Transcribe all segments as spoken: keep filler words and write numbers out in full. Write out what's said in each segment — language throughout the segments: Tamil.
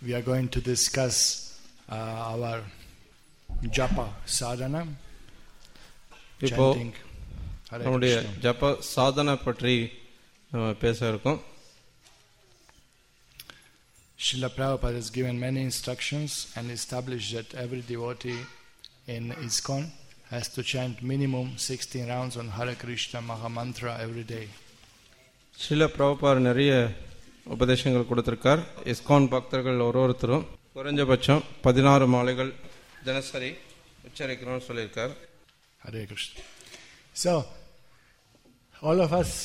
we are going to discuss uh, our japa sadhana, chanting Hare நம்முடைய Krishna. ஜப சாதனை பற்றி நம்ம பேச இருக்கோம். Srila Prabhupada has given many instructions and established that every devotee in ISKCON has to chant minimum sixteen rounds on Hare Krishna Maha Mantra every day. Srila Prabhupada நிறைய உபதேசங்கள் கொடுத்திருக்கார். இஸ்கான் பக்தர்கள் ஒரு ஒருத்தரும் குறைஞ்சபட்சம் பதினாறு மாலைகள் தினசரி உச்சரிக்கணும்னு சொல்லியிருக்கார். Hare Krishna. So, all of us,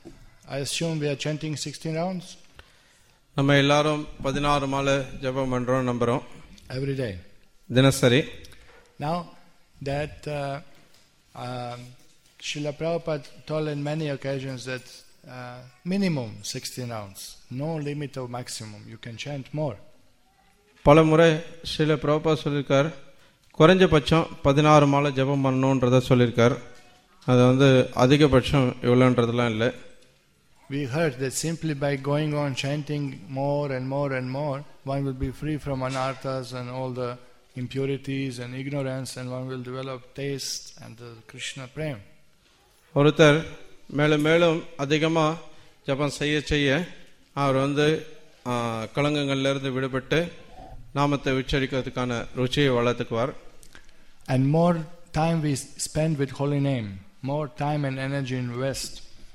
I assume we are chanting sixteen rounds நம்ம எல்லாரும் பதினாறு மாலை ஜபம் பண்றோம் நம்புறோம் every day. தினசரி. Now, that uh, um, Srila Prabhupada told in many occasions that uh, minimum sixteen rounds, no limit of maximum, you can chant more. பல முறை ஸ்ரீல பிரபுபார் சொல்லியிருக்கார், குறைஞ்சபட்சம் பதினாறு மாலை ஜபம் பண்ணணுன்றத சொல்லியிருக்கார். அது வந்து அதிகபட்சம் இவ்வளோன்றதுலாம் இல்லை. We heard that simply by going on chanting more and more and more, one will be free from anarthas and all the impurities and ignorance, and one will develop taste and the Krishna prem. ஒருத்தர் மேலும் மேலும் அதிகமாக ஜபம் செய்ய செய்ய அவர் வந்து கலங்கங்கள்லேருந்து விடுபட்டு நாமத்தை உச்சரிக்கிறதுக்கான ருச்சியை வளர்த்துக்குவார். And more time we spend with holy name, more time and energy invest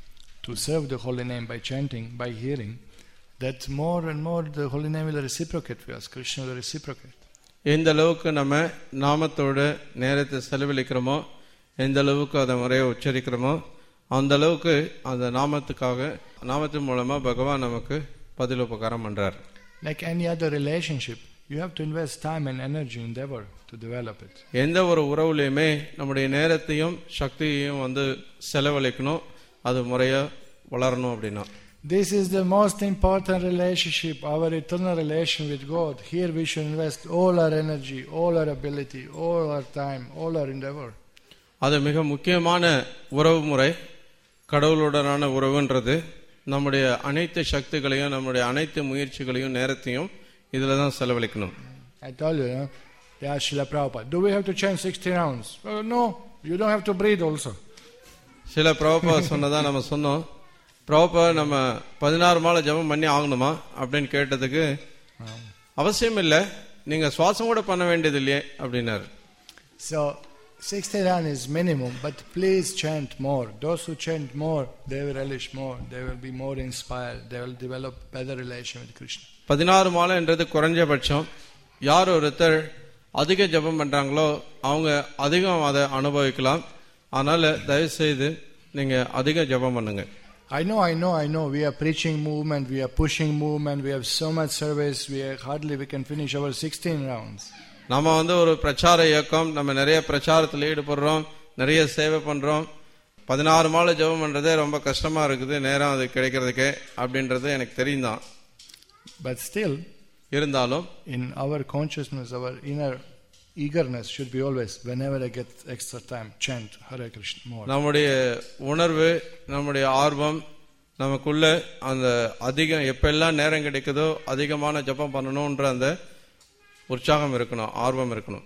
to serve the holy name by chanting, by hearing, that more and more the holy name will reciprocate for us. Krishna will reciprocate. எந்த அளவுக்கு நம்ம நாமத்தோட நேரத்தை செலவழிக்கிறோமோ, எந்த அளவுக்கு அதை முறையை உச்சரிக்கிறோமோ, அந்த அளவுக்கு அந்த நாமத்துக்காக நாமத்தின் மூலமா பகவான் நமக்கு பதில் உபகாரம் பண்றார். Like any other relationship, you have to invest time and energy, endeavor to develop it. எந்த ஒரு உறவுலையுமே நம்முடைய நேரத்தையும் சக்தியையும் வந்து செலவழிக்கணும், அது முறையா வளரணும். அப்படின்னா this is the most important relationship, our eternal relation with God. Here we should invest all our energy, all our ability, all our time, all our endeavor. அது மிக முக்கியமான உறவு முறை, கடவுளுடனான உறவுன்றது. நம்முடைய அனைத்து சக்திகளையும் நம்முடைய அனைத்து முயற்சிகளையும் நேரத்தையும் இதுல தான் செலவழிக்கணும். I told you, no? They asked Srila Prabhupada, do we have to chant sixteen rounds? Oh, no, you don't have to breathe also. சில பிரபுபா சொன்னதா நம்ம சொன்னோம். பிரபுபா நம்ம பதினாறு மாலை ஜபம் பண்ணி ஆகணுமா அப்படின்னு கேட்டதுக்கு, அவசியம் இல்லை, நீங்க சுவாசம் கூட பண்ண வேண்டியது இல்லையே அப்படின்னாரு. So sixteen rounds is minimum, but please chant more. Those who chant more, they will relish more, they will be more inspired, they will develop better relation with Krishna. பதினாறு மாலைன்றது குறைஞ்சபட்சம். யார் ஒருத்தர் அதிக ஜபம் பண்றாங்களோ அவங்க அதிகம் அதை அனுபவிக்கலாம். அதனால தயவு செய்து நீங்க அதிக ஜபம் பண்ணுங்க. I know, I know, I know. We are preaching movement, we are pushing movement, we have so much service, we are, hardly we can finish our sixteen rounds. நம்ம வந்து ஒரு பிரச்சார இயக்கம், நம்ம நிறைய பிரச்சாரத்தில் ஈடுபடுறோம், நிறைய சேவை பண்றோம். பதினாறு மாலை ஜபம் பண்றதே ரொம்ப கஷ்டமா இருக்குது, நேரம் அது கிடைக்கிறதுக்கே அப்படின்றது எனக்கு தெரியும் தான். But still, இருந்தாலும் in our consciousness, our inner eagerness should be always, whenever I get extra time, chant Hare Krishna more. நம்முடைய உணர்வு, நம்முடைய ஆர்வம், நமக்குள்ள அந்த அதிகம் எப்பெல்லாம் நேரம் கிடைக்குதோ அதிகமான ஜபம் பண்ணணும்ன்ற அந்த உற்சாகம் இருக்கணும், ஆர்வம் இருக்கணும்.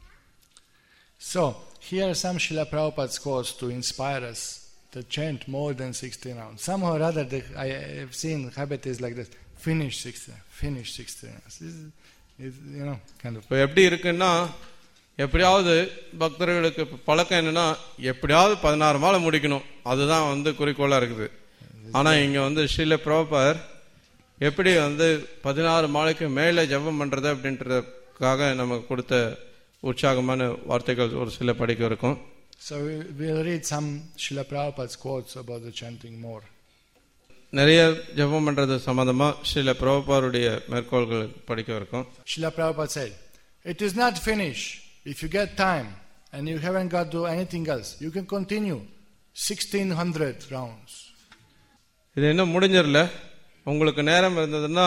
So, here are some Srila Prabhupada's quotes to inspire us to chant more than sixteen rounds. Somehow or other, the, I have seen habit is like this, finish sixteen, finish sixteen rounds. This is, is, you know, kind of. இப்போ எப்படி இருக்குன்னா, எப்படியாவது பக்தர்களுக்கு பழக்கம் என்னன்னா, எப்படியாவது பதினாறு மாலை முடிக்கணும், அதுதான் வந்து குறிக்கோளா இருக்குது. ஆனா இங்க வந்து ஸ்ரீல பிரபுபாதர் எப்படி வந்து பதினாறு மாலைக்கு மேல ஜபம் பண்றது அப்படின்றதுக்காக நமக்கு கொடுத்த உற்சாகமான வார்த்தைகள் ஒரு சில படிக்க இருக்கும். So we will read some Srila Prabhupada's quotes about the chanting more. நிறைய ஜபம் பண்றது சம்பந்தமா ஸ்ரீல பிரபுபாருடைய மேற்கோள்கள் படிக்க இருக்கும். Srila Prabhupada said, it is not finished. If you get time and you haven't got to do anything else, you can continue sixteen hundred rounds. இது என்ன முடிஞ்சிரல, உங்களுக்கு நேரம் இருந்ததுன்னா,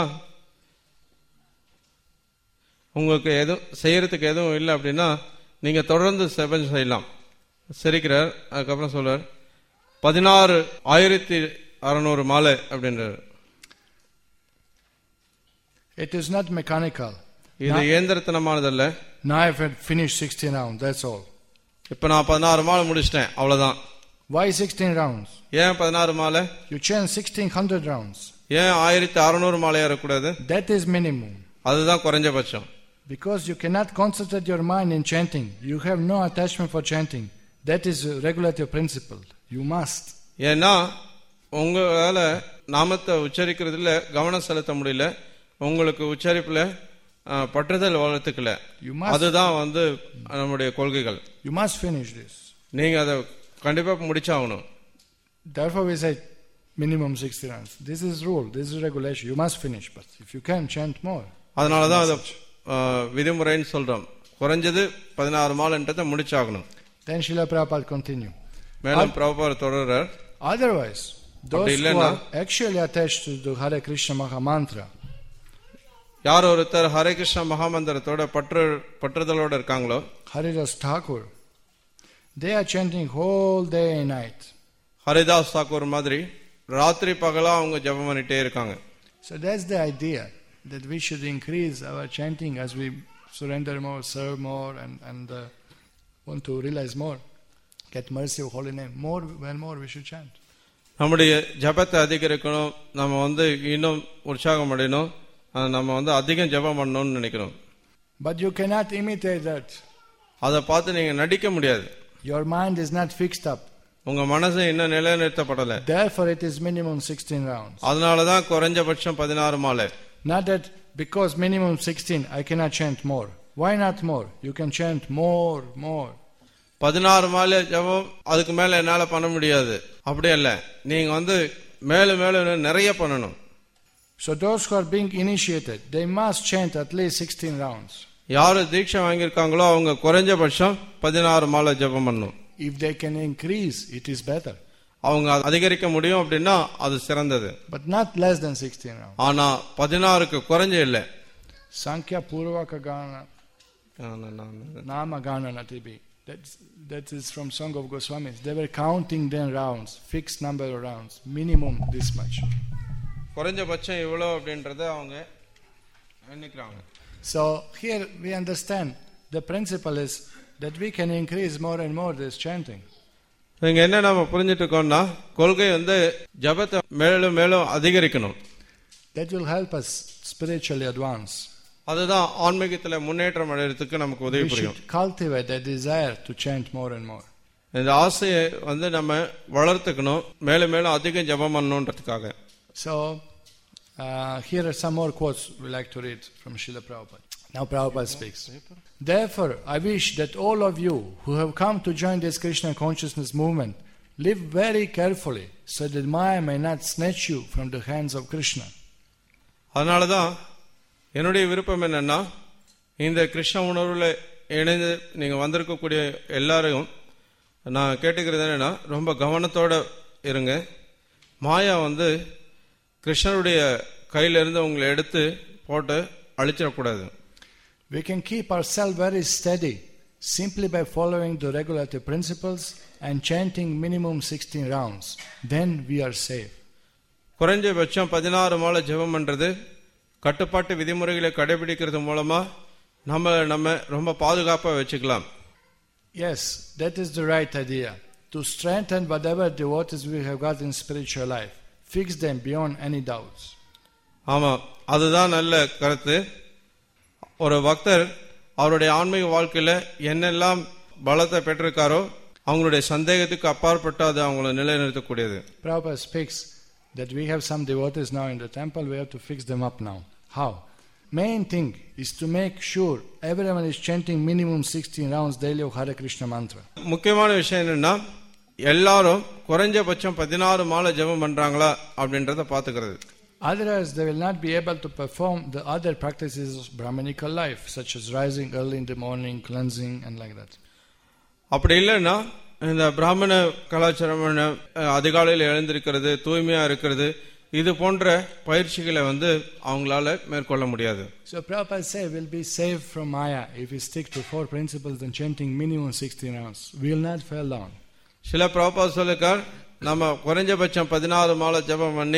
உங்களுக்கு எதுவும் செய்யறதுக்கு எதுவும் இல்லை அப்படின்னா நீங்க தொடர்ந்து செபம் செய்யலாம். சிரிக்கிறார். அதுக்கப்புறம் சொல்றார், பதினாறு ஆயிரத்தி அறுநூறு மாலை அப்படின்றார். It is not mechanical. இது இயந்திரத்தனமானதல்ல. Now I have finished sixteen rounds, that's all. இப்ப நான் பதினாறு மாலை முடிச்சிட்டேன், அவ்வளவுதான். Why sixteen rounds? ஏன் பதினாறு மாலை? You chant sixteen hundred rounds. ஏன் ஆயிரத்தி அறுநூறு மாலை ஏறக்கூடாது? That is minimum. அதுதான் குறைஞ்சபட்சம். Because you cannot concentrate your mind in chanting. You have no attachment for chanting. That is a regulative principle. You must. ஏன்னா உங்களால நாமத்தை உச்சரிக்கிறதுல கவனம் செலுத்த முடியல, உங்களுக்கு உச்சரிப்புல பற்றுதல் வளர்த்துக்கல, அதுதான் வந்து நம்முடைய கொள்கைகள். You must finish this. நீங்க அதை கண்டிப்பா முடிச்சாகணும். Therefore we say minimum sixty rounds. This is rule, this is regulation. You must finish, but if you can chant more. அதனாலதான் அதை விதிமுறைன்னு சொல்றோம். குறைஞ்சது பதினாறு மாலைன்றதை முடிச்சாகணும். Then Srila Prabhupada continue. மேலும் Prabhupad தொடர்றார். Otherwise, those who are actually attached to the Hare Krishna Maha Mantra, யார் ஒருத்தர் ஹரே கிருஷ்ண மகாமந்திரத்தோட பற்று பற்றுதலோட இருக்காங்களோ, Haridas Thakur, they are chanting whole day and night. Haridas Thakur மாதிரி ராத்திரி பகலா அவங்க ஜெபம் பண்ணிட்டே இருக்காங்க. So that's the idea, that we should increase our chanting as we surrender more, serve more, and, and uh, want to realize more, get mercy of holy name. More and more we should chant. நம்முடைய ஜபத்தை அதிகரிக்கணும், நம்ம வந்து இன்னும் உற்சாகம் அடையணும், நம்ம வந்து அதிகம் ஜபம் பண்ணணும்னு நினைக்கணும். But you cannot imitate that. அதை பார்த்து நீங்க நடிக்க முடியாது. Your mind is not fixed up. உங்க மனசு இன்னும் நிலைநிறுத்தப்படல. Therefore it is minimum sixteen rounds. அதனாலதான் குறைஞ்சபட்சம் பதினாறு மாலை. Not that because minimum sixteen I cannot chant more. Why not more? You can chant more, more. பதினாறு மாலை ஜபம் அதுக்கு மேல என்னால பண்ண முடியாது, அப்படி இல்ல, நீங்க வந்து மேலும் மேலும் நிறைய பண்ணணும். So those who are being initiated, they must chant at least sixteen rounds. யாரு தீட்சை வாங்கியிருக்காங்களோ அவங்க குறைஞ்சபட்சம் பதினாறு மாலை ஜபம் பண்ணணும். If they can increase, it is better. அவங்க அதிகரிக்க முடியும் அப்படின்னா அது சிறந்தது. But not less than sixteen rounds. ஆனா பதினாறுக்கு குறைஞ்ச இல்ல. Sankhya Purvaka Gana Nama Gana Natibi. That's, that is from Song of Goswamis. They were counting their rounds, fixed number of rounds, minimum this much. குறைஞ்சபட்சம் இவ்வளவு அப்படின்றத அவங்க எண்ணிக்கிறாங்க. So here we understand the principle is that we can increase more and more this chanting. இங்க என்ன நாம புரிஞ்சிட்டு இருக்கோம்னா, கொள்கை வந்து ஜபத்தை மேலும் மேலும் அதிகரிக்கணும். That will help us spiritually advance. அதுதான் ஆன்மீகத்துல முன்னேற்றம் அடையறதுக்கு நமக்கு உதவி புரியும். We should cultivate a desire to chant more and more. இந்த ஆசையை வந்து நம்ம வளர்த்துக்கணும், மேலும் மேலும் அதிகம் ஜபம் பண்ணணும்ன்றதுக்காக. So uh, here are some more quotes we like to read from Srila Prabhupada. Now Prabhupada speaks. Therefore, I wish that all of you who have come to join this Krishna consciousness movement live very carefully so that Maya may not snatch you from the hands of Krishna. அதனாலதான் என்னுடைய விருப்பம் என்னன்னா, இந்த கிருஷ்ண உணர்வுல இணைந்து நீங்க வந்திருக்கக்கூடிய எல்லாரையும் நான் கேட்டுக்கிறது என்னன்னா, ரொம்ப கவனத்தோட இருங்க. மாயா வந்து கிருஷ்ணருடைய கையில இருந்து உங்களை எடுத்து போட்டு அழிச்சிடக்கூடாது. We can keep ourselves very steady simply by following the regulative principles and chanting minimum sixteen rounds. Then we are safe. குறைஞ்சபட்சம் பதினாறு மாலை ஜெபம் பண்றது, கட்டுப்பாட்டு விதிமுறைகளை கடைபிடிக்கிறது மூலமா நம்ம நம்ம ரொம்ப பாதுகாப்பா வச்சுக்கலாம். Yes, that is the right idea. To strengthen whatever devotees we have got in spiritual life. Fix them beyond any doubts. ஆமா, அதுதான் நல்ல கருத்து. ஒரு பக்தர் அவருடைய ஆன்மீக வாழ்க்கையில என்னெல்லாம் பலத்தை பெற்றிருக்காரோ அவங்களுடைய சந்தேகத்துக்கு அப்பாற்பட்டு அது அவங்களை நிலைநிறுத்தக்கூடியது. Prabhupada speaks that we have some devotees now in the temple, we have to fix them up now. How? Main thing is to make sure everyone is chanting minimum sixteen rounds daily of Hare Krishna mantra. முக்கியமான விஷயம் என்னன்னா, எல்லாரும் குறைஞ்சபட்சம் பதினாறு மாலை ஜெபம் பண்றாங்களா அப்படின்றத பாத்துக்கிறது. Otherwise they will not be able to perform the other practices of Brahminical life, such as rising early in the morning, cleansing and like that. அப்படி இல்லைன்னா இந்த பிராமண கலாச்சாரம் அதிகாலையில் எழுந்திருக்கிறது, தூய்மையா இருக்கிறது, இது போன்ற பயிற்சிகளை வந்து அவங்களால மேற்கொள்ள முடியாது. So Prabhupada say we'll be saved from Maya if we stick to four principles and chanting minimum sixteen rounds. We will not fall down. சில பிரபுபாத் சொல்லிருக்கார், நம்ம குறைஞ்சபட்சம் பதினாறு மாலை ஜெபம் பண்ணி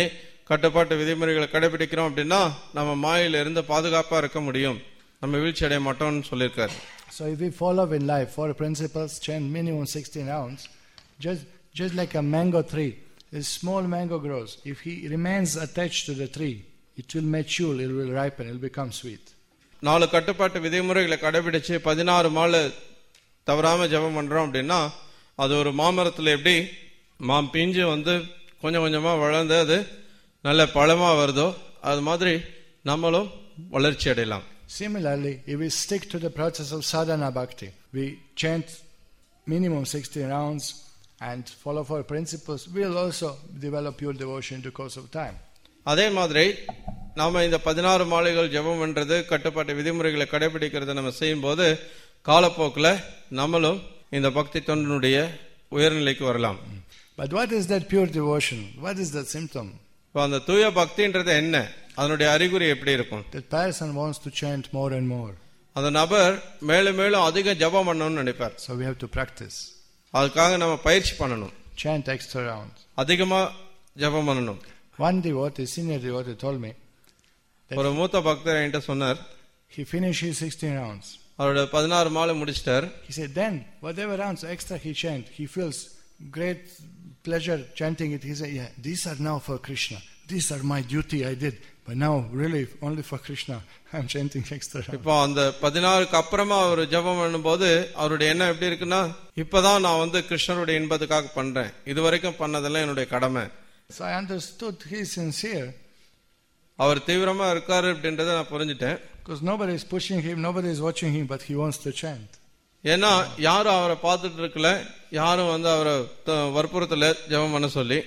கட்டுப்பாட்டு விதிமுறைகளை கடைபிடிக்கிறோம் அப்படின்னா நம்ம மாயில இருந்து பாதுகாப்பா இருக்க முடியும், நம்ம வீழ்ச்சி அடைய மாட்டோம்னு சொல்லியிருக்காரு. So if we follow in life four principles, chant minimum sixteen rounds, just just like a mango tree, a small mango grows. If he remains attached to the tree, it will mature, it will ripen, it will become sweet. நாலு கட்டுப்பாட்டு விதிமுறைகளை கடைபிடிச்சு பதினாறு மாலை தவறாம ஜெபம் பண்றோம் அப்படின்னா அது ஒரு மாமரத்துல எப்படி மாம் பிஞ்சு வந்து கொஞ்சம் கொஞ்சமா வளர்ந்து அது நல்ல பழமா வருதோ அது மாதிரி நம்மளும் வளர்ச்சி அடையலாம். Similarly, if we stick to the process of sadhana bhakti, we chant minimum sixteen rounds and follow four principles, we will also develop pure devotion in the course of time. அதே மாதிரி நாம இந்த பதினாறு மாலைகள் ஜெபம் பண்றது கட்டுப்பாட்டு விதிமுறைகளை கடைபிடிக்கிறத நம்ம செய்யும் போது காலப்போக்கில் நம்மளும் இந்த பக்தி தொண்டனுடைய உயர்நிலைக்கு வரலாம். But what is that pure devotion? What is that symptom? இப்போ அந்த தூய பக்தின்றது என்ன, அதனுடைய அறிகுறி எப்படி இருக்கும்? That person wants to chant more and more. அந்த நபர் மேலும் மேலும் அதிக ஜெபம் பண்ணணும்னு நினைப்பார். So we have to practice. அதுக்காக நம்ம பயிற்சி பண்ணணும். Chant extra rounds. அதிகமா ஜெபம் பண்ணணும். One devotee, senior devotee told me ஒரு மூத்த பக்தர் என்கிட்ட சொன்னார், he finished his sixteen rounds. அவரோட பதினாறு மாலை முடிச்சிட்டார். He said then whatever rounds extra he chant, he feels great pleasure chanting it. He said, yeah, these are now for Krishna. These are my duty I did. But now really only for Krishna I am chanting extra rounds. இப்போ அந்த பதினாறுக்கு அப்புறமா அவர் ஜெபம் பண்ணும்போது அவருடைய எண்ணம் எப்படி இருக்குன்னா, இப்பதான் நான் வந்து கிருஷ்ணருடைய இன்பத்துக்காக பண்றேன், இது வரைக்கும் பண்ணதெல்லாம் என்னுடைய கடமை. So I understood he is sincere. அவர் தீவிரமா இருக்காரு அப்படின்றத நான் புரிஞ்சுட்டேன். Because nobody is pushing him, nobody is watching him, but he wants to chant. ஏன்னா யாரும் அவரை பார்த்துட்டு இருக்கல, யாரும் வந்து அவரை வற்புறுத்தல ஜெபம் பண்ண சொல்லி.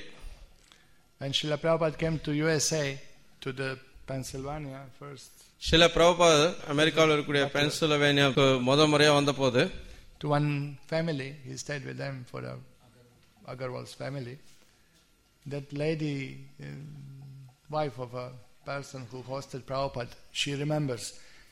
When Srila Prabhupada came to U S A, to the Pennsylvania first, சில பிரபுபாத் அமெரிக்காவில் இருக்கக்கூடிய பென்சில்வேனியாவுக்கு முத முறையா வந்த போது to one family, he stayed with them for a Agarwal's family. That lady, uh, wife of a person who hosted Prabhupada, she remembers.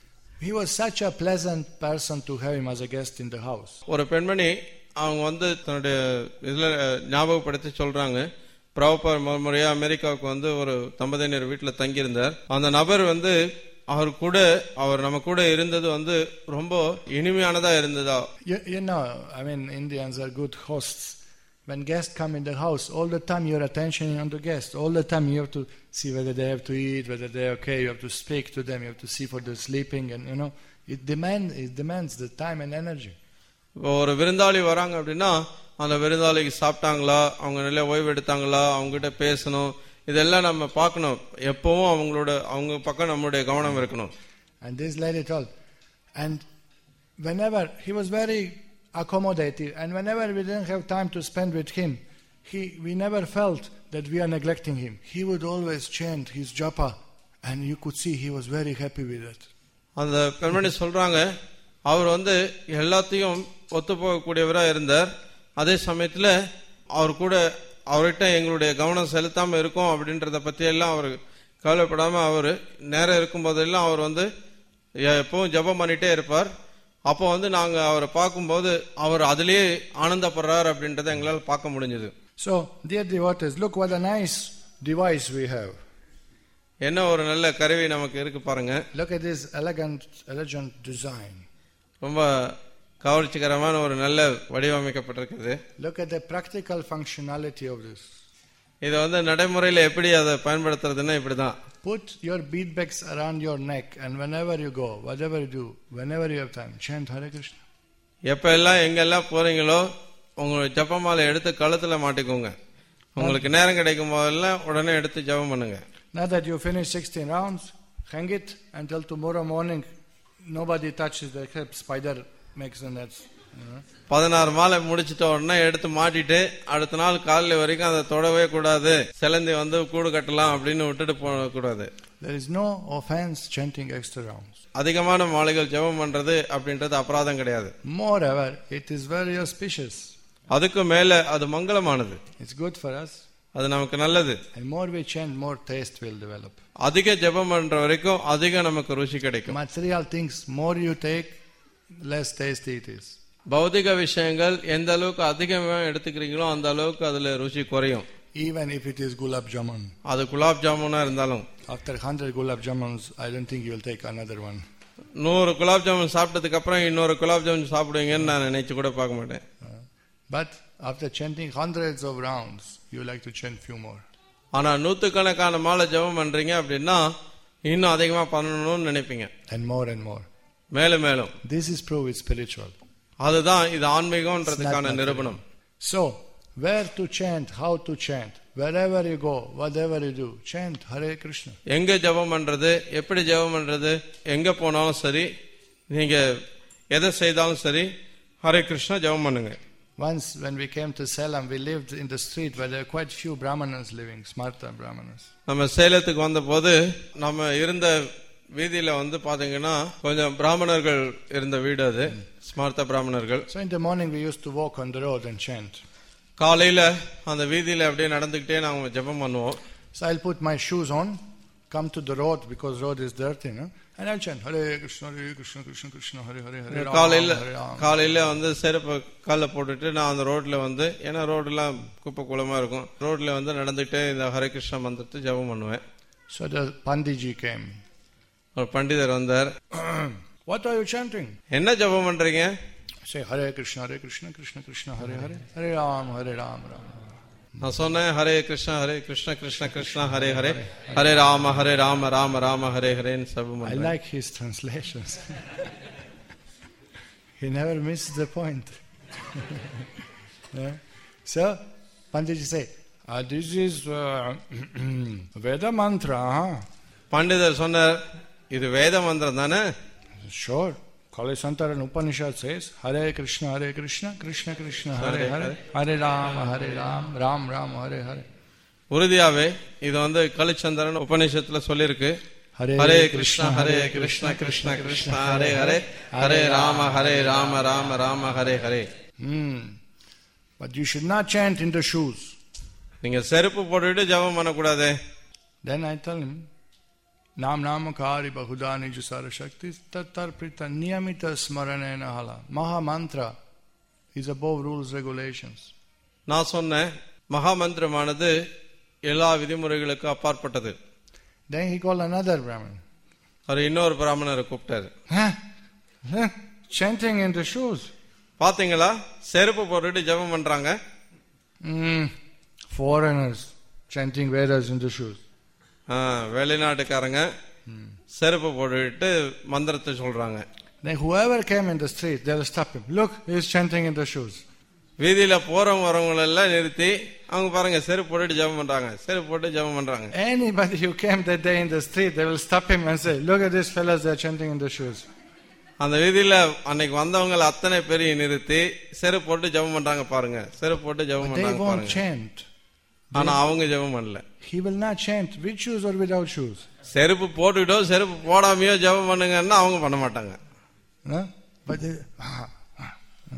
He was such a pleasant person to have him as a guest in the house. ஒரு பெண்மணி அவங்க வந்து தன்னுடைய இதுல ஞாபகப்படுத்தி சொல்றாங்க, பிரபுபாத் முறையா அமெரிக்காவுக்கு வந்து ஒரு தம்பதியினர் வீட்டுல தங்கியிருந்தார். அந்த நபர் வந்து அவர் கூட அவர் நம்ம கூட இருந்தது வந்து ரொம்ப இனிமையானதா இருந்ததா. You, you know, I mean, Indians are good hosts. When guests come in the house, all the time your attention is on the guest. All the time you have to see whether they have to eat, whether they're okay. You have to speak to them. You have to see for the sleeping, and you know, it demand it demands the time and energy. ஒரு விருந்தாளி வராங்க அப்படின்னா அந்த விருந்தாளிக்கு சாப்பிட்டாங்களா, அவங்க நல்ல ஓய்வு எடுத்தாங்களா, அவங்க கிட்ட பேசணும், இதெல்லாம் நம்ம பார்க்கணும். எப்பவும் அவங்களோட அவங்க பக்கம் நம்மளுடைய கவனம் இருக்கணும். And this lady told, and whenever he was very accommodative, and whenever we didn't have time to spend with him, he we never felt that we are neglecting him. He would always chant his japa, and you could see he was very happy with it. அந்த பெண்மணி சொல்றாங்க, அவர் வந்து எல்லாத்தையும் ஒத்து போகக்கூடியவரா இருந்தார். அதே சமயத்துல அவர் கூட அவர்கிட்ட எங்களுடைய கவனம் செலுத்தாம இருக்கும் அப்படின்றத பத்தி எல்லாம் அவர் கவலைப்படாம அவர் நேரம் இருக்கும் போதெல்லாம் அவர் வந்து எப்பவும் ஜபம் பண்ணிட்டே இருப்பார். அப்போ வந்து நாங்க அவரை பார்க்கும்போது அவர் அதிலேயே ஆனந்தப்படுறார் அப்படின்றத எங்களால் பார்க்க முடிஞ்சது. So dear devotees, look what a nice device we have. என்ன ஒரு நல்ல கருவி நமக்கு இருக்கு பாருங்க. Look at this elegant elegant design. ரொம்ப கவர்ச்சிகரமான ஒரு நல்ல வடிவமைக்கப்பட்டிருக்குது. Look at the practical functionality of this. இது வந்து நடைமுறையில் எப்படி அதை பயன்படுத்துறதுன்னா இப்படிதான். Put your bead bags around your neck, and whenever you go, whatever you do, whenever you have time, chant Hare Krishna. எப்ப எல்லாம் எங்கெல்லாம் போறீங்களோ உங்களுடைய ஜபமாலை எடுத்து கழுத்துல மாட்டிக்கோங்க. உங்களுக்கு நேரம் கிடைக்கும் போதெல்லாம் உடனே எடுத்து ஜபம் பண்ணுங்க. Now that you finish sixteen rounds, hang it until tomorrow morning. Nobody touches the hip. Spider makes the nets. பதினாறு மாலை முடிச்சிட்ட உடனே எடுத்து மாட்டிட்டு அடுத்த நாள் காலையில வரைக்கும் அதை தொடவே கூடாது, சிலந்தி வந்து கூடு கட்டலாம் அப்படின்னு விட்டுட்டு போக கூடாது. There is no offense chanting extra rounds. அதிகமான மாலைகள் ஜெபம் பண்றது அப்படின்றது அபராதம் கிடையாது. Moreover, it is very auspicious. அதுக்கு மேல அது மங்களமானது. It's good for us. அது நமக்கு நல்லது. And more we chant, more taste will develop. அதிக ஜெபம் பண்ற வரைக்கும் அதிக நமக்கு ருசி கிடைக்கும். Material things, more you take, less tasty it is. பௌதிக விஷயங்கள் எந்த அளவுக்கு அதிகமா எடுத்துக்கிறீங்களோ அந்த அளவுக்கு அதுல ருசி குறையும். even if it is gulab jamun. அது குலாப் ஜாமுனா இருந்தாலும் After one hundred gulab jamuns, I don't think you will take another one. நூறு குலாப் ஜாமுன் சாப்பிட்டதுக்கு அப்புறம் இன்னொரு குலாப் ஜாமுன் சாப்பிடுவீங்கன்னு நான் நினைச்சு கூட பார்க்க மாட்டேன். But after chanting hundreds of rounds, you like to chant few more. ஆனா நூத்துக்கணக்கான மாலை ஜெபம் பண்றீங்க அப்படின்னா இன்னும் அதிகமா பண்ணணும்னு நினைப்பீங்க. And more and more. மேலும் மேலும். This is proof it's spiritual. அதுதான் இது ஆன்மீகம்ன்றதுக்கான நிரூபணம். So, where to chant, how to chant, wherever you go, whatever you do, chant Hare Krishna. எங்க ஜெபம் பண்றது, எப்படி ஜெபம் பண்றது, எங்க போனாலும் சரி, நீங்க எதை செய்தாலும் சரி, ஹரே கிருஷ்ணா ஜெபம் பண்ணுங்க. Once when we came to Salem, we lived in the street where there were quite few Brahmanas living, Smarta Brahmanas. நம்ம சேலத்துக்கு வந்தபோது நம்ம இருந்த வீதியில வந்து பாத்தீங்கன்னா கொஞ்சம் பிராமணர்கள் இருந்த வீடு அது, ஸ்மார்த்த பிராமணர்கள். So in the morning we used to walk on the road and chant. காலையில அந்த வீதியில அப்படியே நடந்துக்கிட்டே நாங்க ஜெபம் பண்ணுவோம். So I'll put my shoes on, come to the road because road is dirty, no? And I'll chant Hare Krishna Hare Krishna Krishna Krishna Hare Hare Hare Rama. காலையில காலையில வந்து செருப்பு கால்ல போட்டுட்டு நான் அந்த ரோட்ல வந்து, ஏன்னா ரோட்லாம் குப்பை குளமா இருக்கும், ரோட்ல வந்து நடந்துட்டே இந்த ஹரே கிருஷ்ணா மந்திரத்தை ஜெபம் பண்ணுவேன். So the Panditji came. ஒரு பண்டிதர் வந்தார். What are you chanting? என்ன ஜெபம் பண்றீங்க? Say Hare Krishna Hare Krishna Krishna Krishna Hare Hare Hare Ram Hare Ram Ram. நான் சொன்னேன் ஹரே கிருஷ்ணா ஹரே கிருஷ்ணா கிருஷ்ணா கிருஷ்ணா ஹரே ஹரே ஹரே ராம ஹரே ராம ராம ராம ஹரே ஹரேன்னு ஜெபம் பண்றேன். I like his translations. He never misses the point. Yeah. So Panditji say, ah, this is uh, Veda mantra. பண்டிதர் சொன்னார், இது வேத மந்திரம் தானே? Sure. Kalisantaran Upanishad says, Hare Krishna, Hare Krishna, Krishna Krishna, Hare Hare, Hare Rama, Hare Ram, Ram Ram, Hare Hare. உறுதியாவே இது வந்து கலிச்சந்திரன் உபநிஷத்துல சொல்லிருக்கு. Hare Krishna Hare Krishna Krishna Krishna Hare Hare Hare Rama Hare Rama Rama Rama Hare Hare. But you should not chant in the shoes. நீங்க செருப்பு போட்டுட்டு ஜெபம் பண்ணக்கூடாது. Then I tell him, Nam Namakari Bahudani Jusara Shakti Tatar Prita Niyamita Smaranena Hala. Maha Mantra is above rules, regulations. நான் சொன்னேன் மகா மந்திரமானது எல்லா விதிமுறைகளுக்கு அப்பாற்பட்டது. Then he called another Brahmin. அவர் இன்னொரு பிராமணரை கூப்பிட்டாரு. Chanting in the shoes. பாத்தீங்களா செருப்பு போட்டுட்டு ஜெபம் பண்றாங்க. Foreigners chanting Vedas in the shoes. வெளிநாட்டுக்காரங்க செருப்பு போட்டுட்டு மந்திரத்தை சொல்றாங்க. Then whoever came in the street, they will stop him. Look, he is chanting in the shoes. வீதியில போறவங்க வரவங்க எல்லாம் நிறுத்தி அவங்க பாருங்க செருப்பு போட்டுட்டு ஜெபம் பண்றாங்க, செருப்பு போட்டு ஜெபம் பண்றாங்க. Anybody who came that day in the street, they will stop him and say, look at these fellows, they are chanting in the shoes. அந்த வீதியில அன்னைக்கு வந்தவங்க அத்தனை பேரையும் நிறுத்தி செருப்பு போட்டு ஜெபம் பண்றாங்க பாருங்க, செருப்பு போட்டு ஜெபம் பண்றாங்க பாருங்க. ஆனா அவங்க ஜெபம் பண்ணல. He will not chant with shoes or without shoes. செருப்பு போட்டுட்டோ செருப்பு போடாமையோ ஜெபம் பண்ணுங்கன்னா அவங்க பண்ண மாட்டாங்க. But they, ah, ah,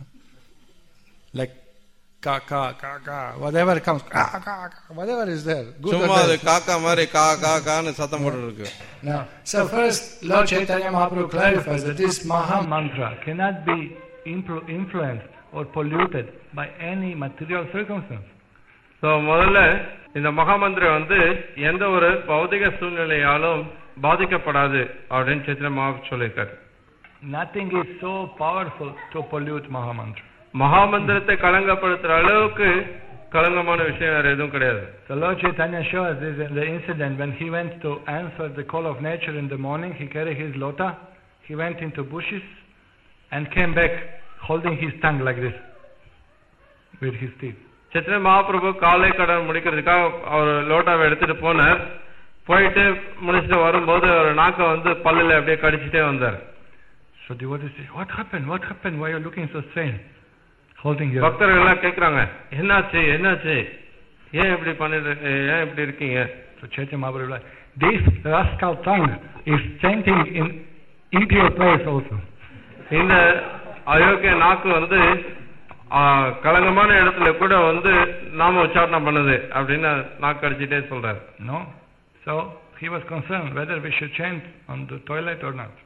like kaka kaka whatever comes kaka whatever is there. சும்மா அது காக்கா மாதிரி கா கா கான்னு சத்தம் போட்டு இருக்கு. Now, so first Lord Chaitanya Mahaprabhu clarifies that this Maha Mantra cannot be influenced or polluted by any material circumstance. So முதல்ல இந்த மகாமந்திரம் வந்து எந்த ஒரு பௌதிக சூழ்நிலையாலும் பாதிக்கப்படாது அப்படின்னு சைத்தன்ய மகாபிரபு சொல்லியிருக்காரு. Nothing is so powerful to pollute Mahamantra. மகாமந்திரத்தை கலங்கப்படுத்துற அளவுக்கு கலங்கமான விஷயம் வேற எதுவும் கிடையாது. So Lord Chaitanya shows this in the incident when he went to answer the call of nature in the morning. He carried his lota, he went into bushes and came back holding his tongue like this with his teeth. Chaitanya Mahaprabhu காலை கடன் முடிக்கிறதுக்காக அவர் லோட்டாவை எடுத்துட்டு போனார். போயிட்டு முடிச்சுட்டு வரும்போது ஒரு நாக்கை வந்து பல்லுல அப்படியே கடிச்சிட்டே வந்தார். So devotees say, what happened? What happened? Why are you looking so strange? Holding your... பக்தர்கள் எல்லாம் கேட்கறாங்க, என்னாச்சு என்னாச்சு, ஏன் இப்படி பண்ணிட்டு ஏன் இப்படி இருக்கீங்க? So Chaitanya Mahaprabhu like, this rascal tongue is chanting in impure place also. இந்த அயோக்கிய நாக்கு வந்து கலங்கமான இடத்துல கூட வந்து நாம உச்சாரணம் பண்ணுது அப்படின்னு நாக்கு அடிச்சுட்டே சொல்றாரு. No. So he was concerned whether we should chant on the toilet or not.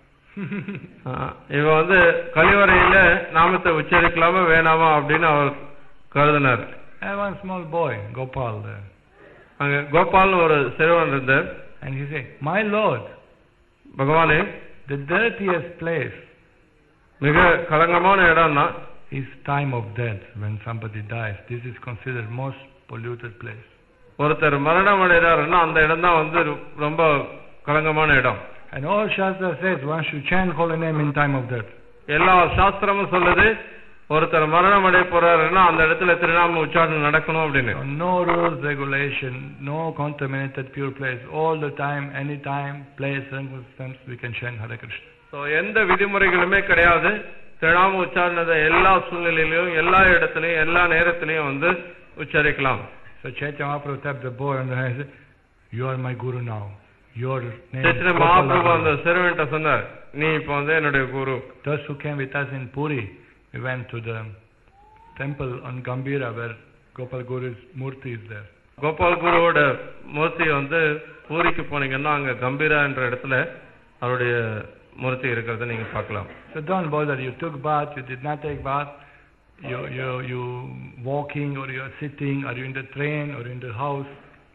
இவ வந்து கழிவறையில நாமத்தை உச்சரிக்கலாமா வேணாமா அப்படின்னு அவர் கருதினார். And one small boy, Gopal, அங்க கோபால்னு ஒரு சிறுவன் இருந்தார். And he said, "My Lord, பகவானே, the dirtiest place மிக கலங்கமான இடம்னா is time of death, when somebody dies. This is considered most polluted place." ஒருத்தர் மரணம் அடைறாருன்னா அந்த இடம் தான் வந்து ரொம்ப கலங்கமான இடம். And all Shastra says one should chant holy name in time of death. எல்லா சாஸ்திரமும் சொல்லுது ஒருத்தர் மரணம் அடைய போறாருன்னா அந்த இடத்துல திருநாம உச்சாரணம் நடக்கணும் அப்படின்னு. No rules, regulation, no contaminated pure place. All the time, any time, place, circumstance, we can chant Hare Krishna. So எந்த விதிமுறைகளுமே கிடையாது. திருநாம உச்சாரணத்தை எல்லா சூழ்நிலையிலும் எல்லா இடத்துலயும் எல்லா நேரத்திலையும் வந்து உச்சரிக்கலாம். So Chaitanya Mahaprabhu tapped the boy on the head and said, "You are my guru now. Your name." Chaitanya Mahaprabhu அந்த சிறுவன்ட்ட சொன்னார், நீ இப்போ வந்து என்னுடைய குரு. Those who came with us in Puri, we went to the temple on Gambhira where Gopal Guru's murti is there. Gopal குருவோட மூர்த்தி வந்து பூரிக்கு போனீங்கன்னா அங்க கம்பீரா என்ற இடத்துல அவருடைய மூர்த்தி இருக்கிறத நீங்க பார்க்கலாம். So don't bother. You took bath, you did not take bath. You you you walking or you are sitting, or you in the train or in the house.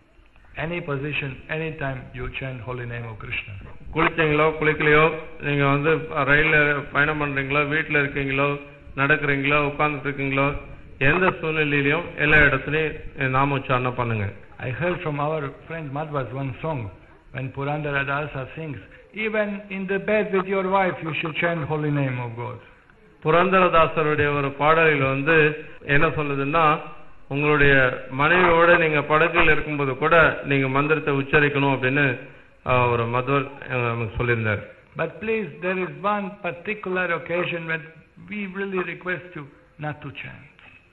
Any position, anytime you chant holy name of Krishna. குளிச்சீங்களோ குளிக்கலையோ, நீங்க வந்து ரயில்ல பயணம் பண்றீங்களோ, வீட்டுல இருக்கீங்களோ, நடக்கிறீங்களோ, உட்கார்ந்துட்டு இருக்கீங்களோ, எந்த சூழ்நிலையிலும் எல்லா இடத்துலயும் நாம உச்சாரணம் பண்ணுங்க. I heard from our friend Madhva's one song when Purandara Dasa sings, even in the bed with your wife you should chant holy name of God. புரந்தரதாசருடைய ஒரு பாடலில் வந்து என்ன சொல்லுதுன்னா, உங்களுடைய மனைவியோட நீங்க படுக்கையில் இருக்கும்போது கூட நீங்க மந்திரத்தை உச்சரிக்கணும் அப்படின்னு ஒரு மதுவர் நமக்கு சொல்லியிருந்தார். But please, there is one particular occasion when we really request you not to chant.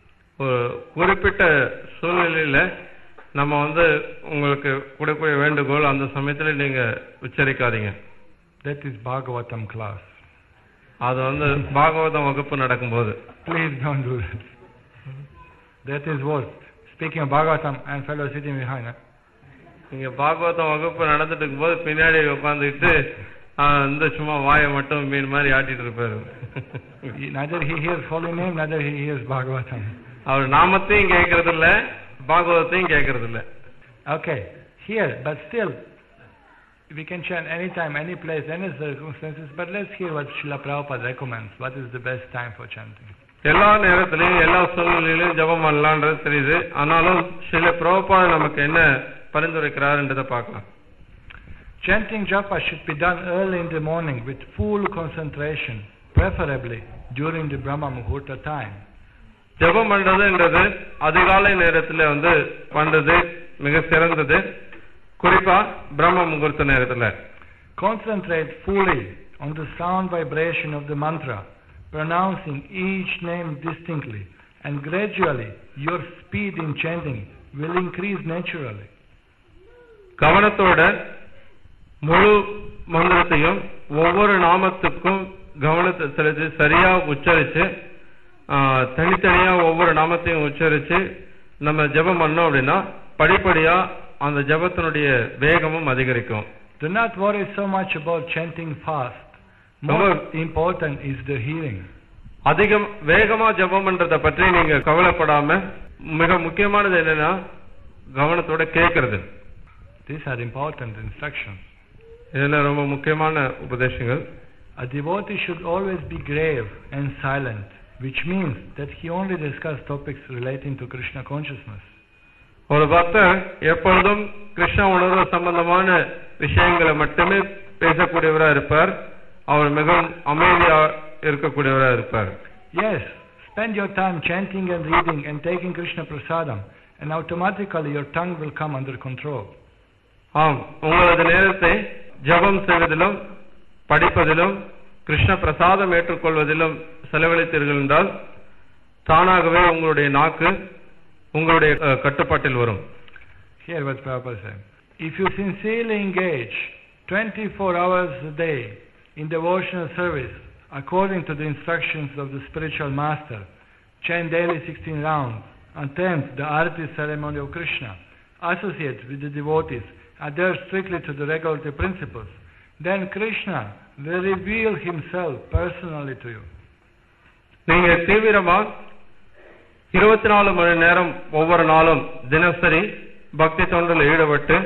ஒரு குறிப்பிட்ட சூழ்நிலையில நம்ம வந்து உங்களுக்கு கொடுக்க வேண்டுகோள், அந்த சமயத்துல நீங்க உச்சரிக்காதீங்க. That is Bhagavatam class. அது வந்து பாகவதம் வகுப்பு நடக்கும்போது. Please don't do that. That is worse. Speaking of Bhagavatam and fellow sitting behind. நீங்க பாகவதம் வகுப்பு நடந்துட்டு இருக்கும்போது பின்னாடி உட்காந்துட்டு இந்த சும்மா வாயை மட்டும் மீன் மாதிரி ஆட்டிட்டு இருப்பாரு. Neither he hears holy name, neither he hears Bhagavatam. அவர் நாமத்தையும் கேட்கறது இல்ல, பாகவதத்தையும் கேட்கறது இல்ல. Okay, here, but still, we can chant anytime, any place, any circumstances, but let's hear what Srila Prabhupada recommends. What is the best time for chanting? எல்லா நேரத்திலையும் எல்லா சூழ்நிலையிலும் ஜபம் பண்ணலான்றது தெரியுது. ஆனாலும் ஸ்ரீல பிரபுபாத நமக்கு என்ன பரிந்துரைக்கிறார்ன்றதை பார்க்கலாம். Chanting japa should be done early in the morning with full concentration, preferably during the Brahma Muhurta time. ஜபம் பண்றதுன்றது அதிகாலை நேரத்துல வந்து பண்றது மிக சிறந்தது, குறிப்பா பிரம்ம முகூர்த்த நேரத்துல. Concentrate fully on the sound vibration of the mantra, pronouncing each name distinctly, and gradually your speed in chanting will increase naturally. கவனத்தோட முழு மந்திரத்தையும் ஒவ்வொரு நாமத்துக்கும் கவனத்தை செலுத்தி சரியா உச்சரிச்சு தனித்தனியா ஒவ்வொரு நாமத்தையும் உச்சரிச்சு நம்ம ஜபம் பண்ணோம் அப்படின்னா படிப்படியா அந்த ஜபத்தினுடைய வேகமும் அதிகரிக்கும். Do not worry so much about chanting fast. More important is the hearing. அதிகம் வேகமா ஜபம் பண்றத பற்றி நீங்க கவலைப்படாம மிக முக்கியமானது என்னன்னா கவனத்தோட கேட்கறது. These are important instructions. இதெல்லாம் ரொம்ப முக்கியமான உபதேசங்கள். A devotee should always be grave and silent, which means that he only discusses topics relating to Krishna consciousness. ஒரு பக்தர் எப்பொழுதும் கிருஷ்ண உணர்வு சம்பந்தமான விஷயங்களை மட்டுமே பேசக்கூடியவராக இருப்பார். அவர் மிகவும் அமைதியா இருக்கக்கூடியவராக இருப்பார். Yes, spend your time chanting and reading and taking Krishna prasadam, and automatically your tongue will come under control. ஆம், உங்களது நேரத்தை ஜபம் செய்வதிலும் படிப்பதிலும் கிருஷ்ண பிரசாதம் ஏற்றுக்கொள்வதிலும் செலவழித்தீர்கள் என்றால் தானாகவே உங்களுடைய நாக்கு உங்களுடைய கட்டுப்பாட்டில் வரும். Here what Prabhupada said. If you sincerely engage twenty-four hours a day in devotional service according to the instructions of the spiritual master, chant daily sixteen rounds, attend the Arati ceremony of Krishna, associate with the devotees, adhere strictly to the regulatory principles, then Krishna will reveal himself personally to you. நீங்க தீவிரமா இருபத்தி நாலு மணி நேரம் ஒவ்வொரு நாளும் தினசரி பக்தி தொண்டில் ஈடுபட்டு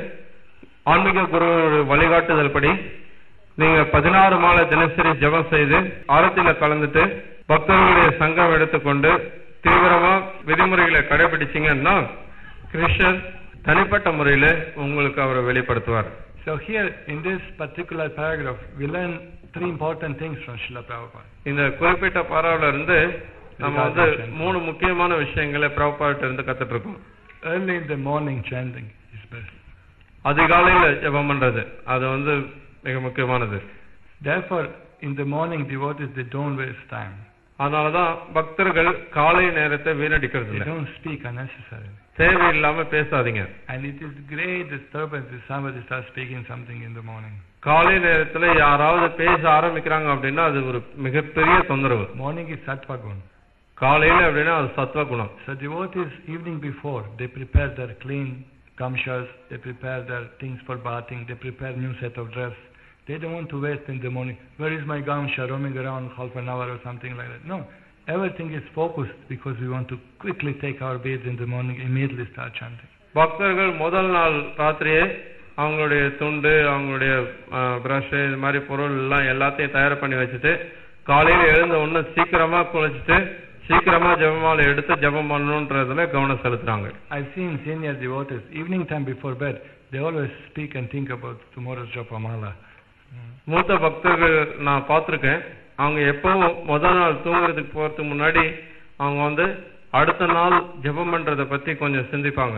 ஆன்மீக குரு வழிகாட்டுதல் படி நீங்க பதினாறு மாலை தினசரி ஜபம் செய்து ஆரத்தில கலந்துட்டு பக்தர்களுடைய சங்கம் எடுத்துக்கொண்டு தீவிரமா விதிமுறைகளை கடைபிடிச்சீங்கன்னா கிருஷ்ணர் தனிப்பட்ட முறையில உங்களுக்கு அவரை வெளிப்படுத்துவார். So here in this particular paragraph we learn three important things from Srila Prabhupada. இந்த குறிப்பிட்ட பாராவில இருந்து நம்ம வந்து மூணு முக்கியமான விஷயங்களை பிரபுபாட்ட இருந்து கத்துட்டு இருக்கோம். Early in the morning chanting is best. அதிகாலையில ஜெபம் பண்றது அது வந்து மிக முக்கியமானது. Therefore in the morning devotees they don't waste time. அதனாலதான் பக்தர்கள் காலை நேரத்தை வீணடிக்கிறது இல்லை. They don't speak unnecessarily. தேவையில்லாம பேசாதீங்க. And it is great disturbance if somebody starts speaking something in the morning. காலை நேரத்துல யாராவது பேச ஆரம்பிக்கிறாங்க அப்படின்னா அது ஒரு மிகப்பெரிய தொந்தரவு. Morning is sattva guna. காலையில அப்படின்னா அது சத்வ குணம். So devotees evening before they prepare their clean gamshas, they prepare their things for bathing, they prepare new set of dress. They don't want to waste in the morning. Where is my gamsha roaming around half an hour or something like that? No. Everything is focused because we want to quickly take our bath in the morning, immediately start chanting. பக்தர்கள் முதல் நாள் ராத்திரியே அவங்களுடைய துண்டு அவங்களுடைய பிரஷ் இது மாதிரி பொருள் எல்லாம் எல்லாத்தையும் தயார் பண்ணி வச்சுட்டு காலையில எழுந்த உடனே சீக்கிரமா குளிச்சுட்டு சீக்கிரமா ஜபமாலை எடுத்து ஜபம் பண்ணணும்ன்றதுல கவனம் செலுத்துறாங்க. I've seen senior devotees evening time before bed they always speak and think about tomorrow's japamala. மூத்த பக்தர்கள் நான் பார்த்திருக்கேன். அவங்க எப்பவும் முதல் நாள் தூங்குறதுக்கு போறதுக்கு முன்னாடி அவங்க வந்து அடுத்த நாள் ஜெபம் பண்றத பத்தி கொஞ்சம் சிந்திப்பாங்க.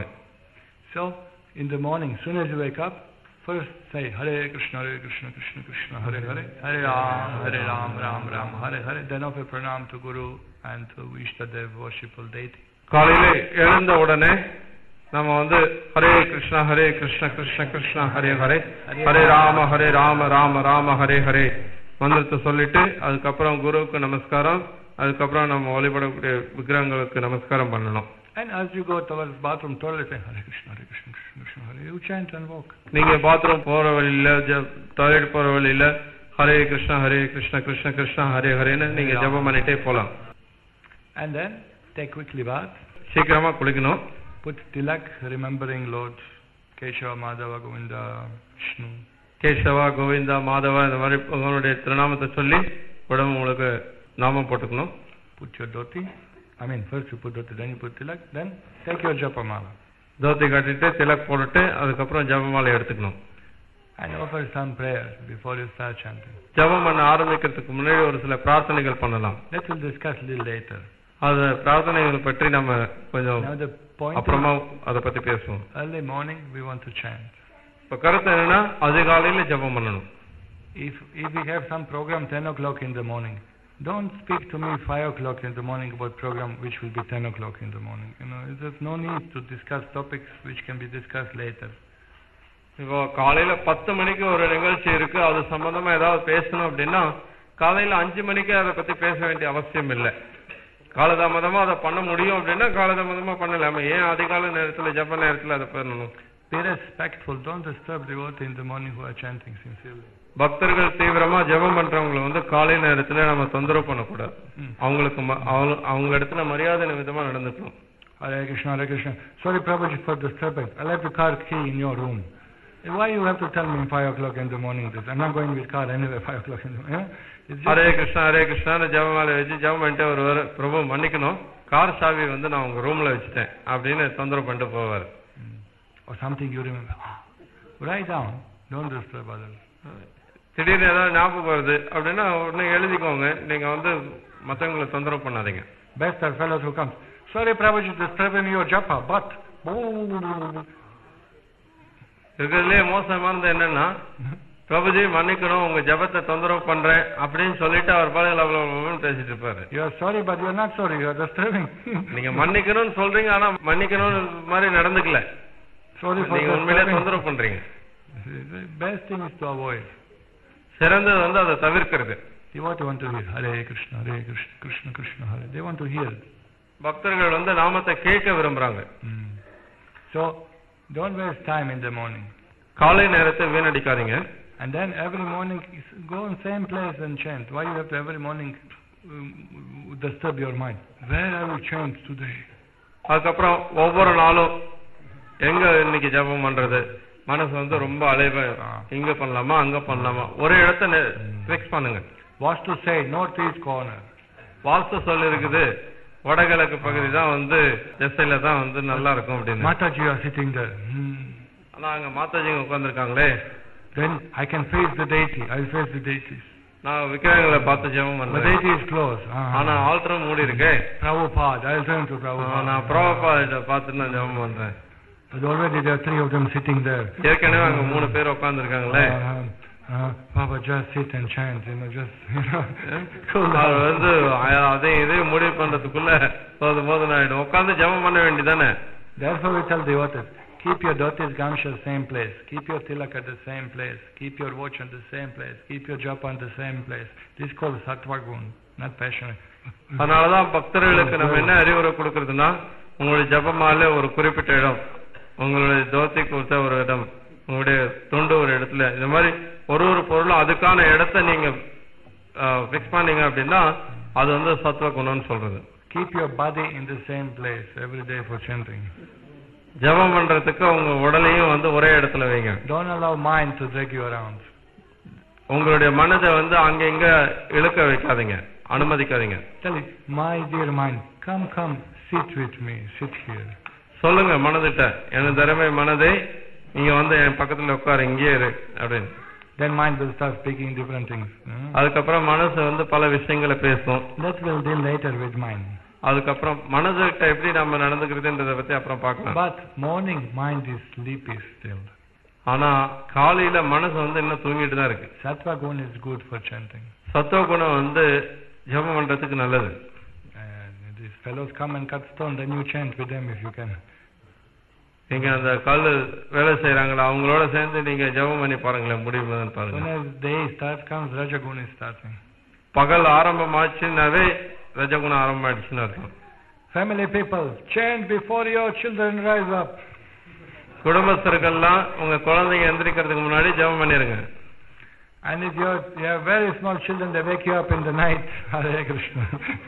So in the morning soon as you wake up first say Hare Krishna Hare Krishna Krishna Krishna Hare Hare Hare Ram Hare Ram Ram Ram Hare Hare, then offer pranam to Guru and to Ishtadev worshipful deity. காலையில எழுந்த உடனே நம்ம வந்து ஹரே கிருஷ்ணா ஹரே கிருஷ்ண கிருஷ்ண கிருஷ்ணா ஹரே ஹரே ஹரே ராம ஹரே ராம ராம ராம ஹரே ஹரே மந்திரத்தை சொல்லிட்டு அதுக்கப்புறம் குருவுக்கு நமஸ்காரம், அதுக்கப்புறம் நம்ம வழிபடக்கூடிய விக்கிரகங்களுக்கு நமஸ்காரம் பண்ணணும். And as you go towards bathroom toilet say Hare Krishna Hare Krishna Krishna Krishna Hare, you chant and walk. நீங்க பாத்ரூம் போற வழியில டாய்லெட் போற வழியில ஹரே கிருஷ்ணா ஹரே கிருஷ்ண கிருஷ்ண கிருஷ்ணா ஹரே ஹரேன்னு நீங்க ஜபம் பண்ணிட்டே போலாம். And then take quickly bath. சீக்கிரமா குளிக்கணும். Put tilak remembering Lord Keshava Madhava Govinda Vishnu. Keshava Govinda மாதவா இந்த மாதிரி உங்களுடைய திருநாமத்தை சொல்லி உடம்பு உங்களுக்கு நாமம் போட்டுக்கணும். Put your dhoti. I mean first you put dhoti then you put tilak, then take your japamala. Dhoti கட்டிட்டு திலக் போட்டுட்டு அதுக்கப்புறம் ஜபமாலை எடுத்துக்கணும். And offer some prayers before you start chanting. ஜபம் பண்ண ஆரம்பிக்கிறதுக்கு முன்னாடி ஒரு சில பிரார்த்தனைகள் பண்ணலாம். That will discuss a little later. அந்த பிரார்த்தனைகள் பற்றி நம்ம கொஞ்சம் அப்புறமா அதை பத்தி பேசுவோம். Early morning we want to chant. இப்ப கருத்து என்னன்னா அதிகாலையில ஜபம் பண்ணணும். If if we have some program ten o'clock in the morning, don't speak to me five o'clock in the morning about program which will be ten o'clock in the morning. You know, there's no need to discuss topics which can be discussed later. இப்போ காலையில பத்து மணிக்கு ஒரு நிகழ்ச்சி இருக்கு, அது சம்பந்தமா ஏதாவது பேசணும் அப்படின்னா காலையில அஞ்சு மணிக்கு அதை பத்தி பேச வேண்டிய அவசியம் இல்லை. காலதாமதமா அதை பண்ண முடியும் அப்படின்னா காலதாமதமா பண்ணலாமே, ஏன் அதிகால நேரத்துல ஜப நேரத்துல அதை பண்ணணும்? Be respectful. Don't disturb devotees in the morning who are chanting sincerely. பக்தர்கள் தீவிரமா ஜெபம் பண்றவங்களை வந்து காலை நேரத்துல நம்ம தொந்தரவு பண்ணக்கூடாது. அவங்களுக்கு அவங்க இடத்துல மரியாதை நிமித்தமா நடந்துக்கணும். Hare Krishna Hare Krishna. Sorry Prabhuji for disturbance. I left the car key in your room. Why you have to tell me five o'clock in the morning this? I'm not going with car anyway five o'clock in the morning. Hare Krishna Hare கிருஷ்ணான்னு ஜபமாலை வச்சு ஜபம் பண்ணிட்டு ஒரு பிரபு மன்னிக்கணும், கார் சாவி வந்து நான் உங்க ரூம்ல வச்சுட்டேன் அப்படின்னு தொந்தரவு பண்ணிட்டு போவார். Or something you remember. Write down. Don't disturb others. திடீர்னு ஏதாவது ஞாபகம் வருது அப்படின்னா உடனே எழுதிக்கோங்க, நீங்க வந்து மற்றவங்களை தொந்தரவு பண்ணாதீங்க. Best are fellows who comes. Sorry Prabhuji disturbing your japa, but இருக்கிறதுலயே மோசமானது என்னன்னா பிரபுஜி மன்னிக்கணும் உங்க ஜபத்தை தொந்தரவு பண்றேன் அப்படின்னு சொல்லிட்டு அவர் பாடல் அவ்வளவு பேசிட்டு இருப்பாரு. You are sorry but you are not sorry, you are disturbing. நீங்க மன்னிக்கணும்னு சொல்றீங்க ஆனா மன்னிக்கணும் மாதிரி நடந்துக்கல, நீங்க உண்மையிலே தொந்தரவு பண்றீங்க. Best thing is to avoid. சிறந்தது வந்து அதை தவிர்க்கிறது. You want to want to hear Hare Krishna Hare Krishna Krishna Krishna Hare. They want to hear. பக்தர்கள் வந்து நாமத்தை கேட்க விரும்புறாங்க. So don't waste time in the morning. காலை நேரத்தை வீணடிக்காதீங்க. And then every morning go in same place and chant. Why you have to every morning um, disturb your mind? Where I will chant today? அதுக்கப்புறம் ஒவ்வொரு நாளும் எங்க இன்னைக்கு ஜெபம் பண்றது, மனசு வந்து ரொம்ப அலைவ, இங்க பண்ணலாமா அங்க பண்ணலாமா, ஒரே இடத்த ஃபிக்ஸ் பண்ணுங்க. What to say, north east corner. வாஸ்து சொல்லி இருக்குது வடகிழக்கு பகுதி தான் வந்து திசையில தான் வந்து நல்லா இருக்கும் அப்படின்னு. Mataji are sitting there. Hmm. ஆனா அங்க Mataji உட்கார்ந்துருக்காங்களே. Then I can face the deity. I will face the deities. நான் விக்கிரகங்களை பார்த்து ஜெபம் The பண்றேன். deity is closed. Uh-huh. ஆனா ஆல்டரும் மூடி இருக்கு. Prabhupada, I will turn to Prabhupada. நான் பிரபுபாத பார்த்து நான் ஜெபம் பண்றேன். But already there are three of them sitting there. ஏற்கனவே அங்க மூணு பேர் உட்கார்ந்துருக்காங்களே. Uh, Baba, just sit and chant, you know, just, you know, cool. அது வந்து அதையும் இதையும் முடிவு பண்றதுக்குள்ள போது போதும் ஆயிடும். உட்கார்ந்து ஜெபம் பண்ண வேண்டியதானே. Therefore we tell devotees, keep your dhotis gamsha same place, keep your tilak at the same place, keep your watch on the same place, keep your japa on the same place. This is called sattva gun, not passionate. அதனாலதான் பக்தர்களுக்கு நம்ம என்ன அறிவுரை கொடுக்கறதுன்னா, உங்களுடைய ஜபமால ஒரு குறிப்பிட்ட இடம், உங்களுடைய தோத்தி கொடுத்த ஒரு இடம், உங்களுடைய தொண்டு ஒரு இடத்துல, இந்த மாதிரி ஒரு ஒரு பொருளும் அதுக்கான இடத்த நீங்க பிக்ஸ் பண்ணீங்க அப்படின்னா அது வந்து சத்துவ குணம்னு சொல்றது. Keep your body in the same place every day for chanting. ஜபம் பண்றதுக்கு உங்க உடலையும் வந்து ஒரே இடத்துல வைங்க. Don't allow mind to drag you around. உங்களுடைய மனதை வந்து அங்க இங்க இழுக்க வைக்காதீங்க, அனுமதிக்காதீங்க. Tell it, my dear mind, come come sit with me, sit here. சொல்லுங்க மனதிட்ட, எனது தரமை மனதை நீங்க வந்து என் பக்கத்துல உட்காரு, இங்கே இரு அப்படின்னு. Then mind will start speaking different things. அதுக்கப்புறம் மனசு வந்து பல விஷயங்களை பேசும். That will deal later with mind. அதுக்கப்புறம் மனதிட்ட எப்படி நம்ம நடந்துக்கிறதுன்றத பத்தி அப்புறம் பார்க்கலாம். But morning mind is sleepy still. ஆனா காலையில மனசு வந்து இன்னும் தூங்கிட்டு தான் இருக்கு. Sattva guna is good for chanting. சத்துவ குணம் வந்து ஜபம் பண்றதுக்கு நல்லது. And these fellows come and cut stone, then you chant with them if you can. நீங்க அந்த கல்லு வேலை செய்யறாங்களா, அவங்களோட சேர்ந்து நீங்க ஜபம் பண்ணி பாருங்களேன், முடியுமான்னு பாருங்க. When as day start comes, Rajaguna is starting. பகல் ஆரம்பமாச்சுன்னாவே ரஜகுணம் ஆரம்பமாயிடுச்சுன்னு அர்த்தம். Family people, chant before your children rise up. குடும்பஸ்தர்கள்லாம் உங்க குழந்தைங்க எந்திரிக்கிறதுக்கு முன்னாடி ஜபம் பண்ணிருங்க. And if you're, you have very small children, they wake you up in the night, Hare Krishna.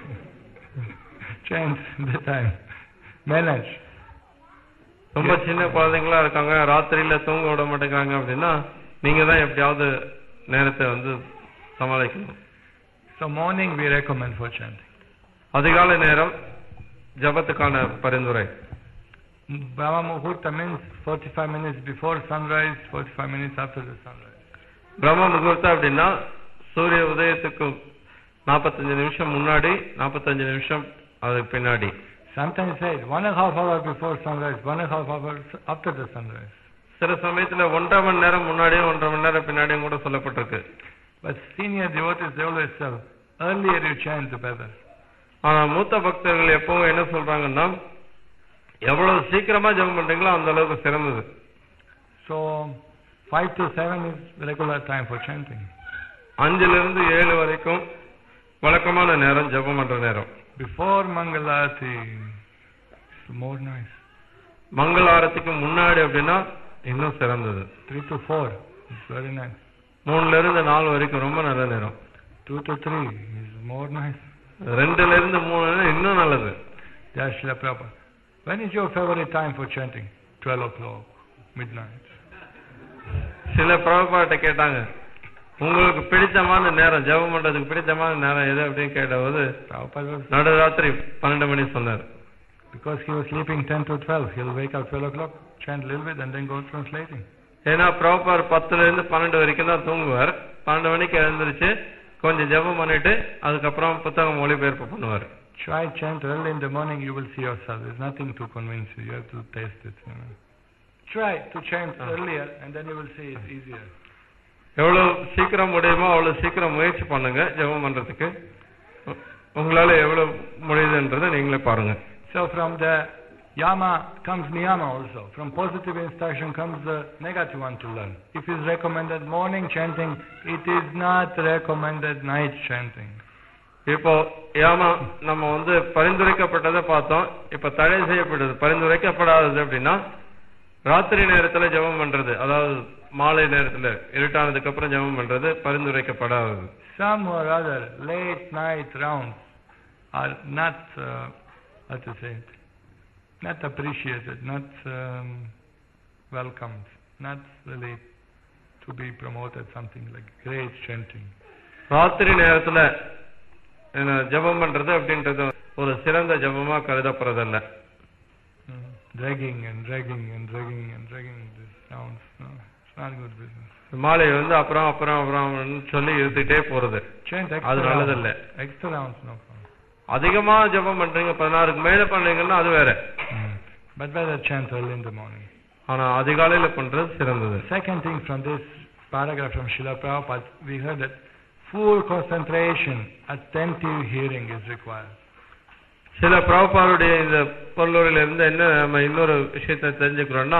Chant the time. Manage. ரொம்ப சின்ன குழந்தைங்களா இருக்காங்க, ராத்திரியில தூங்க விட மாட்டேங்கிறாங்க அப்படின்னா நீங்க தான் எப்படியாவது நேரத்தை வந்து சமாளிக்கணும். So morning we recommend for chanting. அதிகாலை நேரம் ஜபத்துக்கான பரிந்துரை. Brahma Muhurta means forty-five minutes before sunrise, forty-five minutes after the sunrise. பிரம்ம முகூர்த்தம் அப்படின்னா சூரிய உதயத்துக்கு நாற்பத்தஞ்சு நிமிஷம் முன்னாடி, நாற்பத்தஞ்சு நிமிஷம் அதுக்கு பின்னாடி. Sometimes say one and a half hour before sunrise, one and a half hour after the sunrise. சில சமயத்துல ஒன்றரை மணி நேரம் முன்னாடியும் ஒன்றரை மணி நேரம் பின்னாடியும் கூட சொல்லப்பட்டிருக்கு. But senior devotees they always tell, earlier you chant the better. ஆனா மூத்த பக்தர்கள் எப்பவும் என்ன சொல்றாங்கன்னா, எவ்வளவு சீக்கிரமா ஜெபம் பண்றீங்களோ அந்த அளவுக்கு சிறந்தது. So five to seven is regular time for chanting. அஞ்சுல இருந்து ஏழு வரைக்கும் வழக்கமான நேரம் ஜெபம் பண்ற நேரம். Before Mangalarati, it's more nice. மங்களாரத்துக்கு முன்னாடி அப்படின்னா இன்னும் சிறந்தது. Three to four, it's very nice. மூணுல இருந்து நாலு வரைக்கும் ரொம்ப நல்ல நேரம். Two to three is more nice. ரெண்டுல இருந்து மூணு இன்னும் நல்லது. Jai Srila Prabhupada. When is your favorite time for chanting? Twelve o'clock, midnight. சில பிரபுபாட்ட கேட்டாங்க, உங்களுக்கு பிடித்தமான நேரம், ஜெபம் பண்றதுக்கு பிடித்தமான நேரம் எது அப்படின்னு கேட்டபோது நடுராத்திரி பன்னெண்டு மணி சொன்னார். Because he was sleeping ten to twelve, he'll wake up twelve o'clock, chant a little bit and then go translating. ஏன்னா பிரபுபார் பத்துல இருந்து பன்னெண்டு வரைக்கும் தான் தூங்குவார். பன்னெண்டு மணிக்கு எழுந்திருச்சு கொஞ்சம் ஜெபம் பண்ணிட்டு அதுக்கப்புறம் புத்தகம் மொழிபெயர்ப்பு பண்ணுவார். Try chant early in the morning, you will see yourself. There's nothing to convince you. You have to taste it. You know. Try to chant earlier and then you will see it's easier. எவ்வளவு சீக்கிரம் முடியுமோ அவ்வளவு சீக்கிரம் முயற்சி பண்ணுங்க ஜெபம் பண்றதுக்கு. உங்களால எவ்வளவு முடியுதுன்றதை நீங்களே பாருங்க. So from the yama comes niyama also. From positive instruction comes the negative one to learn. If it is recommended morning chanting, it is not recommended night chanting. இப்போ யாமா நம்ம வந்து பரிந்துரைக்கப்பட்டதை பார்த்தோம். இப்ப தடை செய்யப்பட்டது பரிந்துரைக்கப்படாதது அப்படின்னா ராத்திரி நேரத்துல ஜெபம் பண்றது, அதாவது மாலை நேரத்துல இருட்டானதுக்கு அப்புறம் ஜெபம் பண்றது பரிந்துரைக்கப்படாதது. Some or other late night rounds are not uh, how to say it, not appreciated, not um, welcomed, not really to be promoted something like great chanting. ராத்திரி நேரத்துல ஜபம் பண்றது அப்படின்றது ஒரு சிறந்த ஜபமா கருதப்படுறதல்ல. Dragging and dragging and dragging and dragging this sounds, no, it's not good business. மாலை வந்து அப்புறம் அப்புறம் அப்புறம் சொல்லி இழுத்துட்டே போறது அது நல்லதில்ல. Extra rounds, no problem. அதிகமா ஜபம் பண்றீங்க, பதினாறுக்கு மேல பண்றீங்கன்னா அது வேற. But better chant early in the morning. ஆனா அதிகாலையில பண்றது சிறந்தது. Second thing from this paragraph from Srila Prabhupada, we heard that full concentration, attentive hearing is required. சில பிரபுபாதுடைய இந்த பொருளில் இருந்து என்ன நம்ம இன்னொரு விஷயத்தை தெரிஞ்சுக்கிறோம்னா,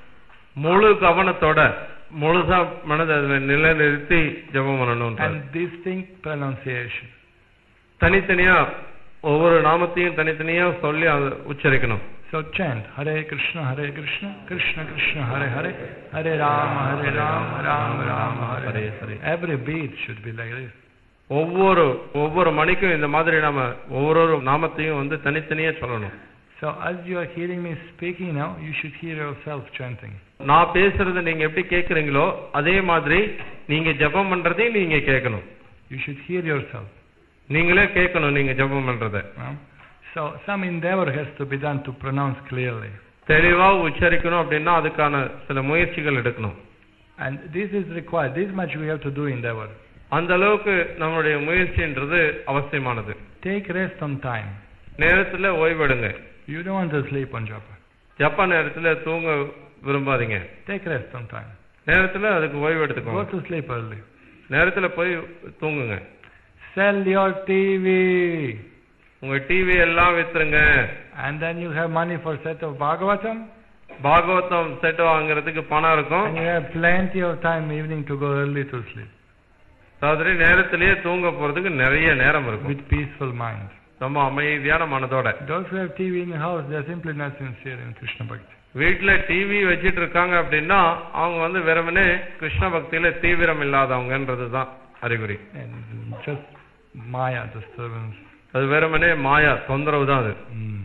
முழு கவனத்தோட முழுசா மனதை நிலைநிறுத்தி ஜபம் பண்ணணும். And distinct pronunciation. தனித்தனியா ஒவ்வொரு நாமத்தையும் தனித்தனியா சொல்லி அதை உச்சரிக்கணும். So chant Hare Krishna Hare Krishna Krishna Krishna Hare Hare Hare Rama Hare Rama Rama Rama Hare Hare. Every beat should be like this. ஒவ்வொரு ஒவ்வொரு மணிக்கும் இந்த மாதிரி நாம ஒவ்வொரு நாமத்தையும் வந்து தனித்தனியா சொல்லணும். So as you are hearing me speaking now, you should hear yourself chanting. நான் பேசுறது நீங்க எப்படி கேக்குறீங்களோ அதே மாதிரி நீங்க ஜெபம் பண்றதையும் நீங்க கேட்கணும். You should hear yourself. நீங்களே கேட்கணும் நீங்க ஜெபம் பண்றதை. So some endeavor has to be done to pronounce clearly. தெளிவா உச்சரிக்கணும் அப்படின்னா அதுக்கான சில முயற்சிகள் எடுக்கணும். And this is required. This much we have to do endeavor. அந்த அளவுக்கு நம்மளுடைய முயற்சின்றது அவசியமானது. Take rest on time. நேரத்துல ஓய்வெடுங்க. You don't want to sleep on japa. ஜப்பா நேரத்துல தூங்க விரும்பாதீங்க. Take rest on time. நேரத்துல அதுக்கு ஓய்வு எடுத்துக்கோங்க. Go to sleep early. நேரத்துல போய் தூங்குங்க. Sell your T V. உங்க டிவி எல்லாம் வித்துருங்க. And then you have money for set of Bhagavatam. Bhagavatam set வாங்குறதுக்கு பணம் இருக்கும். And you have plenty of time evening to go early to sleep. ராத்திரி நேரத்திலேயே தூங்க போறதுக்கு நிறைய நேரம் இருக்கும். With peaceful mind. ரொம்ப அமைதியான மனதோட. Those who have T V in the house, they are simply not sincere in Krishna Bhakti. வீட்டுல டிவி வச்சிட்டு இருக்காங்க அப்படின்னா அவங்க வந்து வெறுமனே கிருஷ்ண பக்தியில தீவிரம் இல்லாதவங்கன்றதுதான் அறிகுறி. Just Maya disturbance. அது வெறுமனே மாயா தொந்தரவு தான் அது.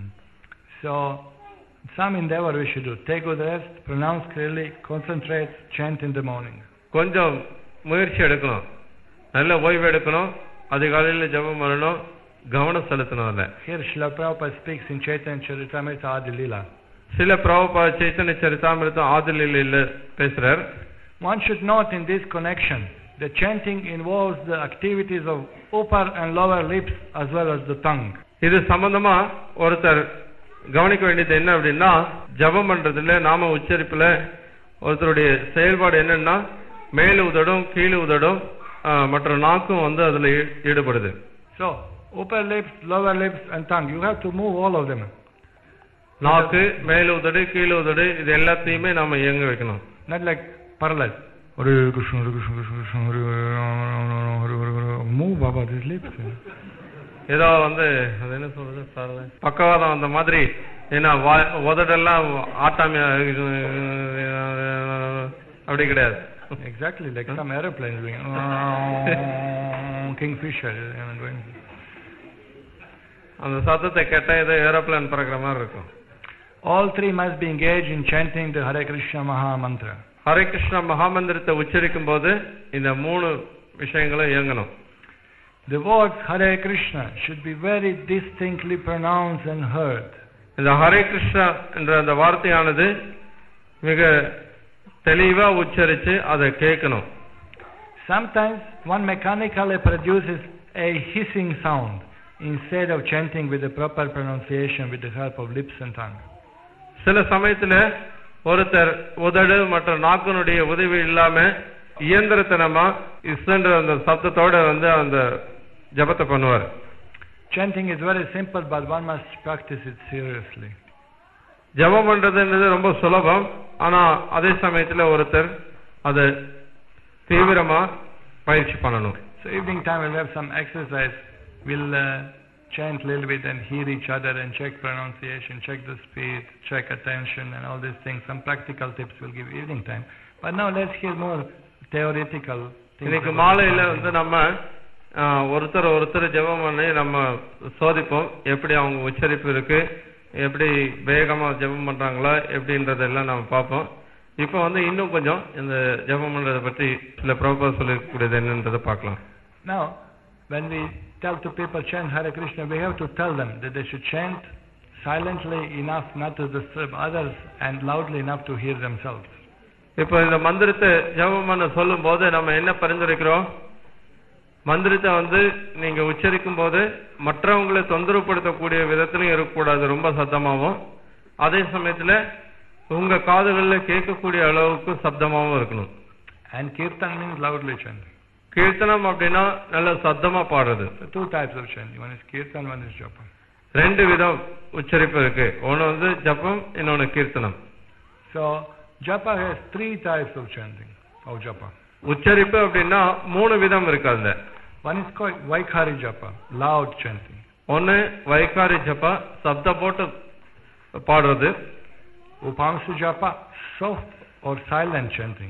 So some endeavor we should do. Take good rest, pronounce clearly, concentrate, chant in the morning. கொஞ்சம் முயற்சி எடுக்கணும், நல்ல ஓய்வு எடுக்கணும், அதிகாலையில் ஜெபம் பண்ணணும், கவனம் செலுத்தணும். இல்ல Here Srila Prabhupada speaks in Chaitanya Charitamrita Adi Lila. சில பிரபுபாத சைத்தன்ய சரிதாமிரத ஆதி லீலையில பேசுறார். One should note in this connection the chanting involves the activities of upper and lower lips as well as the tongue. இது சம்பந்தமா ஒருத்தர் கவனிக்க வேண்டியது என்ன அப்படின்னா, ஜபம் பண்றதுல நாம உச்சரிப்புல ஒருத்தருடைய செயல்பாடு என்னன்னா மேல் உதடும் கீழ் உதடும் மற்ற நாக்கும் வந்து அதுல ஈடுபடுது. So upper lips, lower lips and tongue, you have to move all of them. நாக்கு, மேல் உதடு, கீழ் உதடு இது எல்லாத்தையுமே நாம இயங்க வைக்கணும். Not like paralyzed. Hare Krishna Hare Krishna Krishna Hare Hare. Move Baba these lips. ஏதோ வந்து அது என்ன சொல்றது பாருங்க பக்கவாதம் அந்த மாதிரி ஏன்னா உதடெல்லாம் ஆட்டாமியா அப்படி கிடையாது. Exactly like some airplane doing Kingfisher going. அந்த சத்தத்தை கேட்டா ஏதோ ஏரோப்ளேன் பறக்கிற மாதிரி இருக்கும். All three must be engaged in chanting the Hare Krishna Maha Mantra. Hare Krishna மகாமந்திரத்தை உச்சரிக்கும் போது இந்த மூணு விஷயங்களும் இயங்கணும். The words Hare Krishna should be very distinctly pronounced and heard. இந்த ஹரே கிருஷ்ணா என்ற அந்த வார்த்தையானது மிக தெளிவா உச்சரிச்சு அதை கேட்கணும். Sometimes one mechanically produces a hissing sound instead of chanting with the proper pronunciation with the help of lips and tongue. சில சமயத்துல ஒருத்தர் உதடு மற்றும் நாக்கினுடைய உதவி இல்லாம இயந்திரத்தனமா இசன்ற அந்த சத்தத்தோட வந்து அந்த ஜபத்தை பண்ணுவார். Chanting is very simple, but one must practice it seriously. ஜபம் பண்றதுன்றது ரொம்ப சுலபம், ஆனா அதே சமயத்துல ஒருத்தர் அதை தீவிரமா பயிற்சி பண்ணணும். So evening time we'll have some exercise. We'll uh, chant a little bit and hear each other and check pronunciation, check the speed, check attention and all these things. Some practical tips we'll give evening time. But now let's hear more theoretical things. இன்னைக்கு மாலையில வந்து நம்ம ஒருத்தர் ஒருத்தர் ஜெபம் பண்ணி நம்ம சோதிப்போம், எப்படி அவங்க உச்சரிப்பு இருக்கு, எப்படி வேகமா ஜெபம் பண்றாங்களா எப்படின்றதெல்லாம் நம்ம பார்ப்போம். இப்போ வந்து இன்னும் கொஞ்சம் இந்த ஜெபம் பண்றதை பற்றி சில பிரபுபாதர் சொல்லக்கூடியது என்னன்றதை பார்க்கலாம். Now, when we tell to people chant Hare Krishna, we have to tell them that they should chant silently enough not to disturb others and loudly enough to hear themselves. இப்போ இந்த மந்திரத்தை ஜெபம் பண்ண சொல்லும் போது நம்ம என்ன பரிந்துரைக்கிறோம்? மந்திரத்தை வந்து நீங்க உச்சரிக்கும் போது மற்றவங்களை தொந்தரவுப்படுத்தக்கூடிய விதத்திலும் இருக்கக்கூடாது, ரொம்ப சத்தமாகவும், அதே சமயத்துல உங்க காதுகளில் கேட்கக்கூடிய அளவுக்கு சப்தமாகவும் இருக்கணும். And kirtan means loudly chanting. கீர்த்தனம் அப்படின்னா நல்ல சத்தமா பாடுறது. Two types of chanting. One is kirtan, one is japa. ரெண்டு விதம் உச்சரிப்பு இருக்கு. ஒன்னு வந்து ஜபம், இன்னொன்னு கீர்த்தனம். So japa has three types of chanting. Of japa. உச்சரிப்பு அப்படின்னா மூணு விதம் இருக்கு அதுல. One is called vaikhari japa, loud chanting. ஒன்னு வைகாரி ஜபா, சப்த போட்டு பாடுறது. Upamsa japa, soft or silent chanting.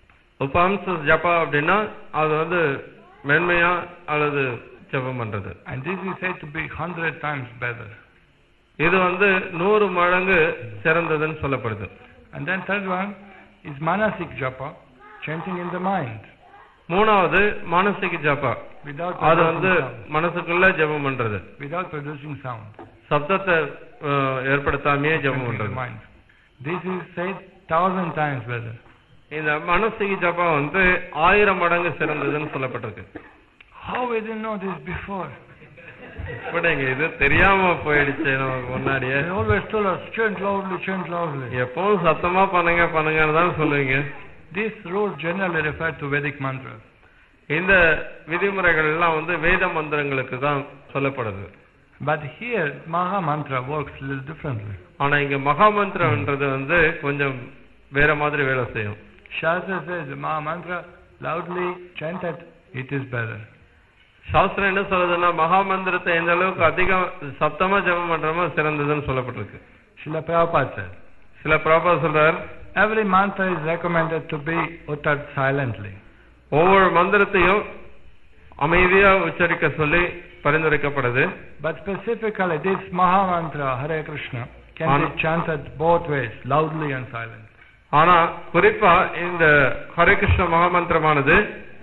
உபம்ச ஜபா அப்படின்னா அது வந்து மென்மையா அல்லது ஜபம் பண்றது. And this is said to be hundred times better. இது வந்து நூறு மடங்கு சிறந்ததுன்னு சொல்லப்படுது. And then third one is manasik japa, chanting in the mind. மூணாவது மானசிக ஜபா, அது வந்து மனசுக்குள்ள ஜபம் பண்றது, without producing sound, சப்தத்தை ஏற்படுத்தாமையே ஜபம் பண்றது. This is said thousand times better. இந்த மானசிக ஜபா வந்து ஆயிரம் மடங்கு சிறந்ததுன்னு சொல்லப்பட்டிருக்கு. How we didn't know this before? இப்படிங்க இது தெரியாம போயிடுச்சு நமக்கு முன்னாடியே. They always told us chant loudly, chant loudly. எப்பவும் சத்தமா பண்ணுங்க பண்ணுங்கன்னு தான் சொல்லுவீங்க. These rules generally refer to Vedic mantras. இந்த விதிமுறைகள் எல்லாம் வந்து வேத மந்திரங்களுக்கு தான் சொல்லப்படுது. But here Maha Mantra works a little differently. ஆனா இங்க மகா மந்திரம்ன்றது வந்து கொஞ்சம் வேற மாதிரி வேலை செய்யும். Shastra says the Maha Mantra loudly chanted, it is better. சாஸ்திரம் என்ன சொல்றதுன்னா மகா மந்திரத்தை எந்த அளவுக்கு அதிகம் சத்தமா ஜபம் பண்றோமோ சிறந்ததுன்னு சொல்லப்பட்டிருக்கு. Srila Prabhupada said. சில பிரபுபாதர் சொல்றார், every mantra is recommended to be uttered silently. ஒவ்வொரு மந்திரத்தையும் அமைதியா உச்சரிக்க சொல்லி பரிந்துரைக்கப்படுது. But specifically this Maha Mantra Hare Krishna can be chanted both ways, loudly and silently. ஆனா குறிப்பா இந்த ஹரே கிருஷ்ண மகாமந்திரமானது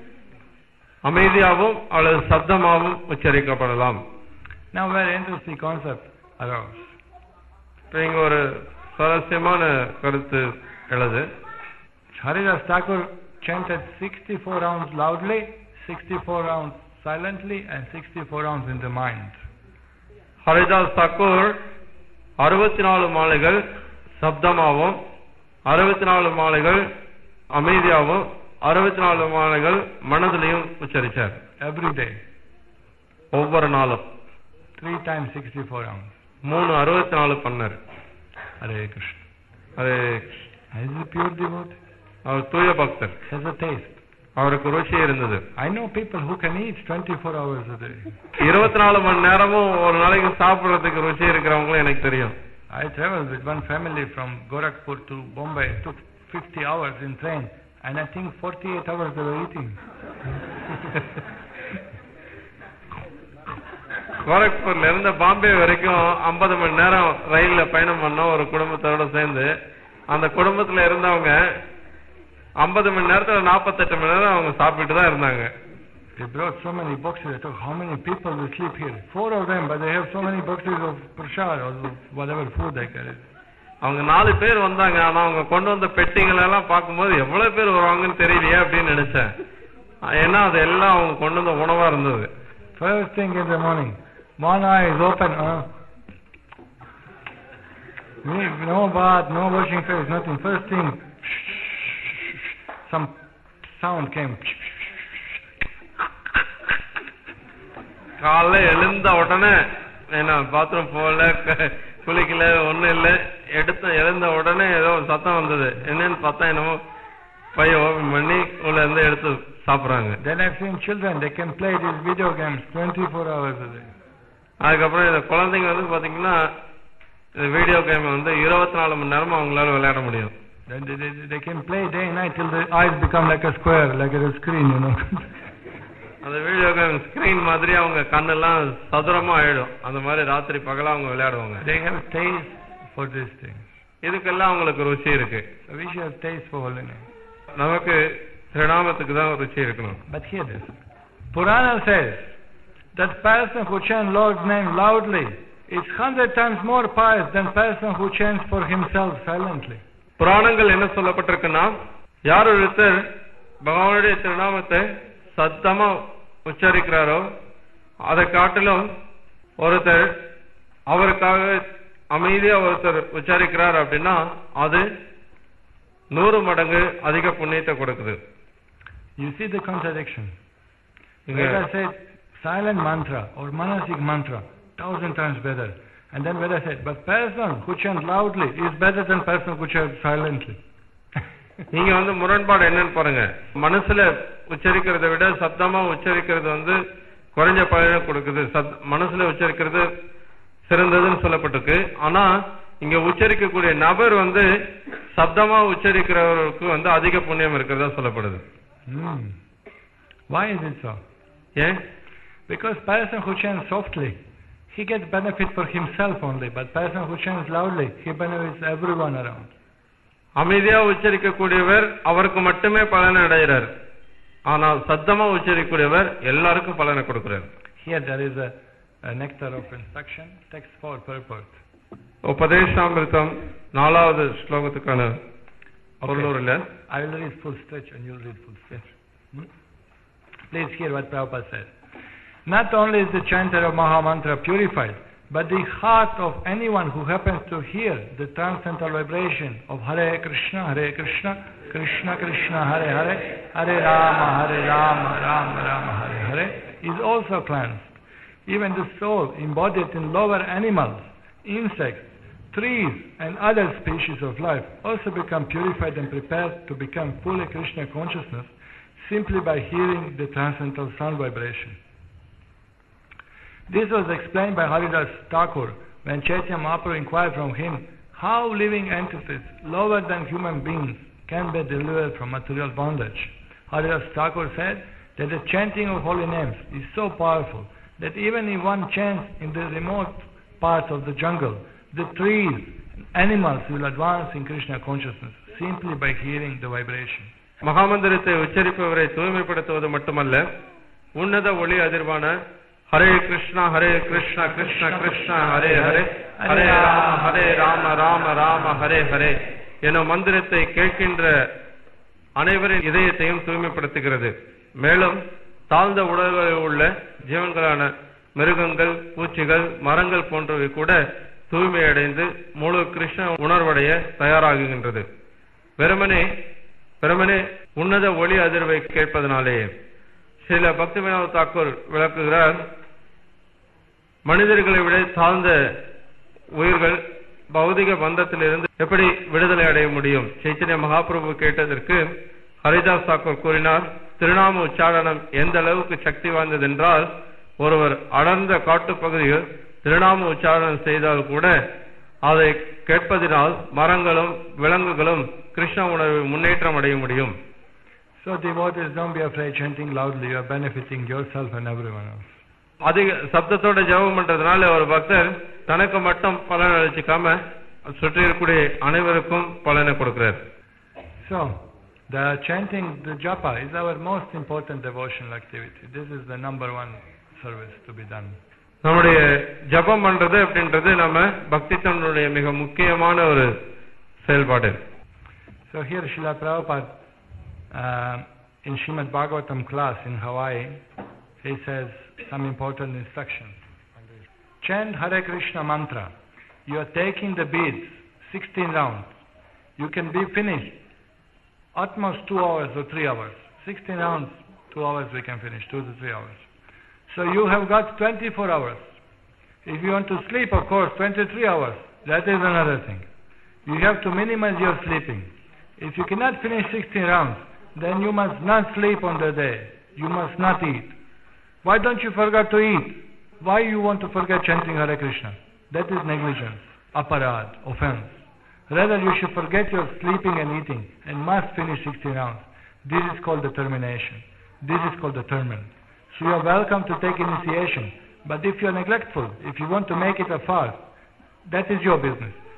அமைதியாகவும் அல்லது சப்தமாகவும் உச்சரிக்கப்படலாம். Now very interesting concept arose. இங்க ஒரு சுவாரஸ்யமான கருத்து எழுது. Haridas Thakur chanted sixty-four rounds loudly, sixty-four rounds silently and sixty-four rounds in the mind. Haridas Thakur அறுபத்தி நாலு மாலைகள் சப்தமாகவும், அறுபத்தி நாலு மாலைகள் அமைதியாகவும், அறுபத்தி நாலு மாலைகள் மனதிலையும் உச்சரிச்சார். Every day. ஒவ்வொரு நாளும். Three times sixty-four rounds. மூணு அறுபத்தி நாலு பண்ணார். Hare Krishna. Hare Krishna. Is he pure devotee? அவர் தூய பக்தர். Has a taste. அவருக்கு ருச்சி இருந்தது. I know people who can eat twenty-four hours a day. இருபத்தி நாலு மணி நேரமும் ஒரு நாளைக்கு சாப்பிடுறதுக்கு ருச்சி இருக்கிறவங்களும் எனக்கு தெரியும். I traveled with one family from Gorakhpur to Bombay. It took fifty hours in train and I think forty-eight hours they were eating. கோரக்பூர்ல இருந்து பாம்பே வரைக்கும் ஐம்பது மணி நேரம் ரயில்ல பயணம் பண்ணோம் ஒரு குடும்பத்தோட சேர்ந்து. அந்த குடும்பத்துல இருந்தவங்க ஐம்பது மணி நேரத்துல நாற்பத்தெட்டு மணி நேரம் அவங்க சாப்பிட்டு தான் இருந்தாங்க. They brought so many boxes. I thought, how many people will sleep here? Four of them, but they have so many boxes of prasad or whatever food they carried. அவங்க நாலு பேர் வந்தாங்க. ஆனா அவங்க கொண்டு வந்த பெட்டிகள் எல்லாம் பார்க்கும்போது எவ்வளவு பேர் வருவாங்கன்னு தெரியலையே அப்படின்னு நினைச்சேன். ஏன்னா அது எல்லாம் அவங்க கொண்டு வந்த உணவா இருந்தது. First thing in the morning, one eye is open. Uh, no bath, no washing face, nothing. First thing, some sound came. காலைல எழுந்த உடனே என்ன பாத்ரூம் போகல, குளிக்கல, ஒன்றும் இல்லை. எடுத்த எழுந்த உடனே ஏதோ சத்தம் வந்தது. என்னன்னு பார்த்தா என்னமோ பைய ஓபன் பண்ணி உள்ள இருந்து எடுத்து சாப்பிட்றாங்க. Then I've seen children, they can play these video games twenty-four hours a day. அதுக்கப்புறம் இந்த குழந்தைங்க வந்து பாத்தீங்கன்னா இந்த வீடியோ கேம் வந்து இருபத்தி நாலு மணி நேரமும் அவங்களால விளையாட முடியும். Then they, they, they can play day and night till the eyes become like a square, like a screen, you know. அந்த வீடியோ கேம் ஸ்கிரீன் மாதிரி அவங்க கண்ணெல்லாம் சதுரமா ஆயிடும். அந்த மாதிரி ராத்திரி பகலா அவங்க விளையாடுவாங்க. They have taste for this thing. இதுக்கெல்லாம் அவங்களுக்கு ருச்சி இருக்கு. So we should have taste for holy name. நமக்கு திருநாமத்துக்கு தான் ருச்சி இருக்கணும். But hear this. Purana says that person who chants Lord's name loudly is hundred times more pious than person who chants for himself silently. புராணங்கள் என்ன சொல்லப்பட்டிருக்குன்னா, யார் ஒருத்தர் பகவானுடைய திருநாமத்தை சத்தமா உச்சரிக்கிறாரோ அதை காட்டிலும் ஒருத்தர் அவருக்காக அமைதியா ஒருத்தர் உச்சரிக்கிறார் அப்படின்னா அது நூறு மடங்கு அதிக புண்ணியத்தை கொடுக்குது. You see the contradiction. Veda said silent mantra or manasik mantra thousand times better, and then Veda said but person who chants loudly is better than person who chants silently. நீங்க வந்து முரண்பாடு என்னன்னு பாருங்க. மனசுல உச்சரிக்கிறதை விட சத்தமா உச்சரிக்கிறது வந்து குறைஞ்ச பலனை கொடுக்குது, மனசுல உச்சரிக்கிறது சிறந்ததுன்னு சொல்லப்பட்டிருக்கு. ஆனா இங்க உச்சரிக்கக்கூடிய நபர் வந்து சப்தமா உச்சரிக்கிறவருக்கு வந்து அதிக புண்ணியம் இருக்கிறதா சொல்லப்படுது. Hmm. Why is it so? Yeah? Because person who chants softly, he gets benefit for himself only, but person who chants loudly, he benefits everyone around. அமைதியா உச்சரிக்கக்கூடியவர் அவருக்கு மட்டுமே பலனை அடைகிறார், ஆனால் சத்தமா உச்சரிக்கக்கூடியவர் எல்லாருக்கும் பலனை கொடுக்கிறார். Here there is a, a nectar of instruction, text for purport. உபதேசாமிர்தம் நாலாவது ஸ்லோகத்துக்கான பொருள் இல்ல. I will read full stretch and you will read full stretch. Hmm? Please hear what Prabhupada said. Not only is the chanter of Maha Mantra purified, but the heart of anyone who happens to hear the transcendental vibration of Hare Krishna, Hare Krishna, Krishna Krishna, Hare Hare, Hare Rama, Hare Rama, Rama Rama, Hare Hare, is also cleansed. Even the soul embodied in lower animals, insects, trees and other species of life also become purified and prepared to become fully Krishna consciousness simply by hearing the transcendental sound vibration. This was explained by Haridas Thakur when Chaitanya Mahaprabhu inquired from him how living entities lower than human beings can be delivered from material bondage. Haridas Thakur said that the chanting of holy names is so powerful that even if one chants in the remote parts of the jungle, the trees, animals will advance in Krishna consciousness simply by hearing the vibration. மகாமந்திரத்தை உச்சரிப்பவரை தூய்மைப்படுத்துவது மட்டுமல்ல, உன்னத ஒளி அதிர்வான ஹரே கிருஷ்ணா ஹரே கிருஷ்ணா கிருஷ்ணா கிருஷ்ணா ஹரே ஹரே ஹரே ராம ஹரே ராம ராம ராம ஹரே ஹரே எனும் மந்திரத்தை கேட்கின்ற அனைவரின் இதயத்தையும் தூய்மைப்படுத்துகிறது. மேலும் தாழ்ந்த உடல்களில் உள்ள ஜீவன்களான மிருகங்கள், பூச்சிகள், மரங்கள் போன்றவை கூட தூய்மை அடைந்து முழு கிருஷ்ண உணர்வடைய தயாராகுகின்றது. வெறுமனே வெறுமனே உன்னத ஒளி அதிர்வை கேட்பதனாலேயே. சில பக்தி வினோத் தாக்கூர் விளக்குகிறார், மனிதர்களை விட தாழ்ந்த உயிர்கள் பௌதிக பந்தத்திலிருந்து எப்படி விடுதலை அடைய முடியும்? சைத்தன்ய மகாபிரபு கேட்டதற்கு ஹரிதாஸ் தாக்கூர் கூறினார், திருநாம உச்சாரணம் எந்த அளவுக்கு சக்தி வாய்ந்தது என்றால், ஒருவர் அடர்ந்த காட்டுப்பகுதியில் திருநாம உச்சாரணம் செய்தால் கூட அதை கேட்பதினால் மரங்களும் விலங்குகளும் கிருஷ்ண உணர்வு முன்னேற்றம் அடைய முடியும். So devotees, don't be afraid chanting loudly, you are benefiting yourself and everyone else. அதிக சப்தத்தோட ஜெபம் பண்றதுனால ஒரு பக்தர் தனக்கு மட்டும் பலன் அளிச்சுக்காம சுற்றி இருக்கக்கூடிய அனைவருக்கும் பலனை கொடுக்கிறார். So the chanting, the japa is our most important devotional activity. This is the number one service to be done. நம்முடைய ஜபம் பண்றது அப்படின்றது நம்ம பக்தி தொண்டுடைய மிக முக்கியமான ஒரு செயல்பாடு. So here Srila Prabhupada uh, in Srimad Bhagavatam class in Hawaii, he says some important instructions. Chant Hare Krishna mantra. You are taking the beads, sixteen rounds. You can be finished at most two hours or three hours. sixteen rounds, two hours we can finish, two to three hours. So you have got twenty-four hours. If you want to sleep, of course, twenty-three hours. That is another thing. You have to minimize your sleeping. If you cannot finish sixteen rounds, then you must not sleep on the day. You must not eat. Why don't you forget to eat? Why you want to forget chanting Hare Krishna? That is negligence, aparad, offense. Rather you should forget your sleeping and eating and must finish sixteen rounds. This is called determination. This is called determined. So you are welcome to take initiation. But if you are neglectful, if you want to make it a fast, that is your business.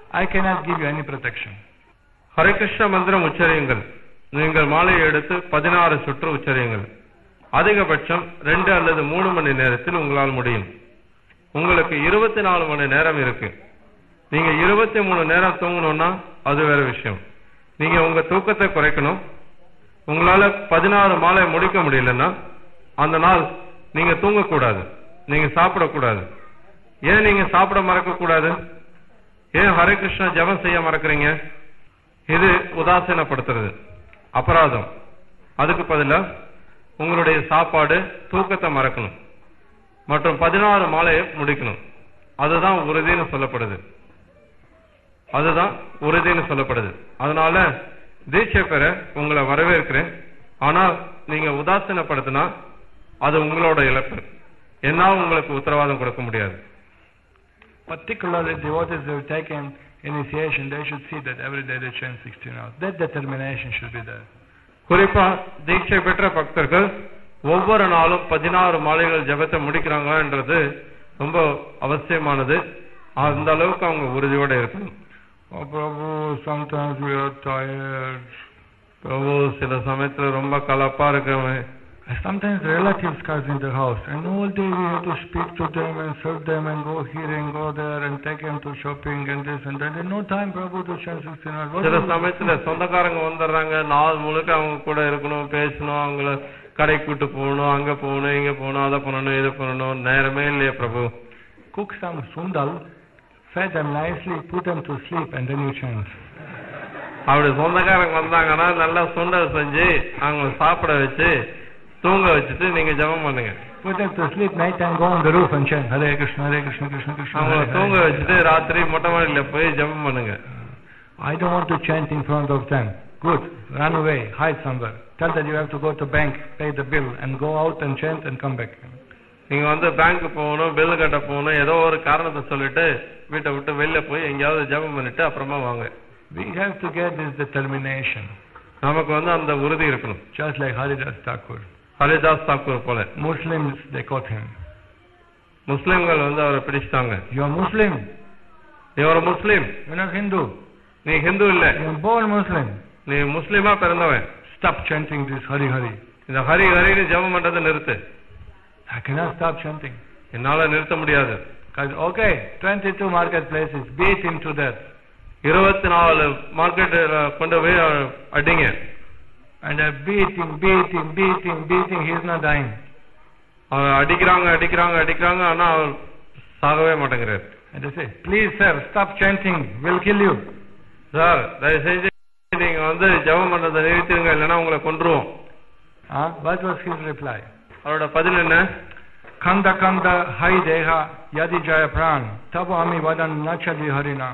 I cannot give you any protection. Hare Krishna மந்திரம் உச்சரியுங்கள். நீங்கள் மாலையை எடுத்து பதினாறு சுற்று உச்சரியுங்கள். அதிகபட்சம் ரெண்டு அல்லது மூணு மணி நேரத்தில் உங்களால் முடியும். உங்களுக்கு இருபத்தி நாலு மணி நேரம் இருக்கு. நீங்க இருபத்தி மூணு நேரம் தூங்கணும்னா அது வேற விஷயம். நீங்க உங்க தூக்கத்தை குறைக்கணும். உங்களால பதினாறு மாலை முடிக்க முடியலன்னா அந்த நாள் நீங்க தூங்கக்கூடாது, நீங்க சாப்பிடக்கூடாது. ஏன் நீங்க சாப்பிட மறக்க கூடாது? ஏன் ஹரே கிருஷ்ணா ஜபம் செய்ய மறக்கிறீங்க? இது உதாசீனப்படுத்துறது, அபராதம். அதுக்கு பதிலா உங்களுடைய சாப்பாடு, தூக்கத்தை மறக்கணும் மற்றும் பதினாறு மாலையை முடிக்கணும். அதுதான் உறுதின்னு சொல்லப்படுது. அதுதான் உறுதின்னு சொல்லப்படுது. அதனால தீட்சை பெற உங்களை வரவேற்கிறேன். ஆனால் நீங்க உதாசீனப்படுத்தினா அது உங்களோட இழப்பு. என்னால் உங்களுக்கு உத்தரவாதம் கொடுக்க முடியாது. Particularly devotees who have taken initiation, they should see that every day they chant sixteen hours. That determination should be there. குறிப்பா தீட்சை பெற்ற பக்தர்கள் ஒவ்வொரு நாளும் பதினாறு மாலைகள் ஜபத்தை முடிக்கிறாங்கன்றது ரொம்ப அவசியமானது. அந்த அளவுக்கு அவங்க உறுதியோட இருக்கணும். Oh Prabhu, sometimes we are tired. பிரபு, சில சமயத்துல ரொம்ப கலப்பா இருக்கிறவன். Sometimes relatives come in the house and all day we have to speak to them and serve them and go here and go there and take them to shopping and this and that. And no time, Prabhu, to chant sixteen hours. சில சமயத்துல சொந்தக்காரங்க வந்துடுறாங்க, நாள் முழுக்க அவங்க கூட இருக்கணும், பேசணும், அவங்கள கடை கூட்டு போகணும், அங்க போகணும், இங்க போகணும், அதை பண்ணணும், இது பண்ணணும், நேரமே இல்லையே பிரபு. Cook some sundal, feed them nicely, put them to sleep and then you chant. அப்படி சொந்தக்காரங்க வந்தாங்கன்னா நல்லா சுண்டல் செஞ்சு அவங்க சாப்பிட வச்சு தூங்க வச்சுட்டு நீங்க ஜபம் பண்ணுங்க. Put them to sleep night and go on the roof and chant Hare Krishna, Hare Krishna, Krishna Krishna. அவங்க தூங்க வச்சுட்டு ராத்திரி மொட்டை மாடியில போய் ஜபம் பண்ணுங்க. I don't want to chant in front of them. Good, run away, hide somewhere. Tell that you have to go to bank, pay the bill and go out and chant and come back. நீங்க வந்து பேங்க் போகணும், பில் கட்ட போகணும், ஏதோ ஒரு காரணத்தை சொல்லிட்டு வீட்டை விட்டு வெளில போய் எங்கேயாவது ஜபம் பண்ணிட்டு அப்புறமா வாங்க. We have to get this determination. நமக்கு வந்து அந்த உறுதி இருக்கணும். Just like Haridas Thakur. Haridas Thakur போல. Muslims, they caught him. முஸ்லிம்கள் வந்து அவரை பிடிச்சிட்டாங்க. You are Muslim. நீ ஒரு முஸ்லிம். You are not Hindu. நீ ஹிந்து இல்ல. You are born Muslim. நீ முஸ்லிமா பிறந்தவன். Stop chanting this Hari Hari. இந்த ஹரி ஹரின்னு ஜபம் பண்றதை நிறுத்து. I cannot stop chanting. என்னால நிறுத்த முடியாது. Okay, twenty-two marketplaces, beat him to death. இருபத்தி நாலு மார்க்கெட் கொண்டு போய் அடிங்க. And they're beating, beating, beating, beating. He is not dying. அவன் அடிக்கிறாங்க அடிக்கிறாங்க அடிக்கிறாங்க ஆனா அவர் சாகவே மாட்டேங்கிறார். And they say, please sir, stop chanting, we'll kill you. Sir, தயவு செஞ்சு நீங்க வந்து ஜபம் பண்றதை நிறுத்திடுங்க, இல்லைன்னா உங்களை கொன்றுவோம். Ah, what was his reply? அவரோட பதில் என்ன? Kanda kanda hai deha yadi jaya pran tabo ami vadan nachali harinam.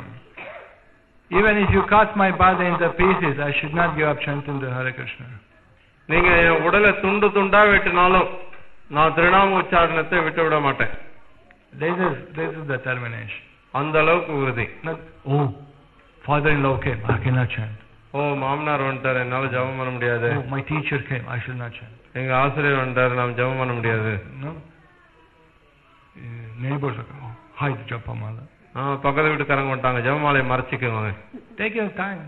Even if you cut my body into pieces, I should not give up chanting the Hare Krishna. நீங்க என் உடலை துண்டு துண்டா வெட்டினாலும் நான் திருநாம உச்சாரணத்தை விட்டு விட மாட்டேன். This is this is determination. அந்த அளவுக்கு உறுதி. Oh, father-in-law came, I cannot chant. ஓ, மாமனார் வந்துட்டார், என்னால ஜபம் பண்ண முடியாது. Oh, my teacher came, I should not chant. எங்க ஆசிரியர் வந்துட்டார், நாம் ஜபம் பண்ண முடியாது. No. Neighbors are oh, hide japamala. ஆ, பக்கத்து வீட்டுக்காரங்க வந்துட்டாங்க, ஜபமாலையை மறைச்சிக்கோங்க. Take your time.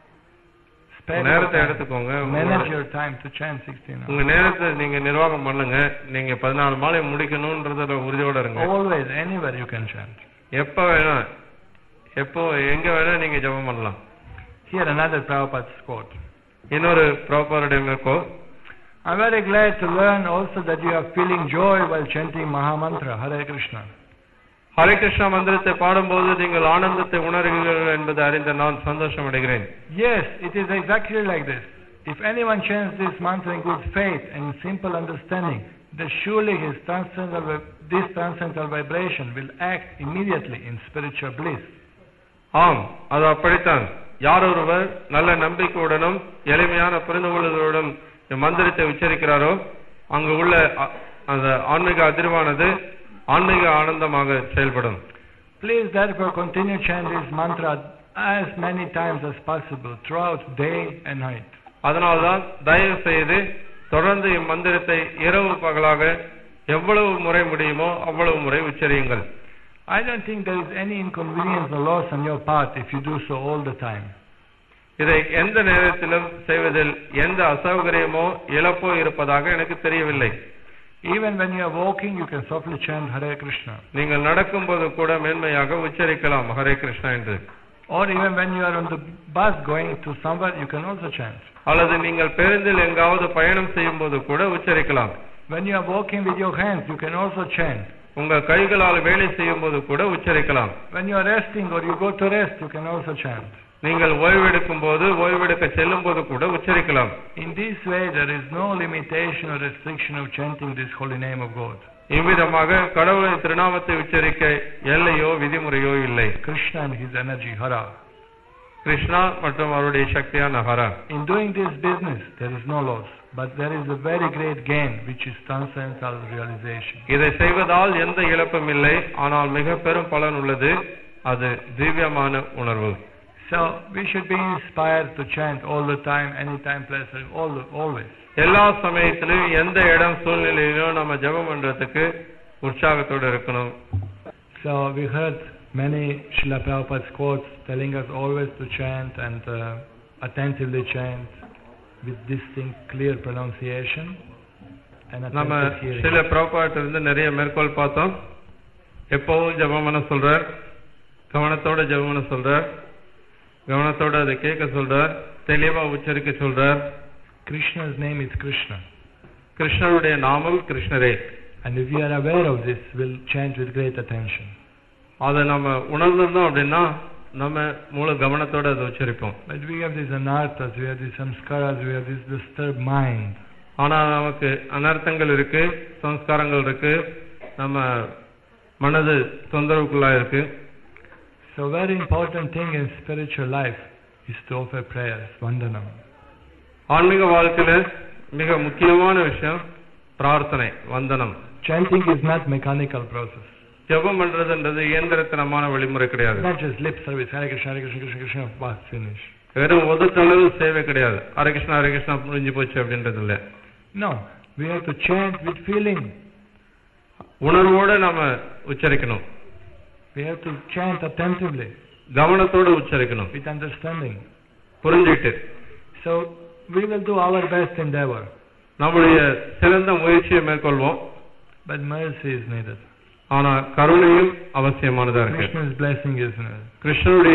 நேரத்தை எடுத்துக்கோங்க. Manage your time to chant sixteen hours. உங்க நேரத்தை நீங்க நிர்வாகம் பண்ணுங்க. நீங்க பதினாலு மாலை முடிக்கணும்ன்றதுல உறுதியோட இருங்க. Always, anywhere you can chant. எப்ப வேணா, எப்போ எங்க வேணா நீங்க ஜபம் பண்ணலாம். Here another Prabhupada's quote. இன்னொரு பிரபுபாதுடைய quote. I'm very glad to learn also that you are feeling joy while chanting Mahamantra, Hare Krishna. Hare Krishna மந்திரத்தை பாடும்போது நீங்கள் ஆனந்தத்தை உணர்கிறீர்கள் என்பதை அறிந்த நான் சந்தோஷம் அடைகிறேன். Yes, it is exactly like this. If anyone chants this mantra in good faith and simple understanding, then surely his transcendental, this transcendental vibration will act immediately in spiritual bliss. ஆம், அது அப்படித்தான். யார் ஒருவர் நல்ல நம்பிக்கையுடனும் எளிமையான புரிந்துகொள்ளுதலுடன் மந்திரத்தை உச்சரிக்கிறாரோ அங்கு உள்ள அந்த ஆன்மீக அதிர்வானது ஆன்மீக ஆனந்தமாக செயல்படும். Please therefore continue chanting this mantra as many times as possible throughout day and night. அதனால்தான் தயவு செய்து தொடர்ந்து இம்மந்திரத்தை இரவு பகலாக எவ்வளவு முறை முடியுமோ அவ்வளவு முறை உச்சரியுங்கள். I don't think there is any inconvenience or loss on your part if you do so all the time. இதை எந்த நேரத்திலும் செய்வதில் எந்த அசௌகரியமோ இழப்போ இருப்பதாக எனக்கு தெரியவில்லை. Even when you are walking, you can softly chant Hare Krishna. நீங்கள் நடக்கும்போது கூட மேன்மையாக உச்சரிக்கலாம் ஹரே கிருஷ்ணா என்று. Or even when you are on the bus going to somewhere, you can also chant. அல்லது நீங்கள் பேருந்தில் எங்காவது பயணம் செய்யும்போது கூட உச்சரிக்கலாம். When you are walking with your hands, you can also chant. உங்கள் கைகளால் வேலை செய்யும்போது கூட உச்சரிக்கலாம். When you are resting or you go to rest, you can also chant. நீங்கள் ஓய்வெடுக்கும் போது ஓய்வெடுக்க செல்லும் போது கூட உச்சரிக்கலாம். In this way, there is no limitation or restriction of chanting this holy name of God. இவ்விதமாக கடவுளின் திருநாமத்தை உச்சரிக்க எல்லையோ விதிமுறையோ இல்லை. Krishna and his energy, Hara. Krishna மற்றும் அவருடைய சக்தியான Hara. In doing this business, there is no loss, but there is a very great gain, which is transcendental realization. இதை செய்வதால் எந்த இழப்பும் இல்லை, ஆனால் மிக பெரும் பலன் உள்ளது, அது திவ்யமான உணர்வு. So we should be inspired to chant all the time, anytime, place, all the, always. எல்லா சமயத்திலும் எந்த இடம் சூழ்நிலையிலும் நம்ம ஜெபம் பண்றதுக்கு உற்சாகத்தோடு இருக்கணும். So we heard many Srila Prabhupada's quotes telling us always to chant and uh, attentively chant with distinct, clear pronunciation and நம்ம attentive hearing. ஸ்ரீல பிரபுபாட்ட இருந்து நிறைய மேற்கோள் பார்த்தோம். எப்பவும் ஜெபம் பண்ண சொல்றார், கவனத்தோட ஜெபம் பண்ண சொல்றார், கவனத்தோட அதை கேட்க சொல்றார், தெளிவா உச்சரிக்க சொல்றார். Krishna's name is Krishna. கிருஷ்ணனுடைய நாமம் கிருஷ்ணரே. And if we are aware of this, we'll chant with great attention. அதை நம்ம உணர்ந்தோம் அப்படின்னா நம்ம முழு கவனத்தோட அதை உச்சரிப்போம். But we have these anarthas, we have these samskaras, we have this disturbed mind. ஆனா நமக்கு அனர்த்தங்கள் இருக்கு, சம்ஸ்காரங்கள் இருக்கு, நம்ம மனது தொந்தரவுக்குள்ளா இருக்கு. So very important thing in spiritual life is to offer prayers, vandanam. ஆன்மீக வாழ்க்கையில மிக முக்கியமான விஷயம் பிரார்த்தனை, வந்தனம். Chanting is not mechanical process. ஜெபம் பண்றதுன்றது இயந்திரத்தனமான வழிமுறை கிடையாது. Not just lip service, Hare Krishna, Hare Krishna, Krishna Krishna, bas, finish. வெறும் ஒதுட்டளவு சேவை கிடையாது. ஹரே கிருஷ்ணா ஹரே கிருஷ்ணா புரிஞ்சு போச்சு அப்படின்றது இல்ல. No, we have to chant with feeling. உணர்வோட நாம உச்சரிக்கணும். We have to chant attentively. கவனத்தோட உச்சரிக்கணும். With understanding. புரிஞ்சிட்டு. So we will do our best endeavor. நம்முடைய சிறந்த முயற்சியை மேற்கொள்வோம். But mercy is needed. ஆனா கருணையும் அவசியமானதா இருக்கு. Krishna's blessing is needed. கிருஷ்ணனுடைய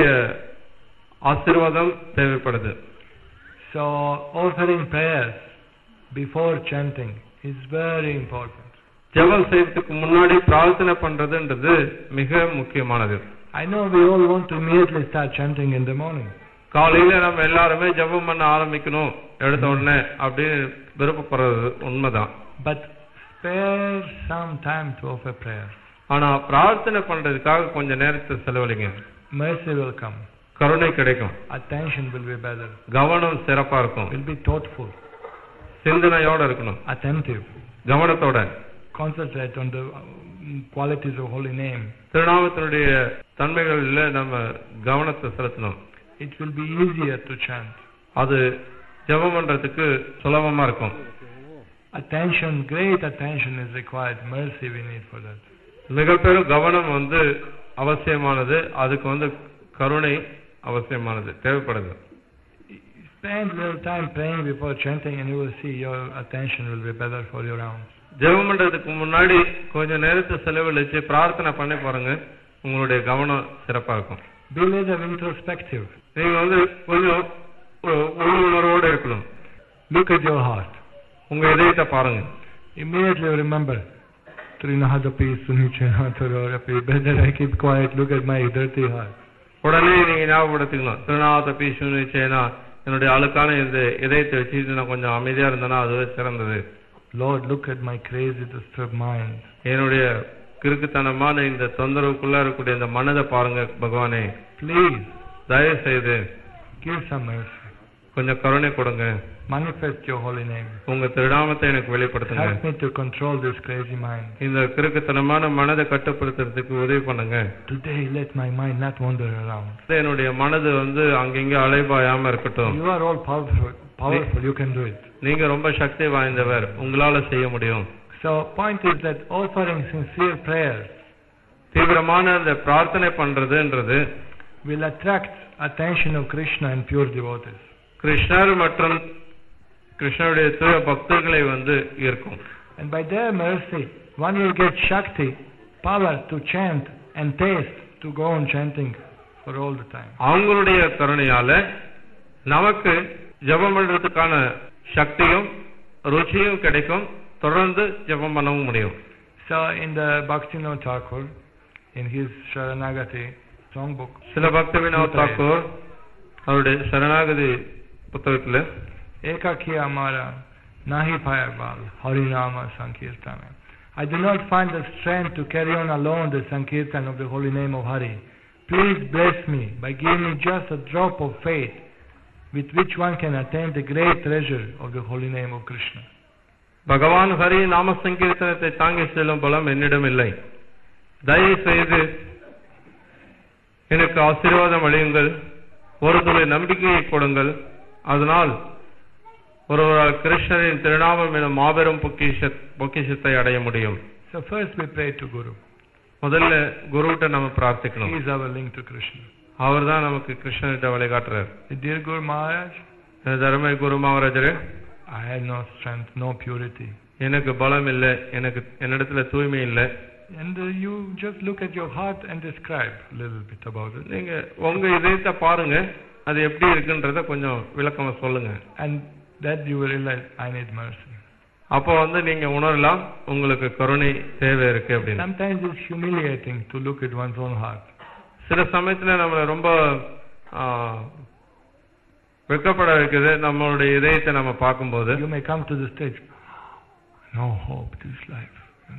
ஆசீர்வாதம் தேவைப்படுது. So offering prayers before chanting is very important. ஜெபம் செய்யறதுக்கு முன்னாடி பிரார்த்தனை பண்றதுன்றது மிக முக்கியமானது. I know we all want to immediately start chanting in the morning. காலையில நம்ம எல்லாருமே ஜெபம் பண்ண ஆரம்பிக்கணும் எடுத்த உடனே அப்படின்னு விருப்பப்படுறது உண்மைதான். But spare some time to offer prayer. ஆனா பிரார்த்தனை பண்றதுக்காக கொஞ்ச நேரத்தை செலவழிங்க. Mercy will come. கருணை கிடைக்கும். Attention will be better. கவனம் சிறப்பா இருக்கும். Will be thoughtful. சிந்தனையோட இருக்கணும். Attentive. கவனத்தோட. Concentrate on the qualities of holy name. திருநாமத்தினுடைய தன்மைகளில் நம்ம கவனத்தை செலுத்தணும். It will be easier to chant. அது ஜெபம் பண்றதுக்கு சுலபமா இருக்கும். Attention, great attention is required. Mercy we need for that. மிகப்பெரும் கவனம் வந்து அவசியமானது, அதுக்கு வந்து கருணை அவசியமானது, தேவைப்படுது. Spend little time praying before chanting and you will see your attention will be better for your rounds. ஜெபம் பண்றதுக்கு முன்னாடி கொஞ்ச நேரத்தை செலவழிச்சு பிரார்த்தனை பண்ணி பாருங்க, உங்களுடைய கவனம் சிறப்பா இருக்கும். Be a little introspective. நீங்க வந்து கொஞ்சம் உள்ளுணர்வோட இருக்கணும். Look at your heart. உங்க இதயத்தை பாருங்க. Immediately remember, Trinahadapi Sunichanatharapi. Better I keep quiet. Look at my dirty heart. உடனே நீங்க ஞாபகப்படுத்திக்கணும், திருநாதபி சுனிச்சேனா, என்னுடைய அழுக்கான இந்த இதயத்தை வச்சுட்டு நான் கொஞ்சம் அமைதியா இருந்தேன்னா அதுவே சிறந்தது. Lord, look at my crazy disturbed mind. என்னுடைய கிறுக்குத்தனமான இந்த தொந்தரவுக்குள்ள இருக்கக்கூடிய இந்த மனதை பாருங்க பகவானே. Please, தயவு செய்து give some mercy. கொஞ்சம் கருணை கொடுங்க. Manifest your holy name. உங்க திருநாமத்தை எனக்கு வெளிப்படுத்துங்க. Help me to control this crazy mind. இந்த கிறுக்குத்தனமான மனதை கட்டுப்படுத்துறதுக்கு உதவி பண்ணுங்க. Today let my mind not wander around. என்னுடைய மனது வந்து அங்கங்க அலைபாயாம இருக்கட்டும். You are all powerful. Powerful. You can do it. நீங்க ரொம்ப சக்தி வாய்ந்தவர், உங்களால செய்ய முடியும். So point is that offering sincere prayers, தீவிரமான அந்த பிரார்த்தனை பண்றதுன்றது will attract attention of Krishna and pure devotees. கிருஷ்ணர் மற்றும் கிருஷ்ணருடைய தூய பக்தர்களை வந்து ஈர்க்கும். And by their mercy one will get Shakti, power to chant and taste to go on chanting for all the time. அவங்களுடைய கருணையால நமக்கு ஜெபம் பண்றதுக்கான சக்தியும் ருச்சியும் கிடைக்கும், தொடர்ந்து ஜெபம் பண்ணவும் முடியும். So in the Bhaktivinoda Thakur, in his Sharanagati songbook, சில பக்திவினோத் தாக்கூர் அவருடைய சரணாகதி புத்தகத்தில் Ekakiya Amara Nahi Paya Bal Harinama Sankirtana. I do not find the strength to carry on alone the Sankirtan of the holy name of Hari. Please bless me by giving me just a drop of faith with which one can attain the great treasure of the holy name of Krishna. பகவான் ஹரி நாம சங்கீர்த்தனத்தை தாங்கி செல்லும் பலம் என்னிடம் இல்லை. தயவு செய்து எனக்கு ஆசீர்வாதம் அளியுங்கள், ஒரு துளி நம்பிக்கையை கொடுங்கள். அதனால் ஒருவரால் கிருஷ்ணரின் திருநாமம் எனும் மாபெரும் பொக்கிஷ பொக்கிஷத்தை அடைய முடியும். So first we pray to Guru. முதல்ல குருவிட்ட நம்ம பிரார்த்திக்கணும். He is our link to Krishna. அவர் தான் நமக்கு கிருஷ்ணர்கிட்ட வழிகாட்டுறார். Dear Guru Maharaj, தர்மை Guru மகாராஜரே, I had no strength, no purity. எனக்கு பலம் இல்லை, எனக்கு என்னிடத்துல தூய்மை இல்லை. And uh, you just look at your heart and describe a little bit about it. நீங்க உங்க இதயத்தை பாருங்க, அது எப்படி இருக்குன்றத கொஞ்சம் விளக்கமா சொல்லுங்க. And that you will realize I need mercy. அப்போ வந்து நீங்க உணரலாம் உங்களுக்கு கருணை தேவை இருக்கு அப்படின்னு. Sometimes it's humiliating to look at one's own heart. சில சமயத்துல நம்மள ரொம்ப வெட்கப்பட வைக்குது நம்மளுடைய இதயத்தை நம்ம பார்க்கும்போது. You may come to the stage, no hope this life.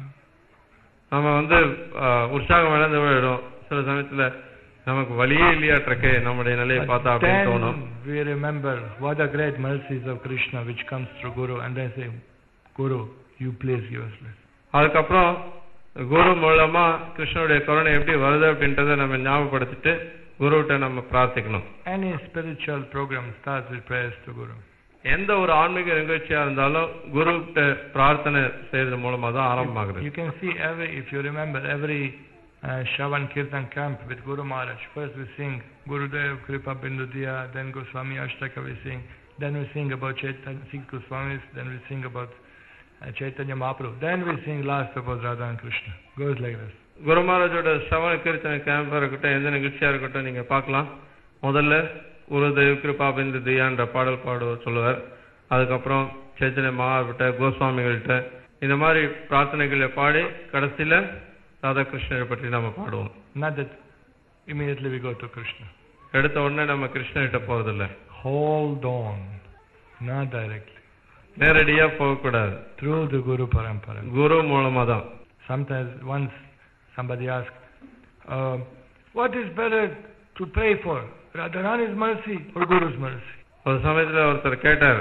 நம்ம வந்து உற்சாகம் இழந்து போயிடும். சில சமயத்துல நமக்கு வழியே இல்லையாற்றக்கே நம்முடைய நிலையை பார்த்தா அப்படின்னு தோணும். We remember what the great mercies of Krishna which comes through Guru, and then say, Guru, you please give us blessing. அதுக்கப்புறம் குரு மூலமா கிருஷ்ணனுடைய கருணை எப்படி வருது அப்படின்றத நம்ம ஞாபகப்படுத்திட்டு குருவிட்ட நம்ம பிரார்த்திக்கணும். Any spiritual program starts with prayers to Guru. எந்த ஒரு ஆன்மீக நிகழ்ச்சியா இருந்தாலும் குருவிட்ட பிரார்த்தனை செய்யறது மூலமா தான் ஆரம்பமாகுது. You can see every, if you remember every uh, Shravan Kirtan camp with Guru Maharaj, first we sing Gurudev Kripa Bindu Diya, then Goswami Ashtaka we sing, then we sing about Chaitanya six Goswamis, then we sing about uh, Chaitanya Mahaprabhu, then we sing last about Radha and Krishna. Goes like this. குரு மகாராஜோட ஸ்ரவண கீர்த்தனை கேம்பா இருக்கட்டும், எந்த நிகழ்ச்சியா இருக்கட்டும், நீங்க பார்க்கலாம். முதல்ல குருதேவ் கிருபா பிந்து தியான்ற பாடல் பாடு சொல்லுவார். அதுக்கப்புறம் சைத்தன்ய மகாபிட்ட கோஸ்வாமிகள்கிட்ட இந்த மாதிரி பிரார்த்தனைகளை பாடி கடைசியில ராதாகிருஷ்ணரை பற்றி நம்ம பாடுவோம். Not that immediately we go to Krishna. எடுத்த உடனே நம்ம கிருஷ்ணர்கிட்ட போறதில்ல. Hold on, not directly. நேரடியா போகக்கூடாது. Through the Guru Parampara. குரு மூலமா தான். Sometimes once somebody asked, uh, what is better to pray for, Radharani's mercy or Guru's mercy? ஒரு சமயத்துல ஒருத்தர் கேட்டார்,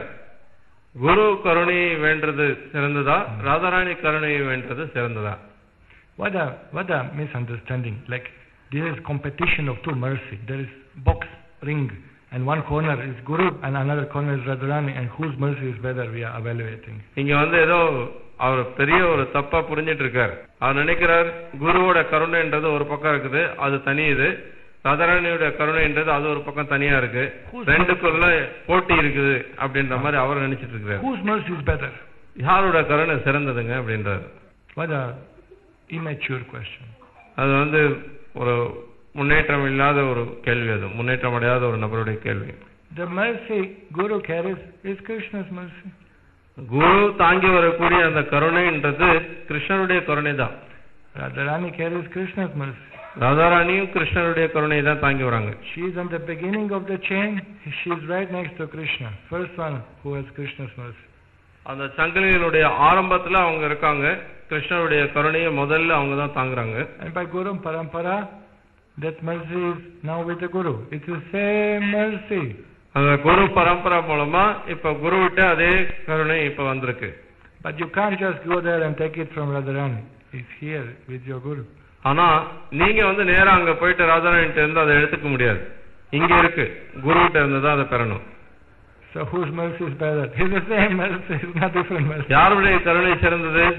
குரு கருணையை வேண்டது சிறந்ததா, ராதாராணி கருணையை வேண்டது சிறந்ததா? What a what a misunderstanding. Like there is competition of two mercy. There is box ring, and one corner is Guru and another corner is Radharani, and whose mercy is better we are evaluating. இங்க வந்து ஏதோ அவர் பெரிய ஒரு தப்பா புரிஞ்சிட்டு இருக்கார். அவர் நினைக்கிறார் குருவோட கருணைன்றது ஒரு பக்கம் இருக்குது, அது தனி. இது ராதாராணியோட கருணைன்றது அது ஒரு பக்கம் தனியா இருக்கு, ரெண்டுக்குள்ள போட்டி இருக்குது அப்படின்ற மாதிரி அவர் நினைச்சிட்டு இருக்காரு. Whose mercy is better? யாரோட கருணை சிறந்ததுங்க அப்படின்றாரு. What a immature question. அது வந்து ஒரு முன்னேற்றம் இல்லாத ஒரு கேள்வி, அது முன்னேற்றம் அடையாத ஒரு நபருடைய கேள்வி. The mercy Guru carries is Krishna's mercy. குரு தாங்கி வரக்கூடிய அந்த கருணைன்றது கிருஷ்ணனுடைய கருணை தான். Radharani carries Krishna's mercy. ராதாராணியும் கிருஷ்ணனுடைய கருணை தான் தாங்கி வராங்க. She is on the beginning of the chain. She is right next to Krishna. First one who has Krishna's mercy. அந்த சங்கிலியினுடைய ஆரம்பத்துல அவங்க இருக்காங்க, கிருஷ்ணனுடைய கருணையை முதல்ல அவங்க தான் தாங்குறாங்க. And by Guru Parampara, that mercy is now with the Guru. It's the same mercy. அந்த குரு பரம்பரா மூலமா இப்ப குரு விட்டு அதே கருணை இப்ப வந்திருக்கு. But you can't just go there and take it from Radharani. It's here with your Guru. ஆனா நீங்க வந்து நேரா அங்க போயிட்டு ராதாராணிட்ட இருந்து அதை எடுத்துக்க முடியாது, இங்க இருக்கு, குரு கிட்ட இருந்து தான் அதை பெறணும். So whose mercy is better? It's the same mercy, it's not different mercy. யாருடைய கருணை சிறந்தது?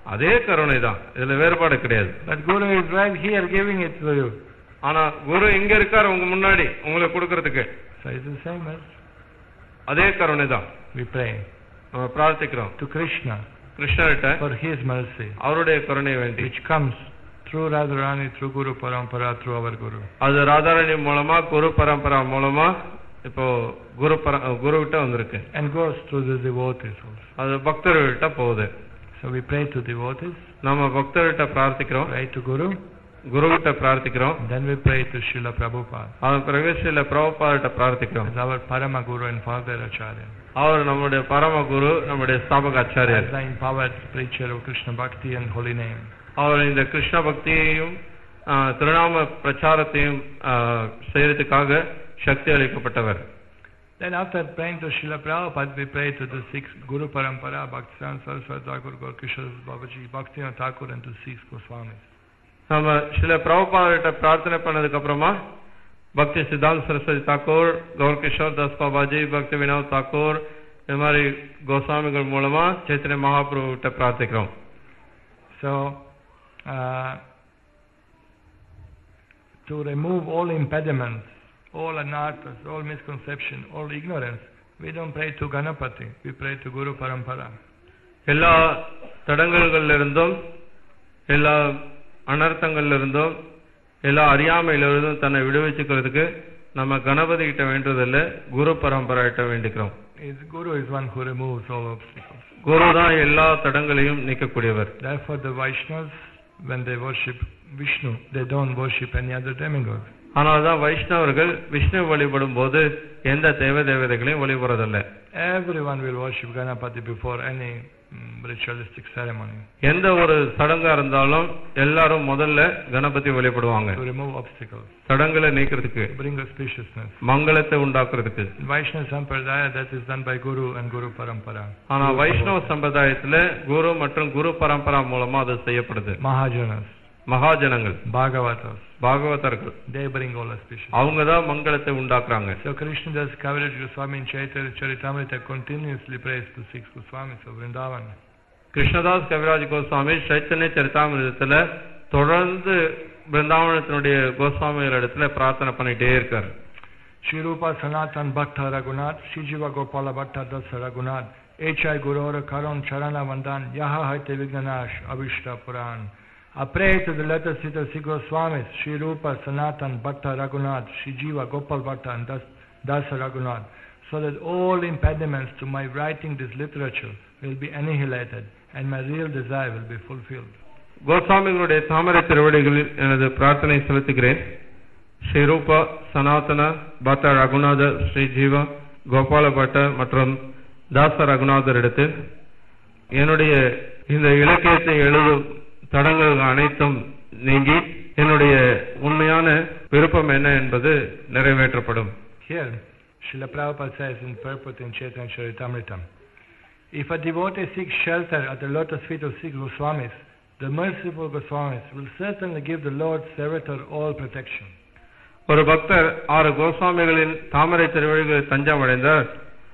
அதே கருணை தான், இதுல வேறுபாடு கிடையாது. But Guru is right here giving it to you. ஆனா குரு இங்க இருக்காரு உங்க முன்னாடி உங்களுக்கு கொடுக்கிறதுக்கு. So it's the same as அதே கருணை தான். we pray. நம்ம பிரார்த்திக்கிறோம் to Krishna. கிருஷ்ணர்ட்ட for his mercy. அவருடைய கருணை வேண்டி. which comes through Radharani, through Guru Parampara, through our Guru. அது ராதாராணி மூலமா குரு பரம்பரா மூலமா இப்போ குரு குரு கிட்ட வந்திருக்கு. And goes through the devotees also. அது பக்தர்கிட்ட போகுது. So we pray to devotees. நம்ம பக்தர்கிட்ட பிரார்த்திக்கிறோம். Pray to Guru. குரு கிட்ட பிரார்த்திக்கிறோம். Then we pray to Srila Prabhupada. அதன் பிறகு Srila பிரபுபாதிட்ட பிரார்த்திக்கிறோம். As our Parama Guru and Father Acharya. அவர் நம்முடைய பரம குரு, நம்முடைய ஸ்தாபக ஆச்சாரியர். As the empowered preacher of Krishna Bhakti and holy name. அவர் இந்த கிருஷ்ண பக்தியையும் திருநாம பிரச்சாரத்தையும் செய்யறதுக்காக சக்தி அளிக்கப்பட்டவர். Then after praying to Srila Prabhupada, we pray to the six Guru Parampara, Bhaktivedanta Saraswati Thakur, Gaurkishore Babaji, Bhaktivinoda Thakur and to six Goswamis. நம்ம ஸ்ரீல பிரபுபாதிட்ட பிரார்த்தனை பண்ணதுக்கு அப்புறமா பக்தி சித்தாந்த சரஸ்வதி தாக்கூர், கௌர்கிஷோர் தாஸ் பாபாஜி, பக்தி வினோத் தாக்கூர், இது மாதிரி கோஸ்வாமிகள் மூலமா சைத்தன்ய மகாபிரபு கிட்ட பிரார்த்திக்கிறோம். So uh, to remove all impediments, all anarthas, all misconception, all ignorance, we don't pray to Ganapati, we pray to Guru Parampara. எல்லா தடங்கல்கள் இருந்தும், எல்லா அனர்த்தங்கள்ல இருந்தும், எல்லா அறியாமையில இருந்தும் தன்னை விடுவிச்சுக்கிறதுக்கு நம்ம கணபதி கிட்ட வேண்டுவதில்ல, குரு பரம்பரா கிட்ட வேண்டிக்கிறோம். Guru is one who removes all obstacles. குரு தான் எல்லா தடங்களையும் நீக்கக்கூடியவர். Therefore the Vaishnavas, when they worship Vishnu, they don't worship any other demigod. ஆனால்தான் வைஷ்ணவர்கள் விஷ்ணு வழிபடும் போது எந்த தேவ தேவதைகளையும் வழிபடுறதில்ல. Everyone will worship Ganapati before any um, ritualistic ceremony. எந்த ஒரு சடங்கா இருந்தாலும் எல்லாரும் முதல்ல கணபதி வழிபடுவாங்க. To remove obstacles. சடங்குகளை நீக்கிறதுக்கு. Bring auspiciousness. மங்களத்தை உண்டாக்குறதுக்கு. In Vaishnava Sampradaya that is done by Guru and Guru Parampara. ஆனா வைஷ்ணவ சம்பிரதாயத்துல குரு மற்றும் குரு பரம்பரா மூலமா அது செய்யப்படுது. Mahajanas. மகாஜனங்கள், Bhagavatas, பாகவதர்கள், they bring all auspicious. அவங்க தான் மங்களத்தை உண்டாக்குறாங்க. So Krishnadas Kaviraj Goswami in Chaitanya Charitamrita continuously prays to six Goswamis of Vrindavan. Krishnadas Kaviraj Goswami Chaitanya சரிதாமிரதத்துல தொடர்ந்து பிருந்தாவனத்தினுடைய கோஸ்வாமிகள் இடத்துல பிரார்த்தனை பண்ணிட்டே இருக்காரு. Shri Rupa Sanatan Bhatta Raghunath, Shri Jiva Gopala Bhatta Dasa Raghunath, Echai Gurora Karon Charana Vandan, Yaha Haite Vignanash, Avishta Puran. I pray to the lotus feet of six Goswamis, Shri Rupa Sanatan Bhatta Raghunath, Shri Jiva Gopal Bhatta and Das, Dasa Raghunath, so that all impediments to my writing this literature will be annihilated and my real desire will be fulfilled. கோஸ்வாமிகளுடைய தாமரை திருவடிகளில் எனது பிரார்த்தனை செலுத்துகிறேன். ஸ்ரீ ரூபா சனாதன பட்ட ரகுநாதர், ஸ்ரீ ஜீவா கோபால பட்டர் மற்றும் தாச ரகுநாதர் இடத்து என்னுடைய இந்த இலக்கியத்தை எழுதும் தடங்கள் அனைத்தும் நீங்கி என்னுடைய உண்மையான விருப்பம் என்ன என்பது நிறைவேற்றப்படும். Here, Srila Prabhupada says in purport in Chaitanya Charitamrita, if a devotee seeks shelter at the lotus feet of six Goswamis, the merciful Goswamis will certainly give the Lord Servitor all protection. ஒரு பக்தர் ஆறு கோஸ்வாமிகளின் தாமரை திருவடிகளில் தஞ்சம் அடைந்தார்.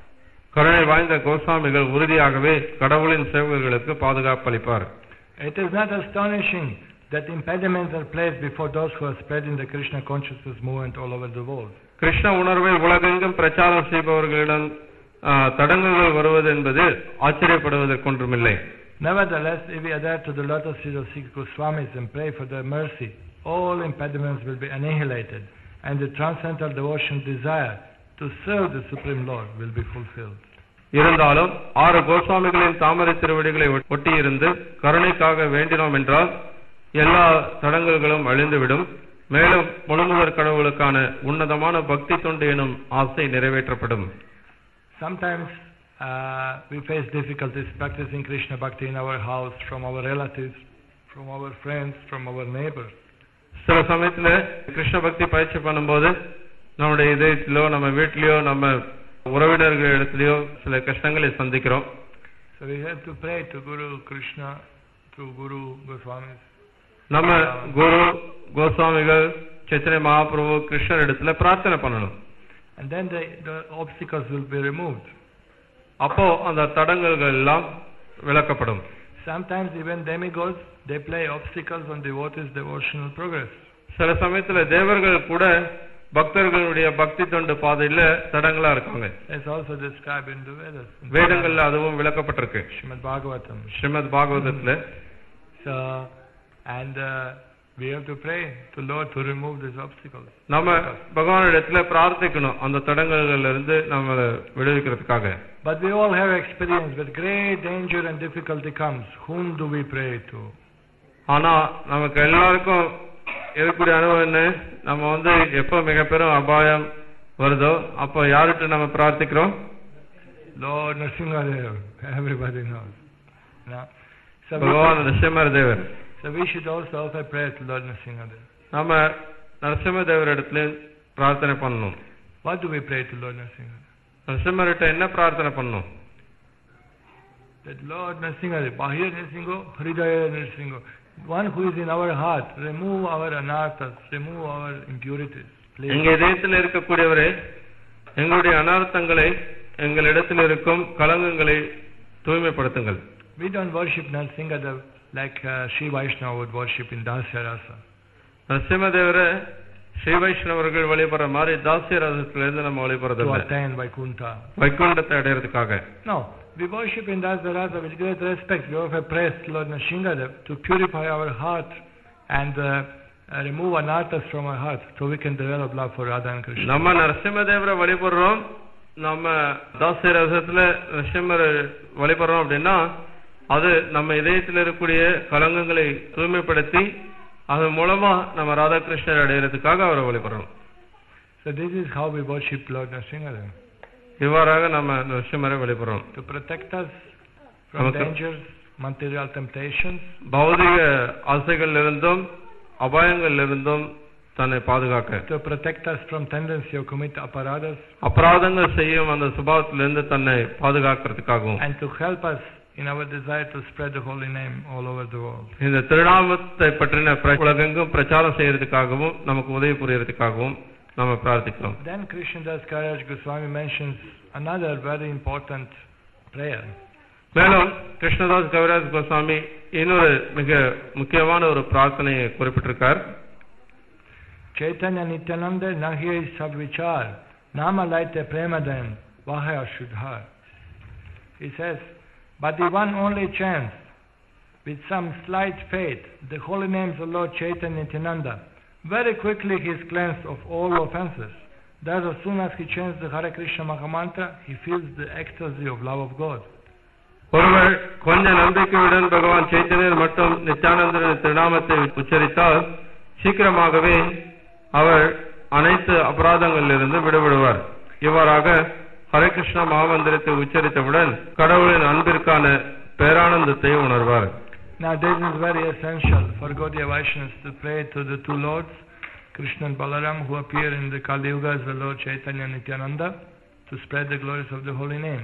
கருணை வாய்ந்த கோஸ்வாமிகள் உறுதியாகவே கடவுளின் சேவகர்களுக்கு பாதுகாப்பு அளிப்பார். It is not astonishing that impediments are placed before those who are spreading the Krishna consciousness movement all over the world. Krishna உணர்வை உலகெங்கும் பிரச்சாரம் செய்பவர்களிடம் தடங்கல்கள் வருவது என்பது ஆச்சரியப்படுவதற்கொன்றுமில்லை. Nevertheless, if we adhere to the lotus feet of six Goswamis and pray for their mercy, all impediments will be annihilated and the transcendental devotion desire to serve the Supreme Lord will be fulfilled. இருந்தாலும் ஆறு கோஸ்வாமிகளின் தாமரை திருவடிகளை ஒட்டியிருந்து கருணைக்காக வேண்டினோம் என்றால் எல்லா தடங்கல்களும் அழிந்துவிடும். மேலும் முழுமுதற் கடவுளுக்கான உன்னதமான பக்தி தொண்டு எனும் ஆசை நிறைவேற்றப்படும். Sometimes uh, we face difficulties practicing Krishna Bhakti in our house, from our relatives, from our friends, from our neighbors. சில சமயத்துல கிருஷ்ண பக்தி பயிற்சி பண்ணும்போது நம்முடைய இதயத்திலோ நம்ம வீட்டிலயோ நம்ம உறவினர்கள் இடத்திலயோ சில கஷ்டங்களை சந்திக்கிறோம். So we have to pray to Guru Krishna through Guru Goswamis. நம்ம குரு கோஸ்வாமிகள் சைத்தன்ய மகாபிரபு கிருஷ்ணர் இடத்துல பிரார்த்தனை பண்ணணும். And then the, the obstacles will be removed. அப்போ அந்த தடங்கல்கள் எல்லாம் விலக்கப்படும். Sometimes even demigods, they play obstacles on devotees' devotional progress. சில சமயத்துல தேவர்கள் கூட பக்தர்களுடைய பக்தி தொண்டு பாதையில தடங்களா இருக்காங்க. It's also described in the Vedas. வேதங்கள்ல அதுவும் விளக்கப்பட்டிருக்கு. Srimad Bhagavatam. ஸ்ரீமத் பாகவதத்துல. So and uh, we have to pray to Lord to remove these obstacles. நம்ம பகவானிடத்துல பிரார்த்திக்கணும் அந்த தடங்கள்ல இருந்து நம்மள விடுவிக்கிறதுக்காக. But we all have experience with great danger and difficulty comes. Whom do we pray to? ஆனா நமக்கு எல்லாருக்கும் இருக்கக்கூடிய அனுபவம் என்ன? நம்ம வந்து எப்ப மிக பெரும் அபாயம் வருதோ அப்ப யார்கிட்ட நம்ம பிரார்த்திக்கிறோம்? Lord Nrsimhadev. Everybody knows. No? So பகவான் Narasimhadevar. So we should also offer prayer to Lord Nrsimhadev. நாம நரசிம்மதேவர் இடத்துல பிரார்த்தனை பண்ணணும். What do we pray to Lord Nrsimhadev? நரசிம்மர்கிட்ட என்ன பிரார்த்தனை பண்ணணும்? That Lord Nrsimhadev, Bahir Nrsimho, Hridaya Nrsimho, one who is in our heart, remove our anarthas, remove our impurities. எங்க இதயத்தில் இருக்கக்கூடியவரே, எங்களுடைய அனர்த்தங்களை, எங்களிடத்தில் இருக்கும் கலங்கங்களை தூய்மைப்படுத்துங்கள். We don't worship Nrsimhadev like uh, Sri Vaishnava would worship in Dasya Rasa. நரசிம்மதேவரை Sri வைஷ்ணவர்கள் வழிபடுற மாதிரி தாசிய ரசத்திலிருந்து நம்ம வழிபடுறதில்லை. To attain Vaikuntha. வைகுண்டத்தை அடையிறதுக்காக. No, we worship in Dasya Rasa with great respect. We offer praise to Lord Nrsimhadev to purify our heart and uh, uh, remove anarthas from our heart so we can develop love for Radha and Krishna. நம்ம நரசிம்மதேவரை வழிபடுறோம், நம்ம தாசிய ரசத்துல நரசிம்மரை வழிபடுறோம் அப்படின்னா அது நம்ம இதயத்தில் இருக்கக்கூடிய கலங்கங்களை தூய்மைப்படுத்தி அது மூலமா நம்ம ராதாகிருஷ்ணர் அடையிறதுக்காக அவரை வழிபடுறோம். So this is how we worship Lord Nrsimhadev. இவ்வாறாக நம்ம நரசிம்மரை வழிபடுறோம். To protect us from dangers, material temptations. பௌதிக ஆசைகள் இருந்தும் அபாயங்கள் இருந்தும் தன்னை பாதுகாக்க. To protect us from tendency to commit aparadhas. அபராதங்கள் செய்யும் அந்த சுபாவத்திலிருந்து தன்னை பாதுகாக்கிறதுக்காகவும். And to help us in our desire to spread the holy name all over the world. இந்த திருநாமத்தை பற்றின உலகெங்கும் பிரச்சாரம் செய்யறதுக்காகவும் நமக்கு உதவி புரியறதுக்காகவும் நாம பிரார்த்திக்கிறோம். Then Krishnadas Kaviraj Goswami mentions another very important prayer. மேலும் கிருஷ்ணதாஸ் கவிராஜ் கோஸ்வாமி இன்னொரு மிக முக்கியமான ஒரு பிரார்த்தனையை குறிப்பிட்டிருக்கார். Chaitanya Nityananda Nahi Sabvichar Nama Laite Premadan Vahaya Shudhar. He says, but the one only chants with some slight faith the holy names of Lord Chaitanya Nityananda, very quickly he is cleansed of all offenses. Thus as soon as he chants the Hare Krishna Mahamantra, he feels the ecstasy of love of God. ஒருவர் கொஞ்ச நம்பிக்கையுடன் பகவான் சைத்தன்யர் மற்றும் நித்யானந்தரின் திருநாமத்தை உச்சரித்தால் சீக்கிரமாகவே அவர் அனைத்து அபராதங்களிலிருந்து விடுபடுவார். இவ்வாறாக ஹரே கிருஷ்ணா மகாமந்திரத்தை உச்சரித்தவுடன் கடவுளின் அன்பிற்கான பேரானந்தத்தை உணர்வார். Now this is very essential for Gaudiya Vaishnavas to pray to the two lords, Krishna and Balaram, who appear in the Kali Yuga as the Lord Chaitanya and Nityananda, to spread the glories of the holy name.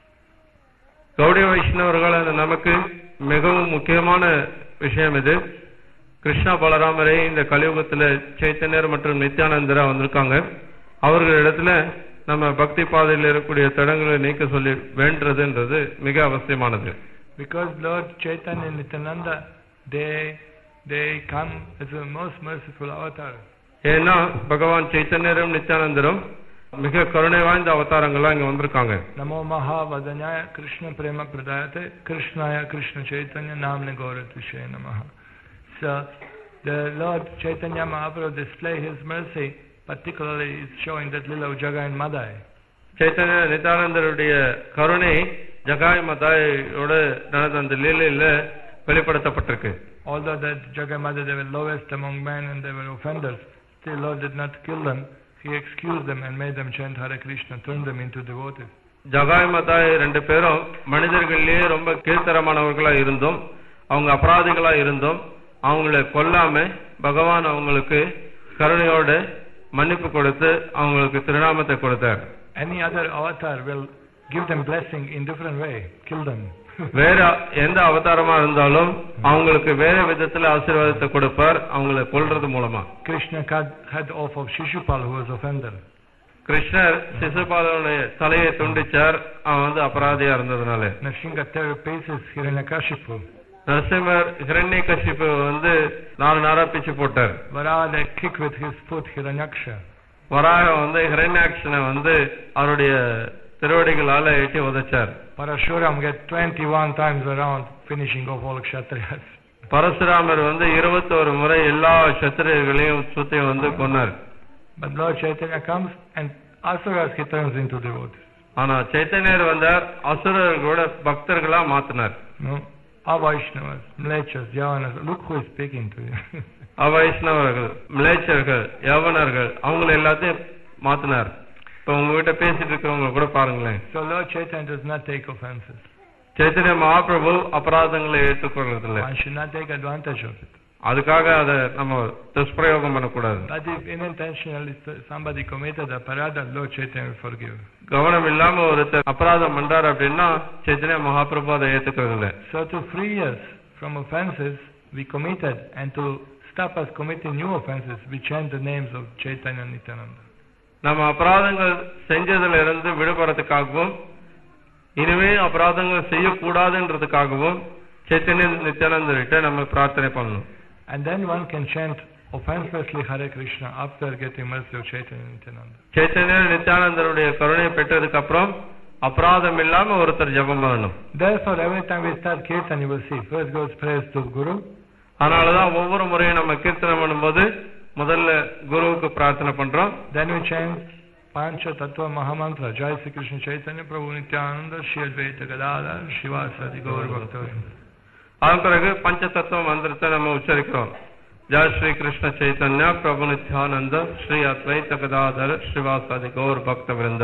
Gaudiya வைஷ்ணவர்கள் நமக்கு மிகவும் முக்கியமான விஷயம் இது. கிருஷ்ணா பலராமரே இந்த கலியுகத்தில் சைத்தன்யர் மற்றும் நித்யானந்தரா வந்திருக்காங்க. அவர்களிடத்துல நம்ம பக்தி பாதையில் இருக்கக்கூடிய தடங்களை நீக்க சொல்லி வேண்டதுன்றது மிக அவசியமானது. Because Lord Chaitanya and Nityananda, they they come as a most merciful avatar. ஏன்னா பகவான் சைத்தன்யரும் நித்யானந்தரும் மிக கருணை வாய்ந்த அவதாரங்களா இங்க வந்திருக்காங்க. நமோ மகாவதன்யாய கிருஷ்ண பிரேம பிரதாயதே கிருஷ்ணாய கிருஷ்ண சைத்தன்ய நாம்னே கௌரத்விஷே நமஹ. So the Lord Chaitanya Mahaprabhu display his mercy, particularly is showing that Lila Jagai and Madai. Chaitanya நித்யானந்தருடைய கருணை ஜகாய் மதாயோட நடந்த அந்த லீலையில வெளிப்படுத்தப்பட்டிருக்கு. Although that Jagai Madai they were lowest among men and they were offenders, still Lord did not kill them. He excused them and made them chant Hare Krishna, turned them into devotees. Jagai மதாய் ரெண்டு பேரும் மனிதர்களிலேயே ரொம்ப கீழ்த்தரமானவர்களா இருந்தோம், அவங்க அபராதிகளா இருந்தோம், அவங்களை கொல்லாம பகவான் அவங்களுக்கு கருணையோட மன்னிப்பு கொடுத்து அவங்களுக்கு திருநாமத்தை கொடுத்தார். Any other avatar will give them blessing in different way, kill them. வேற எந்த அவதாரமா இருந்தாலும் அவங்களுக்கு வேற விதத்துல ஆசீர்வாதத்தை கொடுப்பார், அவங்களை கொல்றது மூலமா. Krishna cut head off of Shishupal who was offender. கிருஷ்ணர் சிசுபாலனுடைய தலையை துண்டிச்சார், அவன் வந்து அபராதியா இருந்ததுனால. Nrsimha tear pieces Hiranyakashipu. Narasimhar Hiranyakashipu வந்து நாலு நாரா பிச்சு போட்டார். Varaha kick with his foot Hiranyaksha. வராகம் வந்து ஹிரண்யாக்ஷனை வந்து அவருடைய திருவடிகளால எட்டி உதைச்சார். Parashuram get twenty-one times around finishing off all kshatriyas. Parasuramar வந்து இருபத்தோரு முறை எல்லா சத்திரியர்களையும் சுத்தி வந்து கொன்னார். But Lord Chaitanya comes and asuras he turns into devotees. ஆனா சைத்தன்யர் வந்தார், அசுரர்களோட பக்தர்களா மாத்தினார். No, Avaishnavas, Mlechas, Yavanas, look who is speaking to you. அவைஷ்ணவர்கள், மிலேச்சர்கள், யவனர்கள் அவங்களை எல்லாத்தையும் மாத்தினார். இப்ப உங்ககிட்ட பேசிட்டு இருக்கவங்க கூட பாருங்களேன். So Lord Chaitanya does not take offenses. Chaitanya Mahaprabhu அபராதங்களை ஏற்றுக்கொள்றதில்லை. One should not take advantage of it. அதுக்காக அதை நம்ம துஷ்பிரயோகம் பண்ணக்கூடாது. But if unintentionally somebody committed a parada, Lord Chaitanya will forgive. கவனம் இல்லாம ஒருத்தர் அபராதம் பண்றாரு அப்படின்னா சைத்தன்ய மகாபிரபு அதை ஏற்றுக்கிறதில்லை. So to free us from offenses we committed and to stop us committing new offenses, we chant the names of Chaitanya and Nityananda. நம்ம அபராதங்கள் செஞ்சதுல இருந்து விடுபடுறதுக்காகவும் இனிமே அபராதங்கள் செய்யக்கூடாதுன்றதுக்காகவும் சைத்தன்ய நித்யானந்தர்கிட்ட நம்ம பிரார்த்தனை பண்ணணும். And then one can chant offenselessly Hare Krishna after getting mercy of Chaitanya and Nityananda. Chaitanya நித்யானந்தருடைய கருணை பெற்றதுக்கு அப்புறம் அபராதம் இல்லாம ஒருத்தர் ஜெபம் பண்ணணும். Therefore every time we start kirtan you will see first goes praise to Guru. அதனாலதான் ஒவ்வொரு முறையும் நம்ம கீர்த்தனம் பண்ணும்போது முதல்ல குருவுக்கு பிரார்த்தனை பண்றோம். Then we chant Pancha Tattva Mahamantra Jai Sri Krishna Chaitanya Prabhu Nityananda Shri Advaita Gadadhar Srivasadi Gaur Bhaktavinda. அதன் பிறகு பஞ்ச தத்துவ மந்திரத்தை நம்ம உச்சரிக்கிறோம். ஜெய் ஸ்ரீ கிருஷ்ண சைத்தன்ய பிரபு நித்யானந்த ஸ்ரீ அத்வைத Gadadhara ஸ்ரீவாசாதி Kaur பக்தவிருந்த.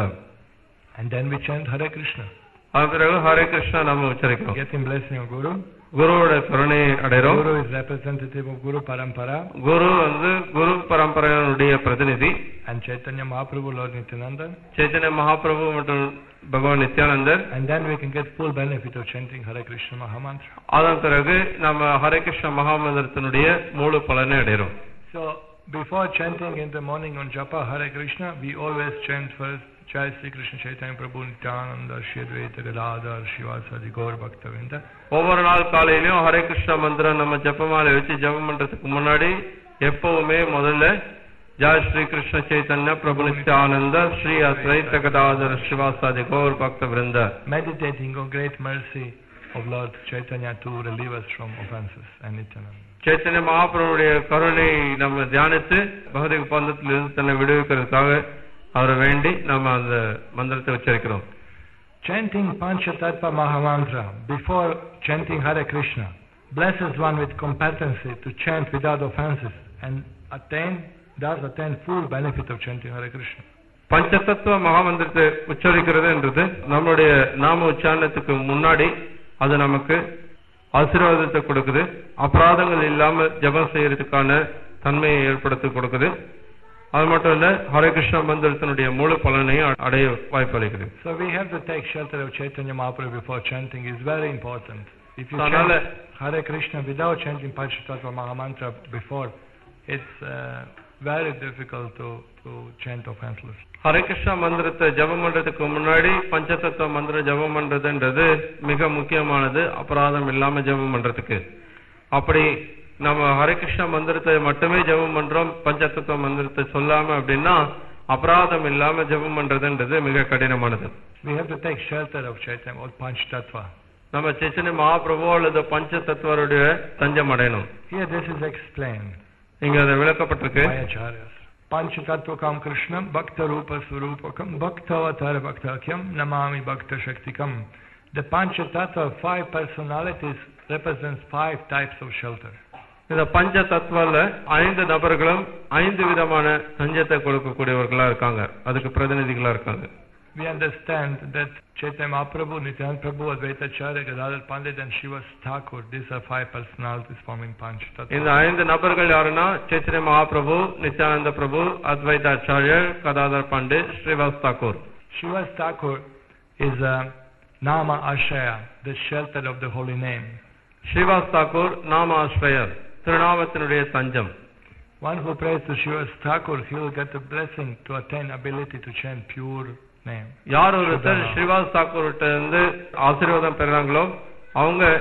And then we chant Hare Krishna. அதன் பிறகு ஹரே கிருஷ்ணா நம்ம உச்சரிக்கிறோம். Getting blessing of Guru. குருவோட கருணை அடைகிறோம். Guru is representative of Guru Parampara. குரு வந்து குரு பரம்பரையினுடைய பிரதிநிதி. And Chaitanya Mahaprabhu Lord Nityananda. Chaitanya Mahaprabhu மற்றும் பகவான் நித்யானந்தர். And then we can get full benefit of chanting Hare Krishna Mahamantra. அதன் பிறகு நம்ம ஹரே கிருஷ்ண மகாமந்திரத்தினுடைய முழு பலனை அடைகிறோம். So before chanting in the morning on Japa Hare Krishna, we always chant first Jai Sri Krishna Chaitanya Prabhu Nityananda Shri Advaita Gadadhar Srivasadi Gaur Bhaktavinda. ஒவ்வொரு நாள் காலையிலயும் ஹரே கிருஷ்ண மந்திரம் நம்ம ஜபமாலை வச்சு ஜபம் பண்றதுக்கு முன்னாடி எப்பவுமே முதல்ல ஜெய் ஸ்ரீ கிருஷ்ண சைத்தன்ய பிரபு நித்யானந்த ஸ்ரீ அத்வைத Gadadhara ஸ்ரீவாசாதி Kaur பக்தவிருந்த. Meditating on great mercy of Lord Chaitanya to relieve us from offenses and Nityananda. Chaitanya மகாபிரபுடைய கருணை நம்ம தியானித்து பகவதிக பந்தத்தில் இருந்து தன்னை விடுவிக்கிறதுக்காக அவரை வேண்டி நம்ம அந்த மந்திரத்தை உச்சரிக்கிறோம். Chanting Panchatattva Mahamantra before chanting Hare Krishna blesses one with competency to chant without offenses and attain, does attain full benefit of chanting Hare Krishna. பஞ்சதத்துவ மகாமந்திரத்தை உச்சரிக்கிறது என்றது நம்மளுடைய நாம உச்சாரணத்துக்கு முன்னாடி அது நமக்கு ஆசீர்வாதத்தை கொடுக்குது. அபராதங்கள் இல்லாம ஜபம் செய்யறதுக்கான தன்மையை ஏற்படுத்தி கொடுக்குது. அது மட்டும் இல்ல ஹரே கிருஷ்ண மந்திரத்தினுடைய முழு பலனையும் அடைய வாய்ப்பளிக்கிறது. So we have to take shelter of Chaitanya Mahaprabhu before chanting is very important. If you chant Hare Krishna without chanting Panchatattva Mahamantra before, it's uh, very difficult to to chant offenseless. Hare Krishna மந்திரத்தை ஜபம் பண்றதுக்கு முன்னாடி பஞ்சதத்துவ மந்திர ஜபம் பண்றதுன்றது மிக முக்கியமானது அபராதம் இல்லாம ஜபம் பண்றதுக்கு. அப்படி நம்ம ஹரே கிருஷ்ண மந்திரத்தை மட்டுமே ஜபம் பண்றோம், பஞ்சதத்துவ மந்திரத்தை சொல்லாம அப்படின்னா அபராதம் இல்லாம ஜபம் பண்றதுன்றது மிக கடினமானது. We have to take shelter of Chaitanya or Panchatattva. நம்ம சைத்தன்ய மகாபிரபு அல்லது பஞ்சதத்துவருடைய தஞ்சம் அடையணும். Here this is explained. இங்க அது விளக்கப்பட்டிருக்கு. Acharyas. Panchatattvam Krishnam Bhakta Rupa Surupakam Bhaktavatar Bhaktakyam Namami Bhakta Shaktikam. The Panchatattva, five personalities, represents five types of shelter. இந்த பஞ்ச தத்துவல ஐந்து நபர்களும் ஐந்து விதமான தஞ்சத்தை கொடுக்கக்கூடியவர்களா இருக்காங்க, அதுக்கு பிரதிநிதிகளா இருக்காங்க. We understand that Chaitanya Mahaprabhu, Nityananda Prabhu, Advaita Acharya, Gadadhar Pandit and Srivas Thakur, these are five personalities forming Panchatattva. இந்த ஐந்து நபர்கள் யாருன்னா சைத்தன்ய மகாபிரபு, நித்யானந்த பிரபு, அத்வைத Acharya, Gadadhar Pandit, Srivas Thakur. Srivas Thakur is a Nama Ashraya, the shelter of the holy name. Srivas Thakur நாம ஆஸ்ரயர், திருநாமத்தினுடைய தஞ்சம். One who prays to Srivas Thakur, he will get the blessing to attain ability to chant pure name. யார் ஒருத்தர் ஸ்ரீவாஸ் தாக்கூர்கிட்ட இருந்து ஆசீர்வாதம் பெறாங்களோ அவங்க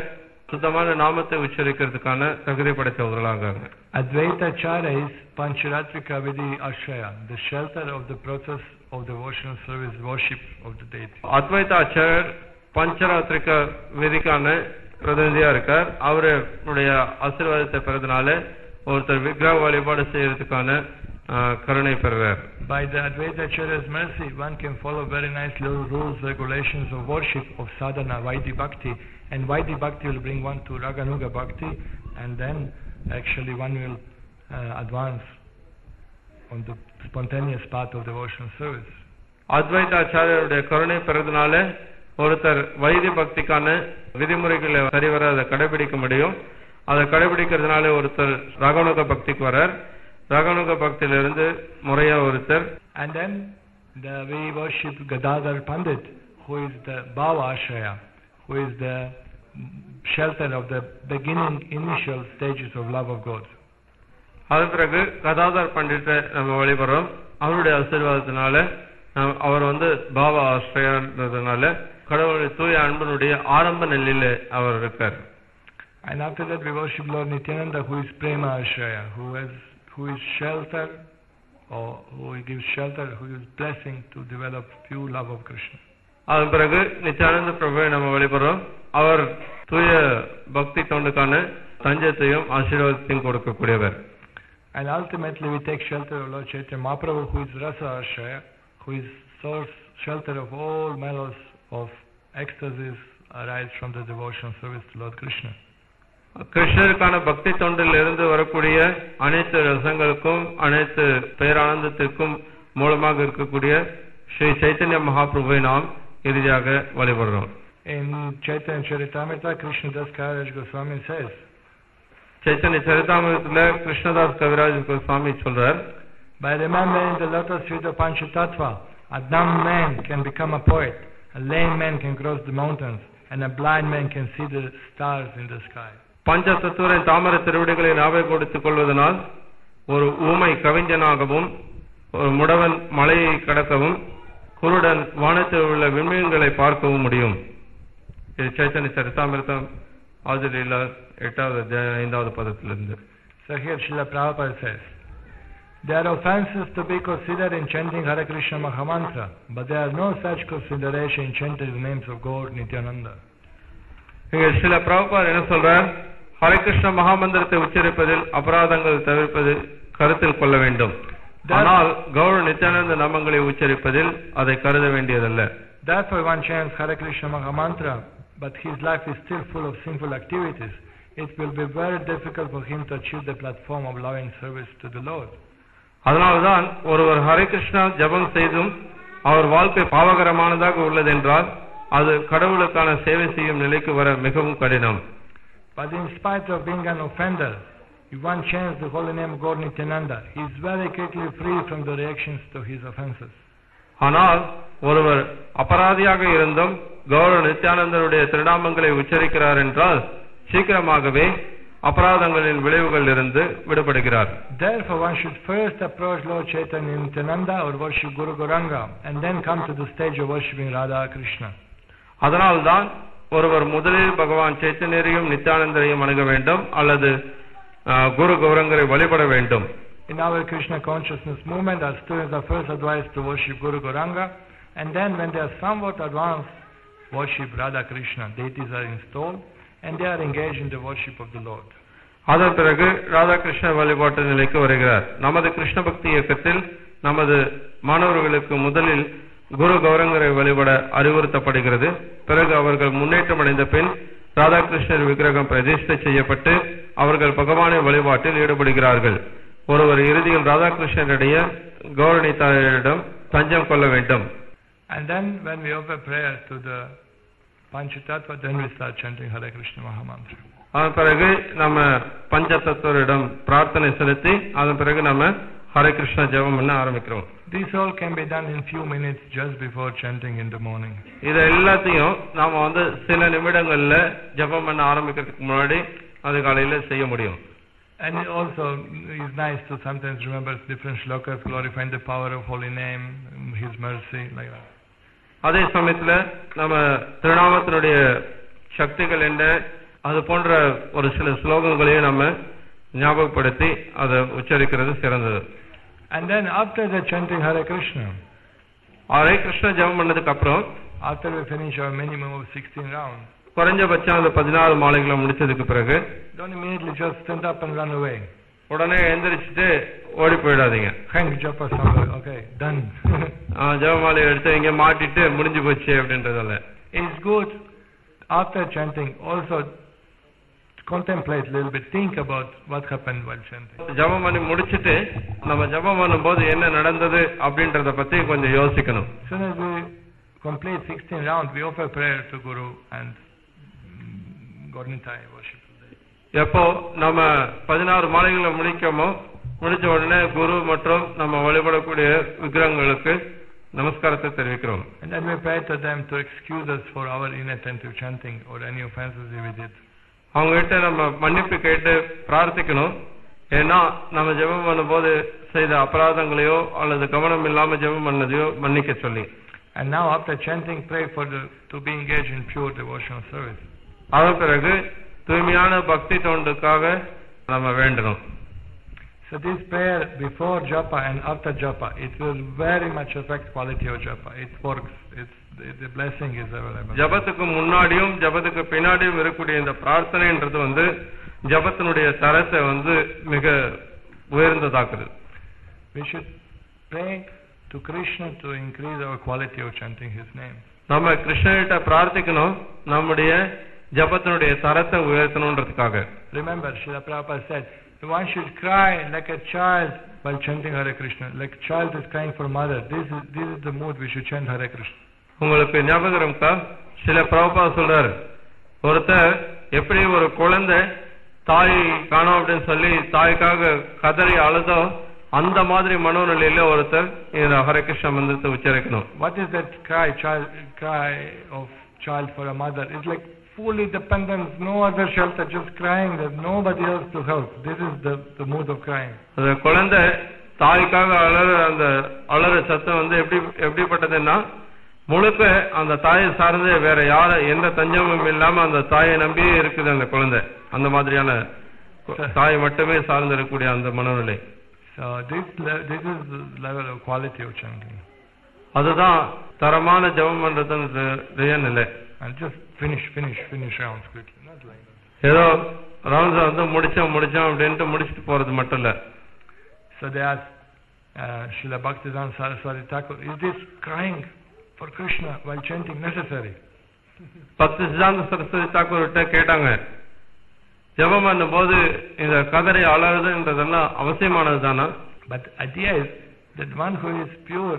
சுத்தமான நாமத்தை உச்சரிக்கிறதுக்கான தகுதி படைத்தவர்களாக. Advaita Acharya is Pancharatrika Vidhi Ashraya, the shelter of the process of devotional service worship of the deity. அத்வைத ஆச்சாரியர் பஞ்சராத்திரிக விதிக்கான பிரதிநிதியா இருக்கார். அவருடைய ஆசீர்வாதத்தை பெறதுனால ஒருத்தர் விக்கிரக வழிபாடு செய்யறதுக்கான கருணை பெறுவார். By the Advaita Acharya's mercy, one can follow very nice little rules, regulations of worship of sadhana, Vaidhi Bhakti, and Vaidhi Bhakti will bring one to Raganuga Bhakti, and then actually one will uh, advance on the spontaneous path of devotional service. அத்வைத ஆச்சாரியருடைய கருணை பெறதுனால ஒருத்தர் வைதி பக்திக்கான விதிமுறைகளை சரிவர அதை கடைபிடிக்க முடியும். அதை கடைபிடிக்கிறதுனால ஒருத்தர் ரகனுக பக்திக்கு வரார். ரகனுக பக்தியிலிருந்து முறையா ஒருத்தர். And then the, we worship Gadadhar Pandit, who is the Bhava Ashraya, who is the shelter of the beginning initial stages of love of God. அதன் பிறகு கதாதர் பண்டிட்டை நம்ம வழிபடுறோம். அவருடைய ஆசீர்வாதத்தினால அவர் வந்து பாவ ஆசிரியர்ன்றதுனால கடவுளுடைய தூய அன்பனுடைய ஆரம்ப நிலையில அவர் இருக்கார். And after that we worship Lord Nityananda, who is Prema Ashraya, who has who is shelter, or who gives shelter, who is blessing to develop pure love of Krishna. அதன் பிறகு நித்யானந்த பிரபுவை நம்ம வழிபடுறோம். அவர் தூய பக்தி தொண்டுக்கான தஞ்சத்தையும் ஆசீர்வாதத்தையும் கொடுக்கக்கூடியவர். And ultimately we take shelter of Lord Chaitanya Mahaprabhu, who is Rasa Ashraya, who is source, shelter of all mellows of ecstasies arise from the devotional service to Lord Krishna. கிருஷ்ணருக்கான பக்தி தொண்டில் இருந்து வரக்கூடிய அனைத்து ரசங்களுக்கும் அனைத்து பேரானந்தத்திற்கும் மூலமாக இருக்கக்கூடிய ஸ்ரீ சைத்தன்ய மகாபிரபுவை நாம் இறுதியாக வழிபடுறோம். In Chaitanya Charitamrita, Krishnadas Kaviraj Goswami says, Chaitanya சரிதாமிரத்துல Krishnadas Kaviraj Goswami சொல்றார், by remembering the lotus feet of Panchatattva, a dumb man can become a poet, a lame man can cross the mountains, and a blind man can see the stars in the sky. பஞ்ச தத்துவரின் தாமர திருவிடிகளை ஞாபகம் கொடுத்துக் கொள்வதனால் ஒரு ஊமை கவிஞனாகவும் ஒரு முடவன் மலையை கடக்கவும் குருடன் வானத்தில் உள்ள விண்மீன்களை பார்க்கவும் முடியும். இது சைத்தன்ய சரிதாமிரதம் ஆதிலீலா எட்டாவது ஐந்தாவது பதத்திலிருந்து. So here Srila Prabhupada says, there are offenses to be considered in chanting Hare Krishna Mahamantra, but there are no such consideration in chanting the names of God Nityananda. இங்கே ஸ்ரீல பிரபுபாத் என்ன சொல்றார்? ஹரே கிருஷ்ண மகாமந்திரத்தை உச்சரிப்பதில் அபராதங்கள் தவிர்ப்பது கருத்தில் கொள்ள வேண்டும். ஆனால் கௌர நித்யானந்த நாமங்களை உச்சரிப்பதில் அதை கருத வேண்டியதல்ல. Therefore one chants Hare Krishna Mahamantra, but his life is still full of sinful activities. It will be very difficult for him to achieve the platform of loving service to the Lord. அதனால்தான் ஒருவர் ஹரே கிருஷ்ணா ஜபம் செய்தும் அவர் வாழ்க்கை பாவகரமானதாக உள்ளது என்றால் அது கடவுளுக்கான சேவை செய்யும் நிலைக்கு வர மிகவும் கடினம். But in spite of being an offender, if one chants the holy name of God Nityananda, he is very quickly free from the reactions to his offenses. ஆனால் ஒருவர் அபராதியாக இருந்தும் கௌர நித்யானந்தருடைய திருநாமங்களை உச்சரிக்கிறார் என்றால் சீக்கிரமாகவே அபராதங்களின் விளைவுகள் இருந்து விடுபடுகிறார். Therefore one should first approach Lord Chaitanya Nityananda or worship Guru Gauranga and then come to the stage of worshipping Radha Krishna. அதனால்தான் ஒருவர் முதலில் பகவான் சைத்தன்யரையும் நித்யானந்தரையும் அணுக வேண்டும் அல்லது குரு கௌரங்கரை வழிபட வேண்டும். In our Krishna consciousness movement, our students are first advised to worship Guru Gauranga, and then when they are somewhat advanced, worship Radha Krishna. Deities are installed and they are engaged in the worship of the Lord. அதன் பிறகு ராதா கிருஷ்ண வழிபாட்டு நிலைக்கு வருகிறார். நமது கிருஷ்ண பக்தி இயக்கத்தில் நமது மாணவர்களுக்கு முதலில் குரு கௌரங்கரை வழிபட அறிவுறுத்தப்படுகிறது. பிறகு அவர்கள் முன்னேற்றம் அடைந்த பின் ராதாகிருஷ்ணர் விக்கிரகம் பிரதிஷ்டை செய்யப்பட்டு அவர்கள் பகவானை வழிபாட்டில் ஈடுபடுகிறார்கள். ஒருவர் இறுதியில் ராதாகிருஷ்ணருடைய கௌரணித்தாரிடம் தஞ்சம் கொள்ள வேண்டும். And then when we offer prayer to the Panchatattva, then we start chanting Hare Krishna Mahamantra. அதன் பிறகு நம்ம பஞ்ச தத்துவரிடம் பிரார்த்தனை செலுத்தி அதன் பிறகு நம்ம ஹரே கிருஷ்ணா ஜெபம் பண்ண ஆரம்பிக்கிறோம். This all can be done in few minutes just before chanting in the morning. இத எல்லாத்தையும் நாம வந்து சில நிமிடங்கள்ல ஜெபம் பண்ண ஆரம்பிக்கிறதுக்கு முன்னாடி அதிகாலையில செய்ய முடியும். And it also is nice to sometimes remember different shlokas glorifying the power of holy name, his mercy, like that. அதே சமயத்துல நம்ம திருநாமத்தினுடைய சக்திகள் என்ன, அது போன்ற ஒரு சில ஸ்லோகங்களையும் நம்ம ஞாபகப்படுத்தி அதை உச்சரிக்கிறது சிறந்தது. And then after the chanting Hare Krishna, Hare Krishna ஜெபம் பண்ணதுக்கு அப்புறம், after we finish our minimum of sixteen rounds, குறைஞ்சபட்சம் அந்த பதினாறு மாலைகளை முடிச்சதுக்கு பிறகு, don't immediately just stand up and run away. உடனே எந்திரிச்சிட்டு ஓடி போயிடாதீங்க. Hang japa somewhere, okay, done. ஜெபமாலையை எடுத்து இங்க மாட்டிட்டு முடிஞ்சு போச்சு அப்படின்றதால. It's good after chanting also contemplate a little bit, think about what happened while chanting. ஜெபம் பண்ணி முடிச்சிட்டு நம்ம ஜெபம் பண்ணும்போது என்ன நடந்தது அப்படின்றத பத்தி கொஞ்சம் யோசிக்கணும். As soon as we complete sixteen rounds, we offer prayer to Guru and Gornitai worship. எப்போ நம்ம பதினாறு மாலைகளை முடிக்கமோ முடிச்ச உடனே குரு மற்றும் நம்ம வழிபடக்கூடிய விக்கிரகங்களுக்கு நமஸ்காரத்தை தெரிவிக்கிறோம். And then we pray to them to excuse us for our inattentive chanting or any offenses we did. அவங்க கிட்ட நம்ம மன்னிப்பு கேட்டு பிரார்த்திக்கணும். ஏன்னா நம்ம ஜெபம் பண்ணும்போது செய்த அபராதங்களையோ அல்லது கவனம் இல்லாம ஜெபம் பண்ணதையோ மன்னிக்க சொல்லி. And now after chanting, pray for the to be engaged in pure devotional service. அதன் பிறகு தூய்மையான பக்தி தொண்டுக்காக நம்ம வேண்டணும். So this prayer before japa and after japa, it will very much affect quality of japa. It works. It's the, the blessing is available. ஜபத்துக்கு முன்னாடியும் ஜபத்துக்கு பின்னாடியும் இருக்கக்கூடிய இந்த பிரார்த்தனைன்றது வந்து ஜபத்தினுடைய தரத்தை வந்து மிக உயர்ந்ததாக்குது. We should pray to Krishna to increase our quality of chanting His name. நம்ம கிருஷ்ணகிட்ட பிரார்த்திக்கணும் நம்முடைய ஜபத்தினுடைய தரத்தை உயர்த்தணும்ன்றதுக்காக. Remember, Srila Prabhupada said, one should cry like a child while chanting Hare Krishna. Like a child is crying for mother. This is this is the mood we should chant Hare Krishna. உங்களுக்கு ஞாபகம் இருக்கா? சில பிரபுபாத சொல்றாரு, ஒருத்தர் எப்படி ஒரு குழந்தை தாய் காணோம் அப்படின்னு சொல்லி தாய்க்காக கதறி அழுதோ அந்த மாதிரி மனோநிலையில ஒருத்தர் இந்த ஹரே கிருஷ்ண மந்திரத்தை உச்சரிக்கணும். What is that cry, child cry of child for a mother? It's like fully dependent, no other shelter, just crying, there's nobody else to help. This is the the mood of crying. அந்த குழந்தை தாய்க்காக அழற அந்த அழற சத்தம் வந்து எப்படி எப்படிப்பட்டதுன்னா முழுக்க அந்த தாயை சார்ந்து வேற யார எந்த தஞ்சமும் இல்லாம அந்த தாயை நம்பியே இருக்குது அந்த குழந்தை. அந்த மாதிரியான தாயை மட்டுமே சார்ந்து இருக்கக்கூடிய அந்த மனநிலை. So this this is the level of quality of chanting. அதுதான் தரமான ஜெபம் பண்றதுடைய நிலை. And just finish finish finish rounds quickly, not like that. ஏதோ ரவுண்ட்ஸ் வந்து முடிச்சோம் முடிச்சோம் அப்படின்ட்டு முடிச்சிட்டு போறது மட்டும் இல்ல. So they asked uh, Srila Bhaktivedanta Saraswati Thakur, is this crying for Krishna while chanting necessary? பக்தி சித்தாந்த சரஸ்வதி தாக்கூர் கிட்ட கேட்டாங்க, ஜெபம் பண்ணும்போது இந்த கதரை அழறதுன்றதெல்லாம் அவசியமானது தானா? But idea is that one who is pure,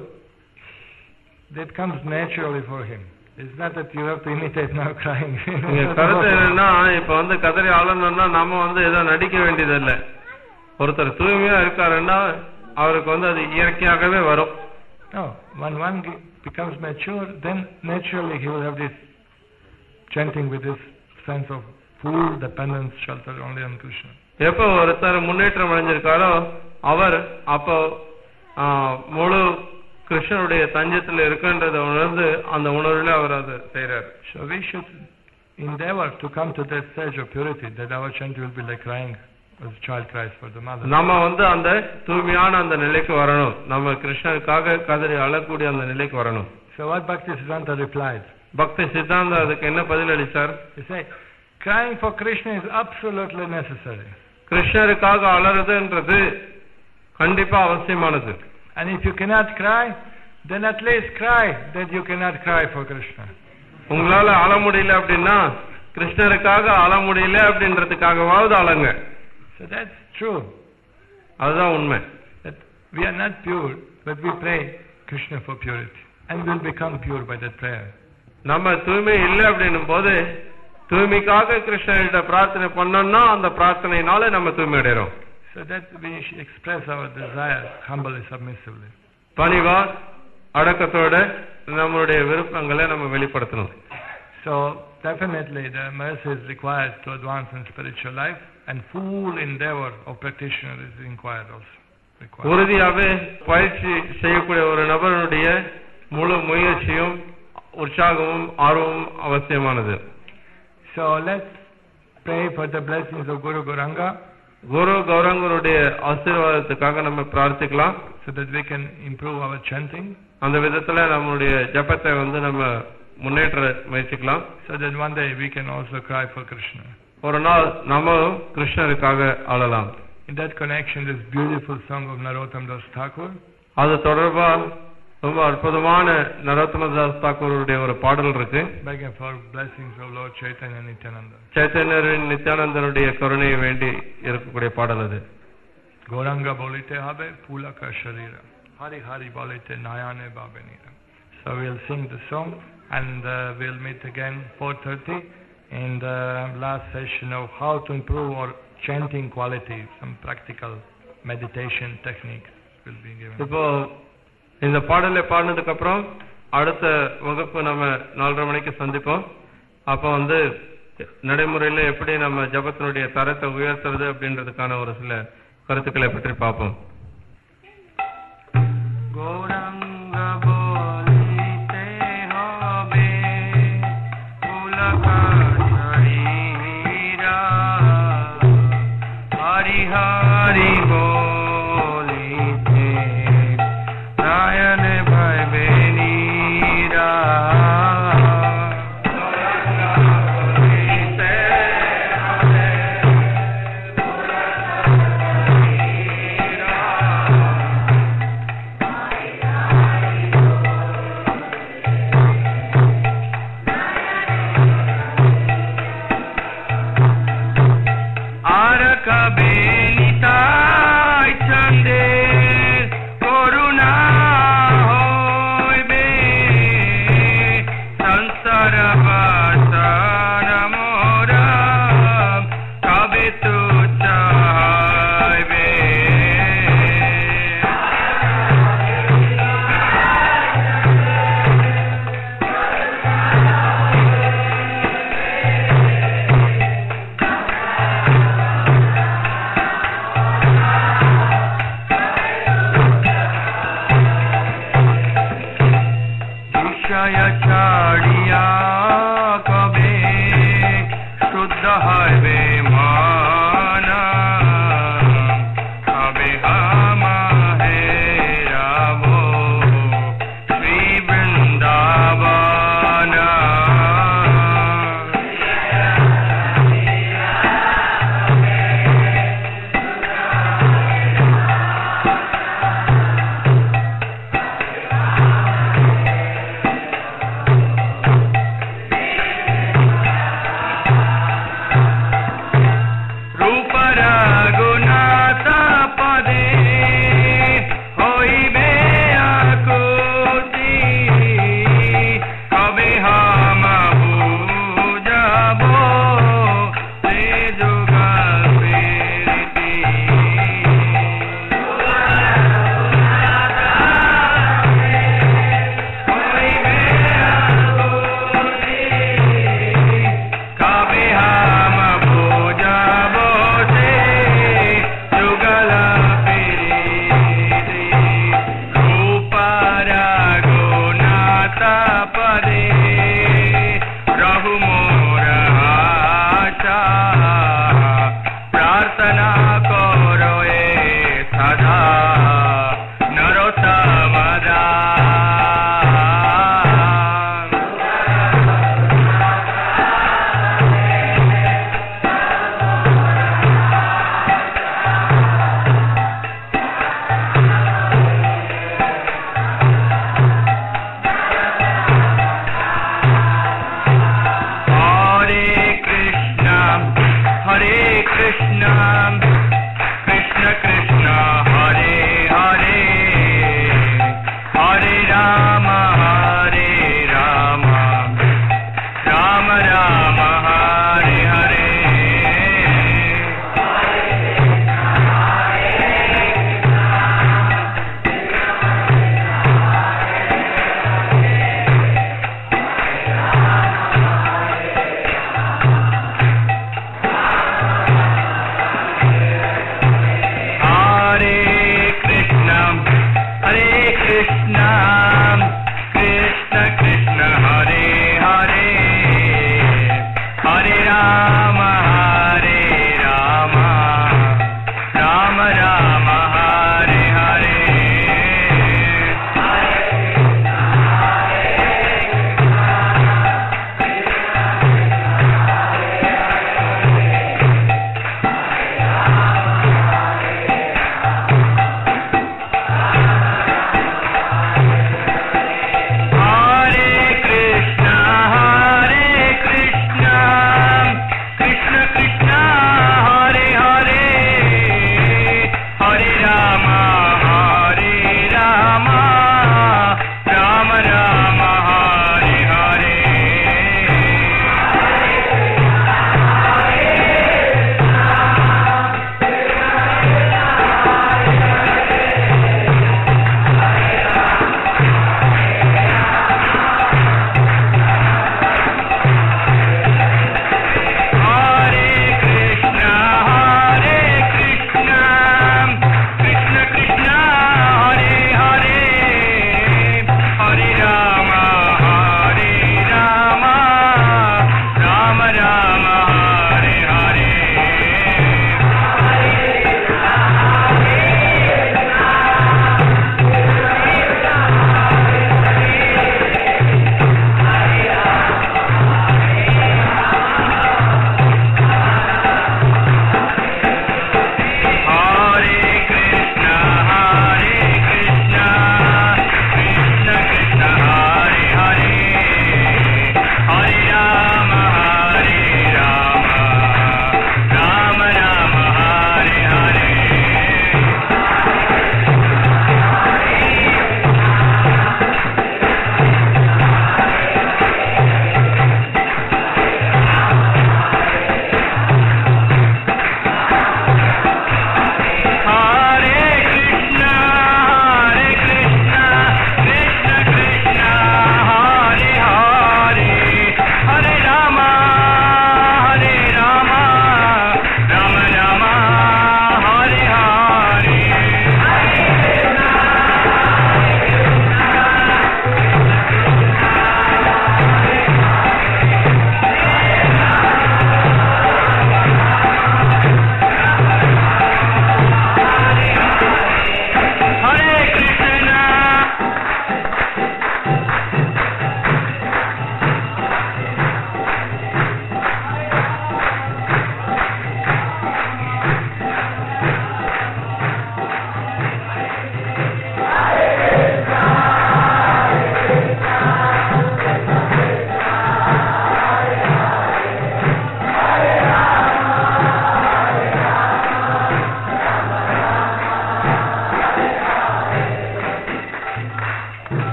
that comes naturally for him. It's not that you have to imitate now crying. கருத்து என்னன்னா இப்ப வந்து கதறி அழணும்னா நாம வந்து ஏதோ நடிக்க வேண்டியது இல்ல. ஒருத்தர் தூய்மையா இருக்காருன்னா அவருக்கு வந்து அது இயற்கையாகவே வரும். No, when one becomes mature, then naturally he will have this chanting with this sense of full dependence, shelter only on Krishna. எப்போ ஒருத்தர் முன்னேற்றம் அடைஞ்சிருக்காரோ அவர் அப்போ முழு கிருஷ்ணனுடைய தஞ்சத்தில் இருக்கின்றத உணர்ந்து அந்த உணர்வுல அவர் அதை செய்யறாரு. So we should endeavor to come to that stage of purity, that our chant will be like crying as a child cries for the mother. நம்ம வந்து அந்த தூய்மையான அந்த நிலைக்கு வரணும். நம்ம கிருஷ்ணனுக்காக கதறி அழக்கூடிய அந்த நிலைக்கு வரணும். So what Bhakti Siddhanta replied? பக்தி சித்தாந்தா அதுக்கு என்ன பதில் அளிச்சார்? He said, crying for Krishna is absolutely necessary. கிருஷ்ணருக்காக அழறதுன்றது கண்டிப்பா அவசியமானது. And if you cannot cry, then at least cry that you cannot cry for Krishna. உங்களால அழ முடியல அப்படின்னா கிருஷ்ணருக்காக அழ முடியல அப்படின்றதுக்காகவாவது அழங்க. So that's true. அதுதான் உண்மை. That we are not pure, but we pray Krishna for purity, and we'll become pure by that prayer. நம்ம தூய்மை இல்லை அப்படின்னும் போது தூய்மைக்காக கிருஷ்ணர்கிட்ட பிரார்த்தனை பண்ணோம்னா அந்த பிரார்த்தனையினால நம்ம தூய்மை அடைறோம். So that we should express our desire humbly, submissively. பணிவா அடக்கத்தோட நம்மளுடைய விருப்பங்களை நம்ம வெளிப்படுத்தணும். So definitely the mercy is required to advance in spiritual life, and full endeavor of practitioner is required also. Required. உறுதியாகவே பயிற்சி செய்யக்கூடிய ஒரு நபருடைய முழு முயற்சியும் உற்சாகமும் ஆர்வமும் அவசியமானது. So let's pray for the blessings of Guru Gauranga. குரு கௌரங்கருடைய ஆசீர்வாதத்துக்காக நம்ம பிரார்த்திக்கலாம். So that we can improve our chanting. அந்த விதத்துல நம்மளுடைய ஜபத்தை வந்து நம்ம முன்னேற்ற முயற்சிக்கலாம். So that one day we can also cry for Krishna. ஒரு நாள் நம்ம கிருஷ்ணருக்காக அழலாம். In that connection, this beautiful song of Narottam Das Thakur. அது தொடர்பா ரொம்ப அற்புதமான நரோத்தம தாஸ் தாக்கூருடைய ஒரு பாடல் இருக்கு. Begging for blessings of Lord Chaitanya Nityananda. சைத்தன்யரின் நித்யானந்தனுடைய கருணையை வேண்டி இருக்கக்கூடிய பாடல் அது. Gauranga bolite habe pulaka sharira. Hari Hari bolite nayane babenira. So we'll sing the song and uh, we'll meet again four thirty in the last session of how to improve our chanting quality. Some practical meditation techniques will be given. இப்போ இந்த பாடலை பாடினதுக்கு அப்புறம் அடுத்த வகுப்பு நம்ம நாலரை மணிக்கு சந்திப்போம். அப்போ வந்து நடைமுறையில எப்படி நம்ம ஜபத்தினுடைய தரத்தை உயர்த்துறது அப்படின்றதுக்கான ஒரு சில கருத்துக்களை பற்றி பார்ப்போம்.